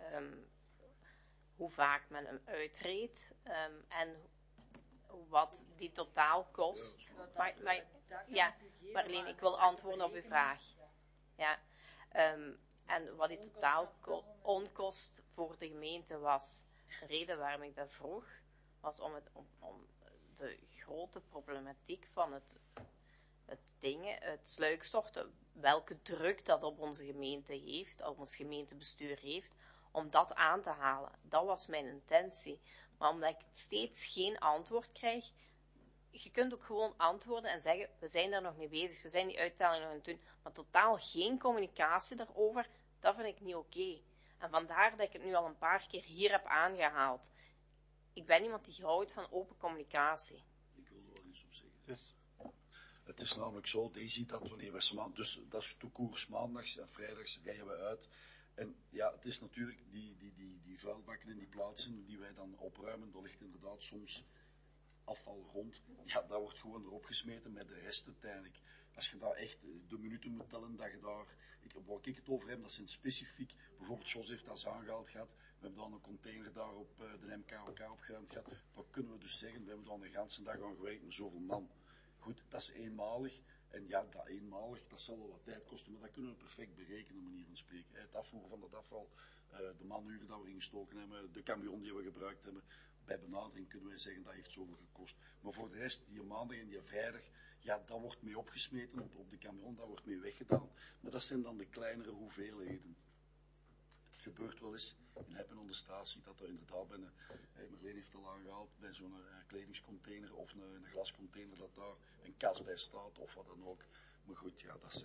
hoe vaak men hem uitreed en wat die totaal kost. Marleen, ik wil antwoorden op uw vraag. Ja. En wat die totaal onkost voor de gemeente was. De reden waarom ik dat vroeg, was om de grote problematiek van het sluikstorten, welke druk dat op onze gemeente heeft, op ons gemeentebestuur heeft, om dat aan te halen. Dat was mijn intentie. Maar omdat ik steeds geen antwoord krijg, je kunt ook gewoon antwoorden en zeggen, we zijn daar nog mee bezig, we zijn die uittelling nog aan het doen, maar totaal geen communicatie daarover, dat vind ik niet oké. En vandaar dat ik het nu al een paar keer hier heb aangehaald. Ik ben iemand die houdt van open communicatie. Ik wil er wel iets op zeggen. Het is namelijk zo, Daisy, dat wanneer we dus dat is toekoers maandags en vrijdags rijden we uit. En ja, het is natuurlijk die vuilbakken in die plaatsen die wij dan opruimen, daar ligt inderdaad soms afval rond. Ja, dat wordt gewoon erop gesmeten met de rest uiteindelijk. Als je daar echt de minuten moet tellen, dat je daar, waar ik het over heb, dat zijn specifiek, bijvoorbeeld Jos heeft dat aangehaald gehad, we hebben dan een container daar op de MKOK opgeruimd gehad, dan kunnen we dus zeggen, we hebben dan de hele dag aan gewerkt met zoveel man. Goed, dat is eenmalig. En ja, dat eenmalig, dat zal wel wat tijd kosten, maar dat kunnen we perfect berekenen, manier van spreken. Het afvoeren van dat afval, de manuren dat we ingestoken hebben, de camion die we gebruikt hebben, bij benadering kunnen wij zeggen dat heeft zoveel gekost. Maar voor de rest, die maandag en die vrijdag, ja, dat wordt mee opgesmeten op de camion, dat wordt mee weggedaan. Maar dat zijn dan de kleinere hoeveelheden. Het gebeurt wel eens in Heppen onder statie dat er inderdaad bij Marleen heeft al aangehaald, bij zo'n kledingscontainer of een glascontainer dat daar een kas bij staat of wat dan ook. Maar goed, ja, dat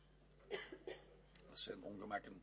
zijn ongemakken.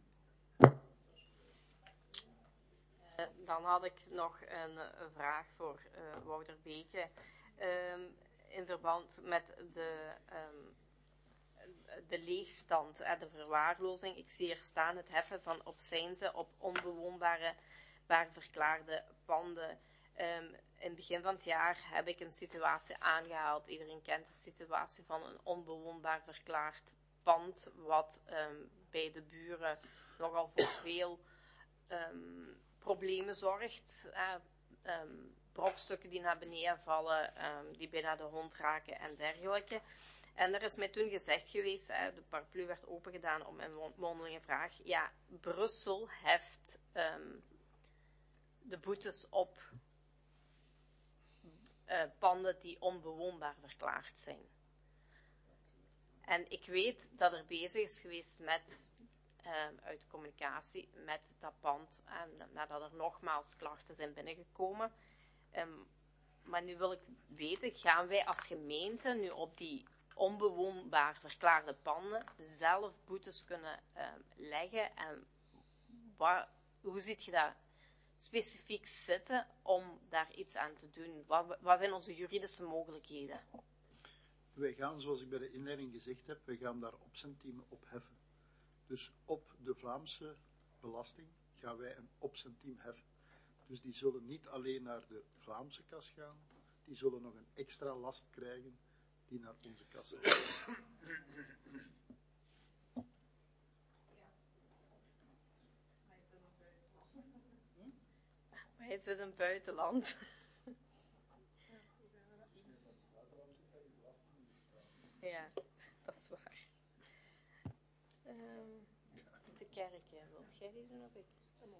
Dan had ik nog een vraag voor Wouter Beke in verband met de leegstand, de verwaarlozing. Ik zie hier staan het heffen van opzijnde op onbewoonbare verklaarde panden. In het begin van het jaar heb ik een situatie aangehaald. Iedereen kent de situatie van een onbewoonbaar verklaard pand, wat bij de buren nogal voor veel problemen zorgt. Brokstukken die naar beneden vallen, die bijna de hond raken en dergelijke. En er is mij toen gezegd geweest, de paraplu werd opengedaan op mijn mondelinge vraag. Ja, Brussel heft de boetes op panden die onbewoonbaar verklaard zijn. En ik weet dat er bezig is geweest met, uit communicatie met dat pand, nadat er nogmaals klachten zijn binnengekomen. Maar nu wil ik weten, gaan wij als gemeente nu op die onbewoonbaar verklaarde panden zelf boetes kunnen leggen? En hoe ziet je dat specifiek zitten om daar iets aan te doen? Wat zijn onze juridische mogelijkheden? Wij gaan, zoals ik bij de inleiding gezegd heb, wij gaan daar opcentiemen op heffen. Dus op de Vlaamse belasting gaan wij een opcentiem heffen. Dus die zullen niet alleen naar de Vlaamse kas gaan, die zullen nog een extra last krijgen die naar onze kas gaat. Wij zitten in het buitenland. Ja, dat is waar. De kerken, wilt jij die doen of ik?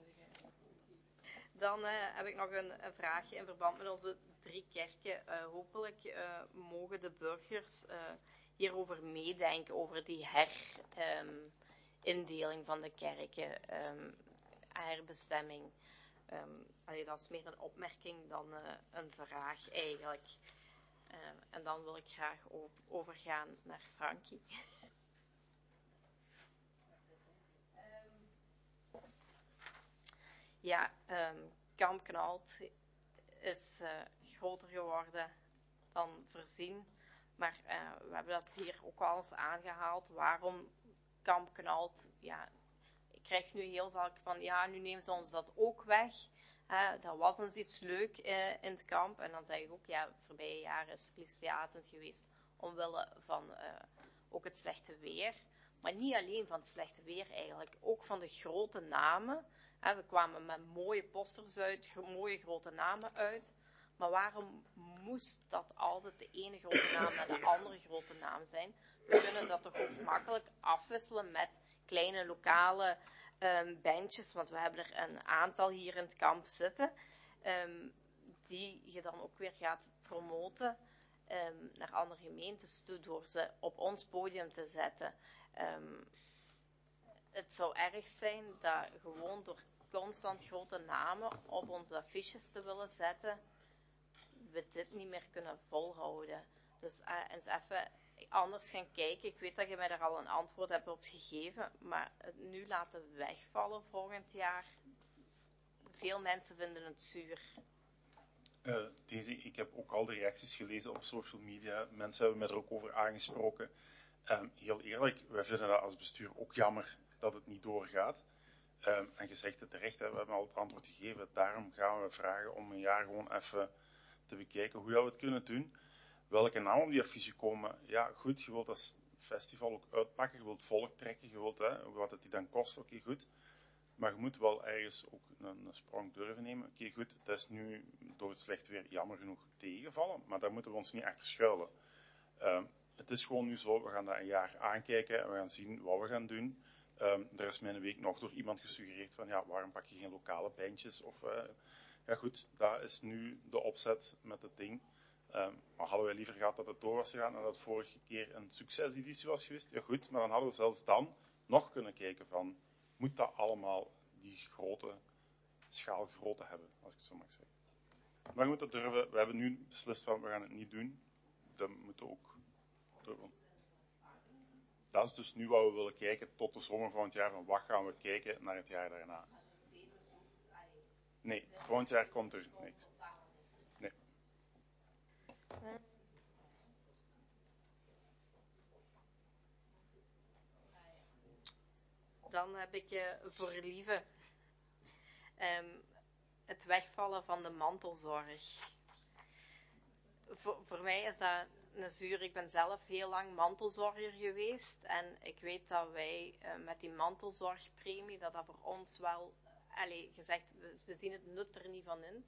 Dan heb ik nog een vraagje in verband met onze 3 kerken. Hopelijk mogen de burgers hierover meedenken, over die herindeling van de kerken, herbestemming. Dat is meer een opmerking dan een vraag eigenlijk. En dan wil ik graag overgaan naar Frankie. Ja, Kamp Knalt is groter geworden dan voorzien. Maar we hebben dat hier ook al eens aangehaald. Waarom Kamp Knalt? Ja, ik krijg nu heel vaak van, ja, nu nemen ze ons dat ook weg. Dat was eens iets leuk in het kamp. En dan zeg ik ook, ja, voorbije jaren is verlieslatend geweest. Omwille van ook het slechte weer. Maar niet alleen van het slechte weer eigenlijk. Ook van de grote namen. We kwamen met mooie posters uit, mooie grote namen uit. Maar waarom moest dat altijd de ene grote naam naar de andere grote naam zijn? We kunnen dat toch ook makkelijk afwisselen met kleine lokale bandjes. Want we hebben er een aantal hier in het kamp zitten. Die je dan ook weer gaat promoten naar andere gemeentes toe door ze op ons podium te zetten. Het zou erg zijn dat gewoon door constant grote namen op onze affiches te willen zetten, we dit niet meer kunnen volhouden. Dus eens even anders gaan kijken. Ik weet dat je mij daar al een antwoord hebt op gegeven, maar het nu laten wegvallen volgend jaar. Veel mensen vinden het zuur. Ik heb ook al de reacties gelezen op social media. Mensen hebben me er ook over aangesproken. Heel eerlijk, wij vinden dat als bestuur ook jammer dat het niet doorgaat. En je zegt het terecht, we hebben al het antwoord gegeven. Daarom gaan we vragen om een jaar gewoon even te bekijken hoe we het kunnen doen. Welke namen op die affiche komen. Ja, goed, je wilt dat festival ook uitpakken. Je wilt volk trekken. Je wilt wat het die dan kost. Oké, goed. Maar je moet wel ergens ook een sprong durven nemen. Oké, goed, dat is nu door het slecht weer jammer genoeg tegengevallen. Maar daar moeten we ons niet achter schuilen. Het is gewoon nu zo, we gaan dat een jaar aankijken en we gaan zien wat we gaan doen. Er is mij een week nog door iemand gesuggereerd van, ja, waarom pak je geen lokale bandjes? Of, ja goed, dat is nu de opzet met het ding. Maar hadden wij liever gehad dat het door was gegaan en dat het vorige keer een succeseditie was geweest? Ja goed, maar dan hadden we zelfs dan nog kunnen kijken van, moet dat allemaal die grote schaalgrootte hebben, als ik het zo mag zeggen. Maar je moet dat durven. We hebben nu beslist van, we gaan het niet doen. Dat moeten we ook durven. Dat is dus nu wat we willen kijken tot de zomer van het jaar. Van wat gaan we kijken naar het jaar daarna? Nee, volgend jaar komt er niks. Nee. Dan heb ik voor Lieve het wegvallen van de mantelzorg. Voor mij is dat een zuur. Ik ben zelf heel lang mantelzorger geweest. En ik weet dat wij met die mantelzorgpremie, dat voor ons wel, gezegd, we zien het nut er niet van in.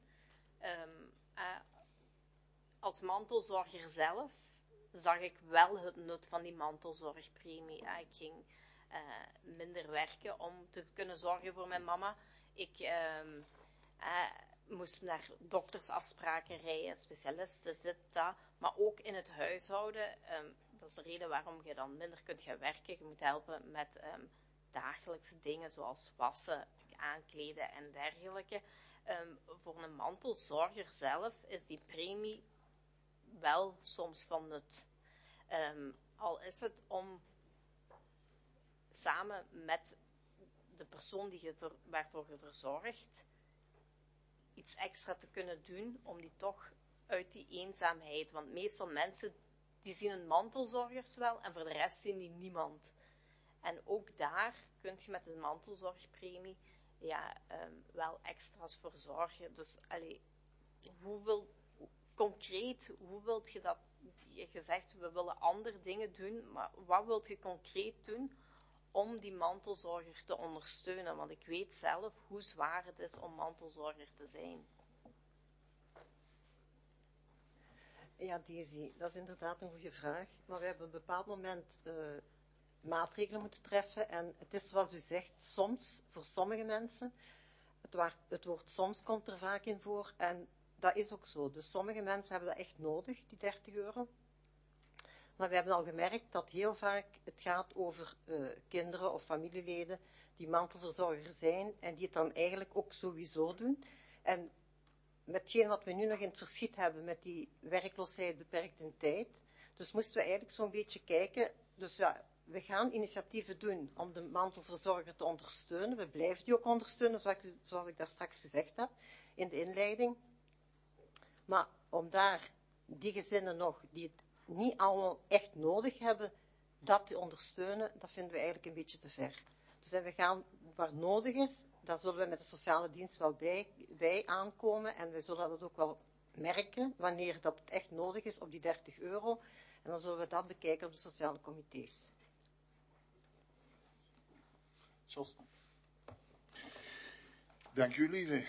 Als mantelzorger zelf zag ik wel het nut van die mantelzorgpremie. Ik ging minder werken om te kunnen zorgen voor mijn mama. Ik moest naar doktersafspraken rijden, specialisten, dit, dat. Maar ook in het huishouden. Dat is de reden waarom je dan minder kunt gaan werken. Je moet helpen met dagelijkse dingen zoals wassen, aankleden en dergelijke. Voor een mantelzorger zelf is die premie wel soms van nut. Al is het om samen met de persoon waarvoor je verzorgt, iets extra te kunnen doen om die toch uit die eenzaamheid. Want meestal mensen die zien hun mantelzorgers wel en voor de rest zien die niemand. En ook daar kun je met een mantelzorgpremie wel extra's voor zorgen. Dus hoe wilt je dat? Je zegt we willen andere dingen doen, maar wat wilt je concreet doen om die mantelzorger te ondersteunen? Want ik weet zelf hoe zwaar het is om mantelzorger te zijn. Ja, Daisy, dat is inderdaad een goede vraag. Maar we hebben op een bepaald moment maatregelen moeten treffen. En het is zoals u zegt, soms, voor sommige mensen, het woord soms komt er vaak in voor. En dat is ook zo. Dus sommige mensen hebben dat echt nodig, die €30. Maar we hebben al gemerkt dat heel vaak het gaat over kinderen of familieleden die mantelverzorger zijn en die het dan eigenlijk ook sowieso doen. En metgeen wat we nu nog in het verschiet hebben met die werkloosheid beperkt in tijd, dus moesten we eigenlijk zo'n beetje kijken. Dus ja, we gaan initiatieven doen om de mantelverzorger te ondersteunen. We blijven die ook ondersteunen, zoals ik dat straks gezegd heb in de inleiding. Maar om daar die gezinnen nog, die het niet allemaal echt nodig hebben, dat te ondersteunen, dat vinden we eigenlijk een beetje te ver. Dus we gaan, waar nodig is, daar zullen we met de sociale dienst wel bij aankomen en we zullen dat ook wel merken, wanneer dat het echt nodig is op die €30. En dan zullen we dat bekijken op de sociale comité's. Jos. Dank u, lieve.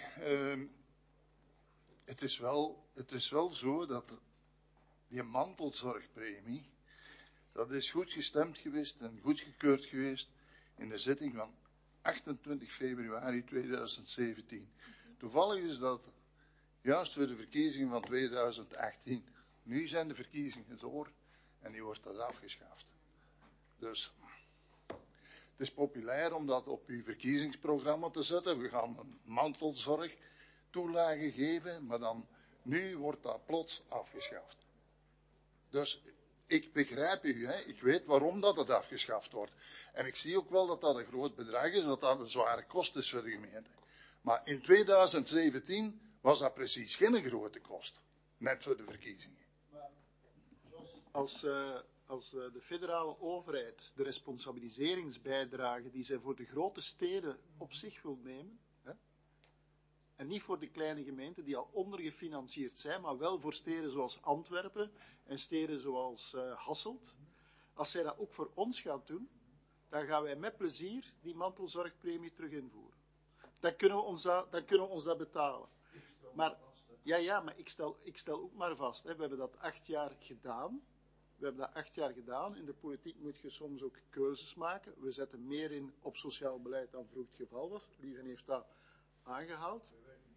Het is wel zo dat die mantelzorgpremie, dat is goed gestemd geweest en goedgekeurd geweest in de zitting van 28 februari 2017. Toevallig is dat juist voor de verkiezingen van 2018. Nu zijn de verkiezingen door en nu wordt dat afgeschaft. Dus het is populair om dat op uw verkiezingsprogramma te zetten. We gaan een mantelzorgtoelage geven, maar dan nu wordt dat plots afgeschaft. Dus ik begrijp u, hè? Ik weet waarom dat het afgeschaft wordt. En ik zie ook wel dat dat een groot bedrag is, dat dat een zware kost is voor de gemeente. Maar in 2017 was dat precies geen grote kost. Net voor de verkiezingen. Als de federale overheid de responsabiliseringsbijdrage die zij voor de grote steden op zich wil nemen, hè, en niet voor de kleine gemeenten die al ondergefinancierd zijn, maar wel voor steden zoals Antwerpen en steden zoals Hasselt, als zij dat ook voor ons gaat doen, dan gaan wij met plezier die mantelzorgpremie terug invoeren. Dan kunnen we ons dat betalen. Maar, maar ik stel ook maar vast, hè, we hebben dat 8 jaar gedaan. We hebben dat 8 jaar gedaan. In de politiek moet je soms ook keuzes maken. We zetten meer in op sociaal beleid dan vroeger het geval was. Lieven heeft dat aangehaald.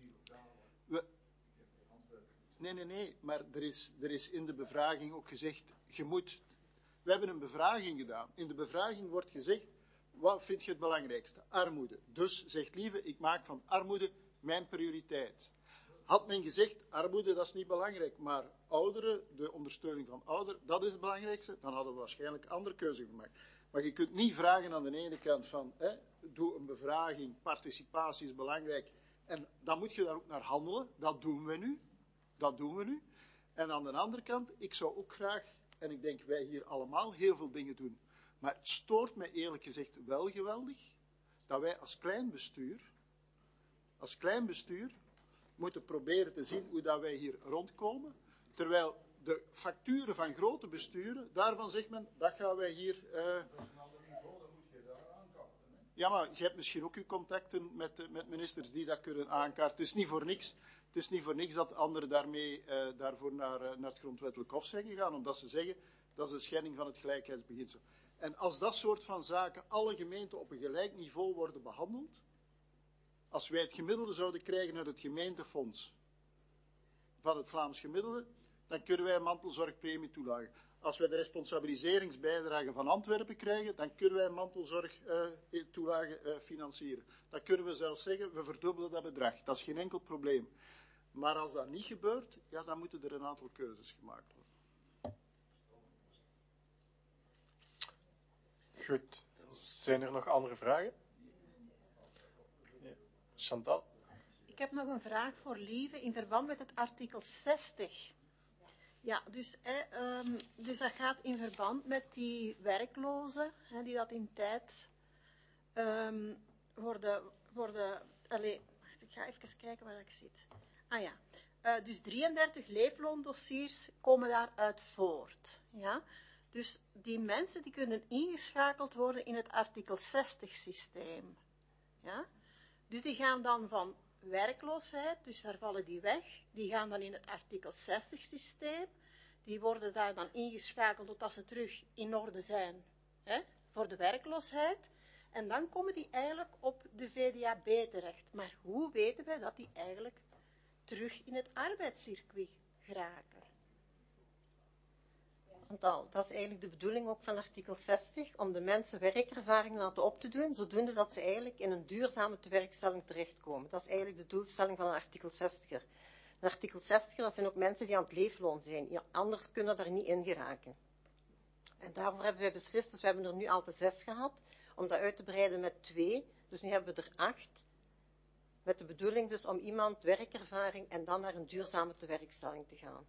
Nee, maar er is in de bevraging ook gezegd, we hebben een bevraging gedaan. In de bevraging wordt gezegd, wat vind je het belangrijkste? Armoede. Dus zegt Lieve, ik maak van armoede mijn prioriteit. Had men gezegd, armoede dat is niet belangrijk, maar ouderen, de ondersteuning van ouderen, dat is het belangrijkste, dan hadden we waarschijnlijk andere keuze gemaakt. Maar je kunt niet vragen aan de ene kant van, doe een bevraging, participatie is belangrijk, en dan moet je daar ook naar handelen, dat doen we nu. En aan de andere kant, ik zou ook graag, en ik denk wij hier allemaal, heel veel dingen doen. Maar het stoort mij eerlijk gezegd wel geweldig, dat wij als klein bestuur moeten proberen te zien hoe dat wij hier rondkomen, terwijl de facturen van grote besturen, daarvan zegt men, dat gaan wij hier... Ja, maar je hebt misschien ook uw contacten met ministers die dat kunnen aankaarten. Het is niet voor niks dat anderen daarvoor naar het grondwettelijk hof zijn gegaan, omdat ze zeggen, dat is een schending van het gelijkheidsbeginsel. En als dat soort van zaken alle gemeenten op een gelijk niveau worden behandeld, als wij het gemiddelde zouden krijgen uit het gemeentefonds van het Vlaams gemiddelde, dan kunnen wij een mantelzorgpremie toelagen. Als wij de responsabiliseringsbijdrage van Antwerpen krijgen, dan kunnen wij een mantelzorgtoelage financieren. Dan kunnen we zelfs zeggen, we verdubbelen dat bedrag. Dat is geen enkel probleem. Maar als dat niet gebeurt, ja, dan moeten er een aantal keuzes gemaakt worden. Goed. Zijn er nog andere vragen? Ja. Chantal? Ik heb nog een vraag voor Lieve in verband met het artikel 60. Ja, dus dat gaat in verband met die werklozen, die dat in tijd worden... Wacht, ik ga even kijken waar ik zit. Ah ja, dus 33 leefloondossiers komen daaruit voort. Ja? Dus die mensen die kunnen ingeschakeld worden in het artikel 60 systeem. Ja? Dus die gaan dan van werkloosheid, dus daar vallen die weg, die gaan dan in het artikel 60 systeem, die worden daar dan ingeschakeld totdat ze terug in orde zijn voor de werkloosheid, en dan komen die eigenlijk op de VDAB terecht. Maar hoe weten wij dat die eigenlijk terug in het arbeidscircuit geraken? Dat is eigenlijk de bedoeling ook van artikel 60, om de mensen werkervaring laten op te doen, zodoende dat ze eigenlijk in een duurzame tewerkstelling terechtkomen. Dat is eigenlijk de doelstelling van een artikel 60er. Een artikel 60er, dat zijn ook mensen die aan het leefloon zijn. Ja, anders kunnen daar niet in geraken. En daarvoor hebben wij beslist, dus we hebben er nu al 6 gehad, om dat uit te breiden met 2. Dus nu hebben we er 8. Met de bedoeling dus om iemand werkervaring en dan naar een duurzame tewerkstelling te gaan.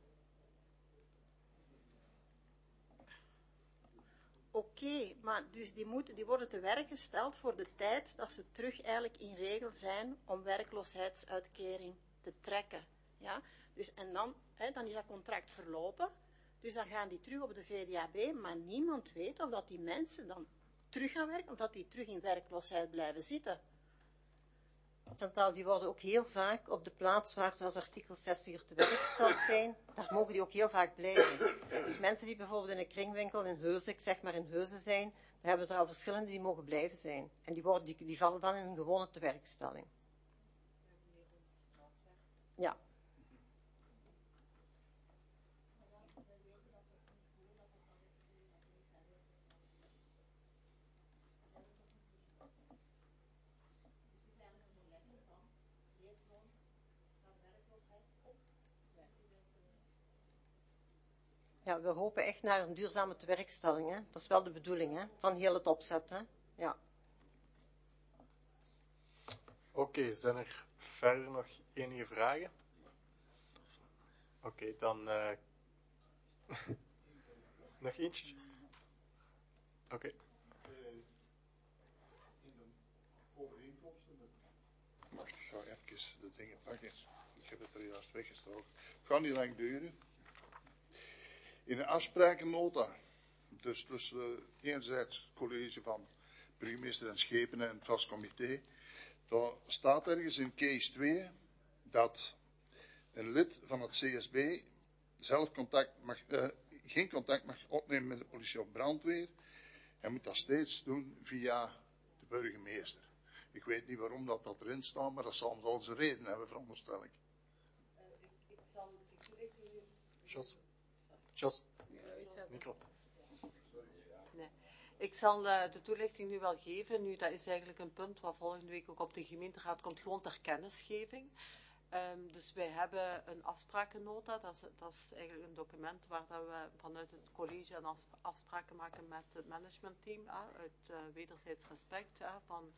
Oké, maar dus die worden te werk gesteld voor de tijd dat ze terug eigenlijk in regel zijn om werkloosheidsuitkering te trekken. Ja? Dus, en dan is dat contract verlopen, dus dan gaan die terug op de VDAB, maar niemand weet of dat die mensen dan terug gaan werken, of dat die terug in werkloosheid blijven zitten. Chantal, die worden ook heel vaak op de plaats waar ze als artikel 60 te werk gesteld zijn, daar mogen die ook heel vaak blijven. Dus mensen die bijvoorbeeld in een kringwinkel in Heusden, ik zeg maar in Heusden zijn, dan hebben we er al verschillende die mogen blijven zijn. En die vallen dan in een gewone tewerkstelling. Ja. Ja, we hopen echt naar een duurzame tewerkstelling. Hè? Dat is wel de bedoeling van heel het opzet. Hè? Ja. Oké, zijn er verder nog enige vragen? Oké, dan nog eentje. Oké. In de overeenkomsten Wacht, ik ga even de dingen pakken. Ik heb het er juist weggestoken. Het gaat niet lang duren. In de afsprakennota, dus tussen enerzijds het college van burgemeester en schepen en het vastcomité, daar staat ergens in case 2 dat een lid van het CSB zelf geen contact mag opnemen met de politie of brandweer. Hij moet dat steeds doen via de burgemeester. Ik weet niet waarom dat erin staat, maar dat zal wel zijn reden hebben, veronderstel ik. Ik zal de toelichting nu... Jos. Micro. Nee. Ik zal de toelichting nu wel geven. Nu, dat is eigenlijk een punt wat volgende week ook op de gemeenteraad komt, gewoon ter kennisgeving. Dus wij hebben een afsprakennota, dat is eigenlijk een document waar dat we vanuit het college een afspraken maken met het managementteam, uit wederzijds respect, van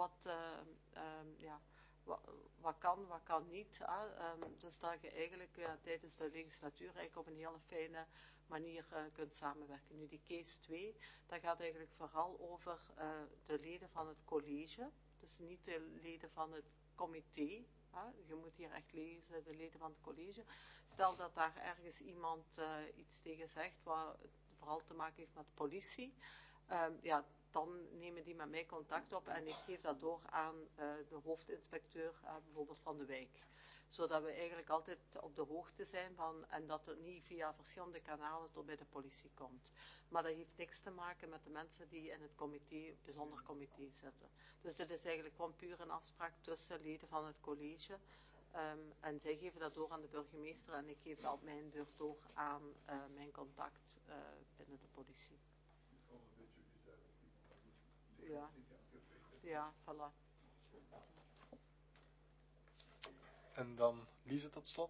wat kan niet. Dus dat je eigenlijk tijdens de legislatuur eigenlijk op een hele fijne manier kunt samenwerken. Nu die case 2, dat gaat eigenlijk vooral over de leden van het college. Dus niet de leden van het comité. Je moet hier echt lezen, de leden van het college. Stel dat daar ergens iemand iets tegen zegt, wat vooral te maken heeft met politie. Ja, dan nemen die met mij contact op en ik geef dat door aan de hoofdinspecteur bijvoorbeeld van de wijk. Zodat we eigenlijk altijd op de hoogte zijn van, en dat het niet via verschillende kanalen tot bij de politie komt. Maar dat heeft niks te maken met de mensen die in het comité, bijzonder comité zitten. Dus dit is eigenlijk gewoon puur een afspraak tussen leden van het college. En zij geven dat door aan de burgemeester en ik geef dat op mijn beurt door aan mijn contact binnen de politie. Ja, ja, voilà. En dan Lise tot slot.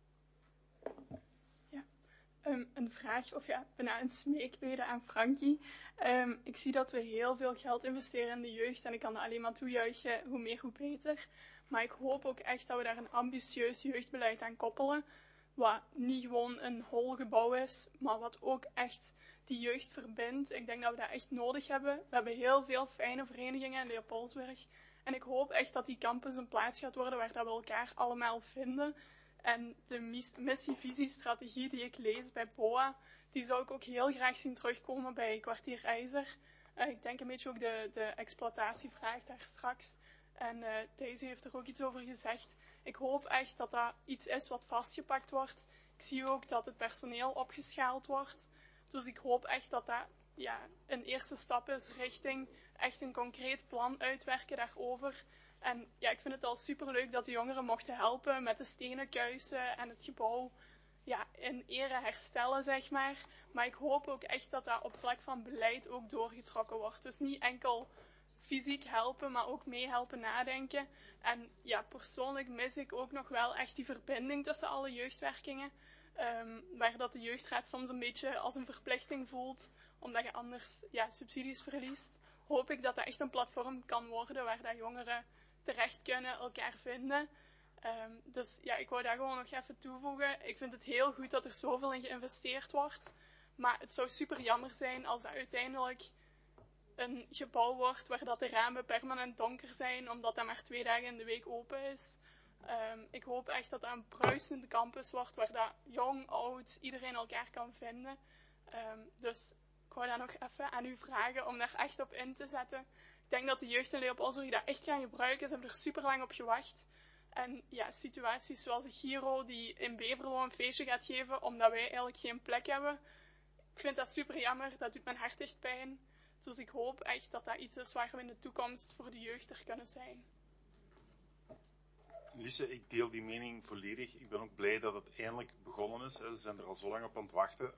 Ja, een vraag, of ja, bijna een smeekbede aan Frankie. Ik zie dat we heel veel geld investeren in de jeugd en ik kan er alleen maar toejuichen, hoe meer hoe beter. Maar ik hoop ook echt dat we daar een ambitieus jeugdbeleid aan koppelen. Wat niet gewoon een hol gebouw is, maar wat ook echt die jeugd verbindt. Ik denk dat we dat echt nodig hebben. We hebben heel veel fijne verenigingen in Leopoldsburg. En ik hoop echt dat die campus een plaats gaat worden waar dat we elkaar allemaal vinden. En de missie, visie, strategie die ik lees bij BOA, die zou ik ook heel graag zien terugkomen bij Kwartier IJzer. Ik denk een beetje ook de exploitatievraag daar straks. En Daisy heeft er ook iets over gezegd. Ik hoop echt dat dat iets is wat vastgepakt wordt. Ik zie ook dat het personeel opgeschaald wordt. Dus ik hoop echt dat dat een eerste stap is richting echt een concreet plan uitwerken daarover. En ja, ik vind het al superleuk dat de jongeren mochten helpen met de stenen kuisen en het gebouw in ere herstellen, zeg maar. Maar ik hoop ook echt dat dat op vlak van beleid ook doorgetrokken wordt. Dus niet enkel fysiek helpen, maar ook meehelpen nadenken. En ja, persoonlijk mis ik ook nog wel echt die verbinding tussen alle jeugdwerkingen. Waar dat de jeugdraad soms een beetje als een verplichting voelt, omdat je anders subsidies verliest. Hoop ik dat dat echt een platform kan worden waar dat jongeren terecht kunnen, elkaar vinden. Dus ja, ik wou daar gewoon nog even toevoegen. Ik vind het heel goed dat er zoveel in geïnvesteerd wordt. Maar het zou super jammer zijn als dat uiteindelijk een gebouw wordt waar dat de ramen permanent donker zijn, omdat dat maar 2 dagen in de week open is. Ik hoop echt dat dat een bruisende campus wordt, waar dat jong, oud, iedereen elkaar kan vinden. Dus ik wou daar nog even aan u vragen om daar echt op in te zetten. Ik denk dat de jeugd in Leopoldsburg dat echt gaan gebruiken. Ze hebben er super lang op gewacht. En ja, situaties zoals de Giro die in Beverlo een feestje gaat geven, omdat wij eigenlijk geen plek hebben. Ik vind dat super jammer, dat doet mijn hart echt pijn. Dus ik hoop echt dat dat iets is waar we in de toekomst voor de jeugd er kunnen zijn. Lise, ik deel die mening volledig. Ik ben ook blij dat het eindelijk begonnen is. Ze zijn er al zo lang op aan het wachten.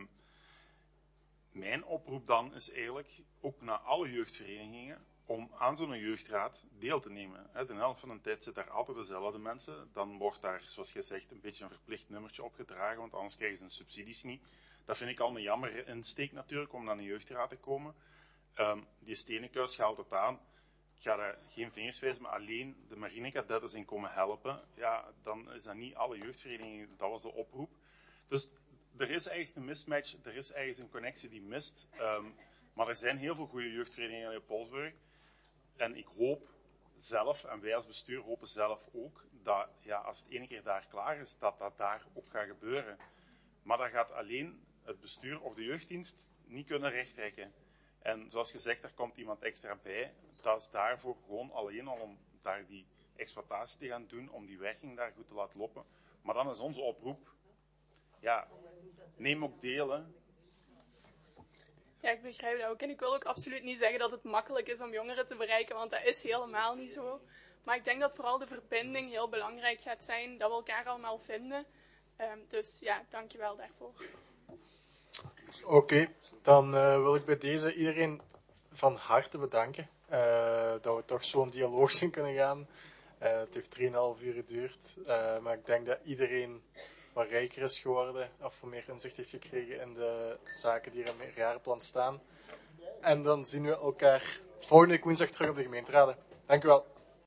Mijn oproep dan is eigenlijk, ook naar alle jeugdverenigingen, om aan zo'n jeugdraad deel te nemen. De helft van de tijd zitten daar altijd dezelfde mensen. Dan wordt daar, zoals je zegt, een beetje een verplicht nummertje opgedragen, want anders krijgen ze hun subsidies niet. Dat vind ik al een jammer insteek natuurlijk, om naar een jeugdraad te komen. Die Stenenkuis haalt het aan. Ik ga daar geen vingers wijzen, maar alleen de marinekadetten zijn komen helpen. Ja, dan is dat niet alle jeugdverenigingen, dat was de oproep. Dus er is eigenlijk een mismatch, er is eigenlijk een connectie die mist. Maar er zijn heel veel goede jeugdverenigingen in Leopoldsburg. En ik hoop zelf, en wij als bestuur hopen zelf ook, dat als het ene keer daar klaar is, dat dat daar ook gaat gebeuren. Maar dat gaat alleen het bestuur of de jeugddienst niet kunnen rechttrekken. En zoals gezegd, er komt iemand extra bij. Dat is daarvoor gewoon alleen al om daar die exploitatie te gaan doen, om die werking daar goed te laten lopen. Maar dan is onze oproep, neem ook deel. Hè. Ja, ik begrijp dat ook. En ik wil ook absoluut niet zeggen dat het makkelijk is om jongeren te bereiken, want dat is helemaal niet zo. Maar ik denk dat vooral de verbinding heel belangrijk gaat zijn, dat we elkaar allemaal vinden. Dus ja, dankjewel daarvoor. Oké, dan wil ik bij deze iedereen van harte bedanken. Dat we toch zo'n dialoog zijn kunnen gaan. Het heeft 3,5 uur geduurd. Maar ik denk dat iedereen wat rijker is geworden. Of meer inzicht heeft gekregen in de zaken die er in het meerjarenplan staan. En dan zien we elkaar volgende week woensdag terug op de gemeenteraden. Dank u wel.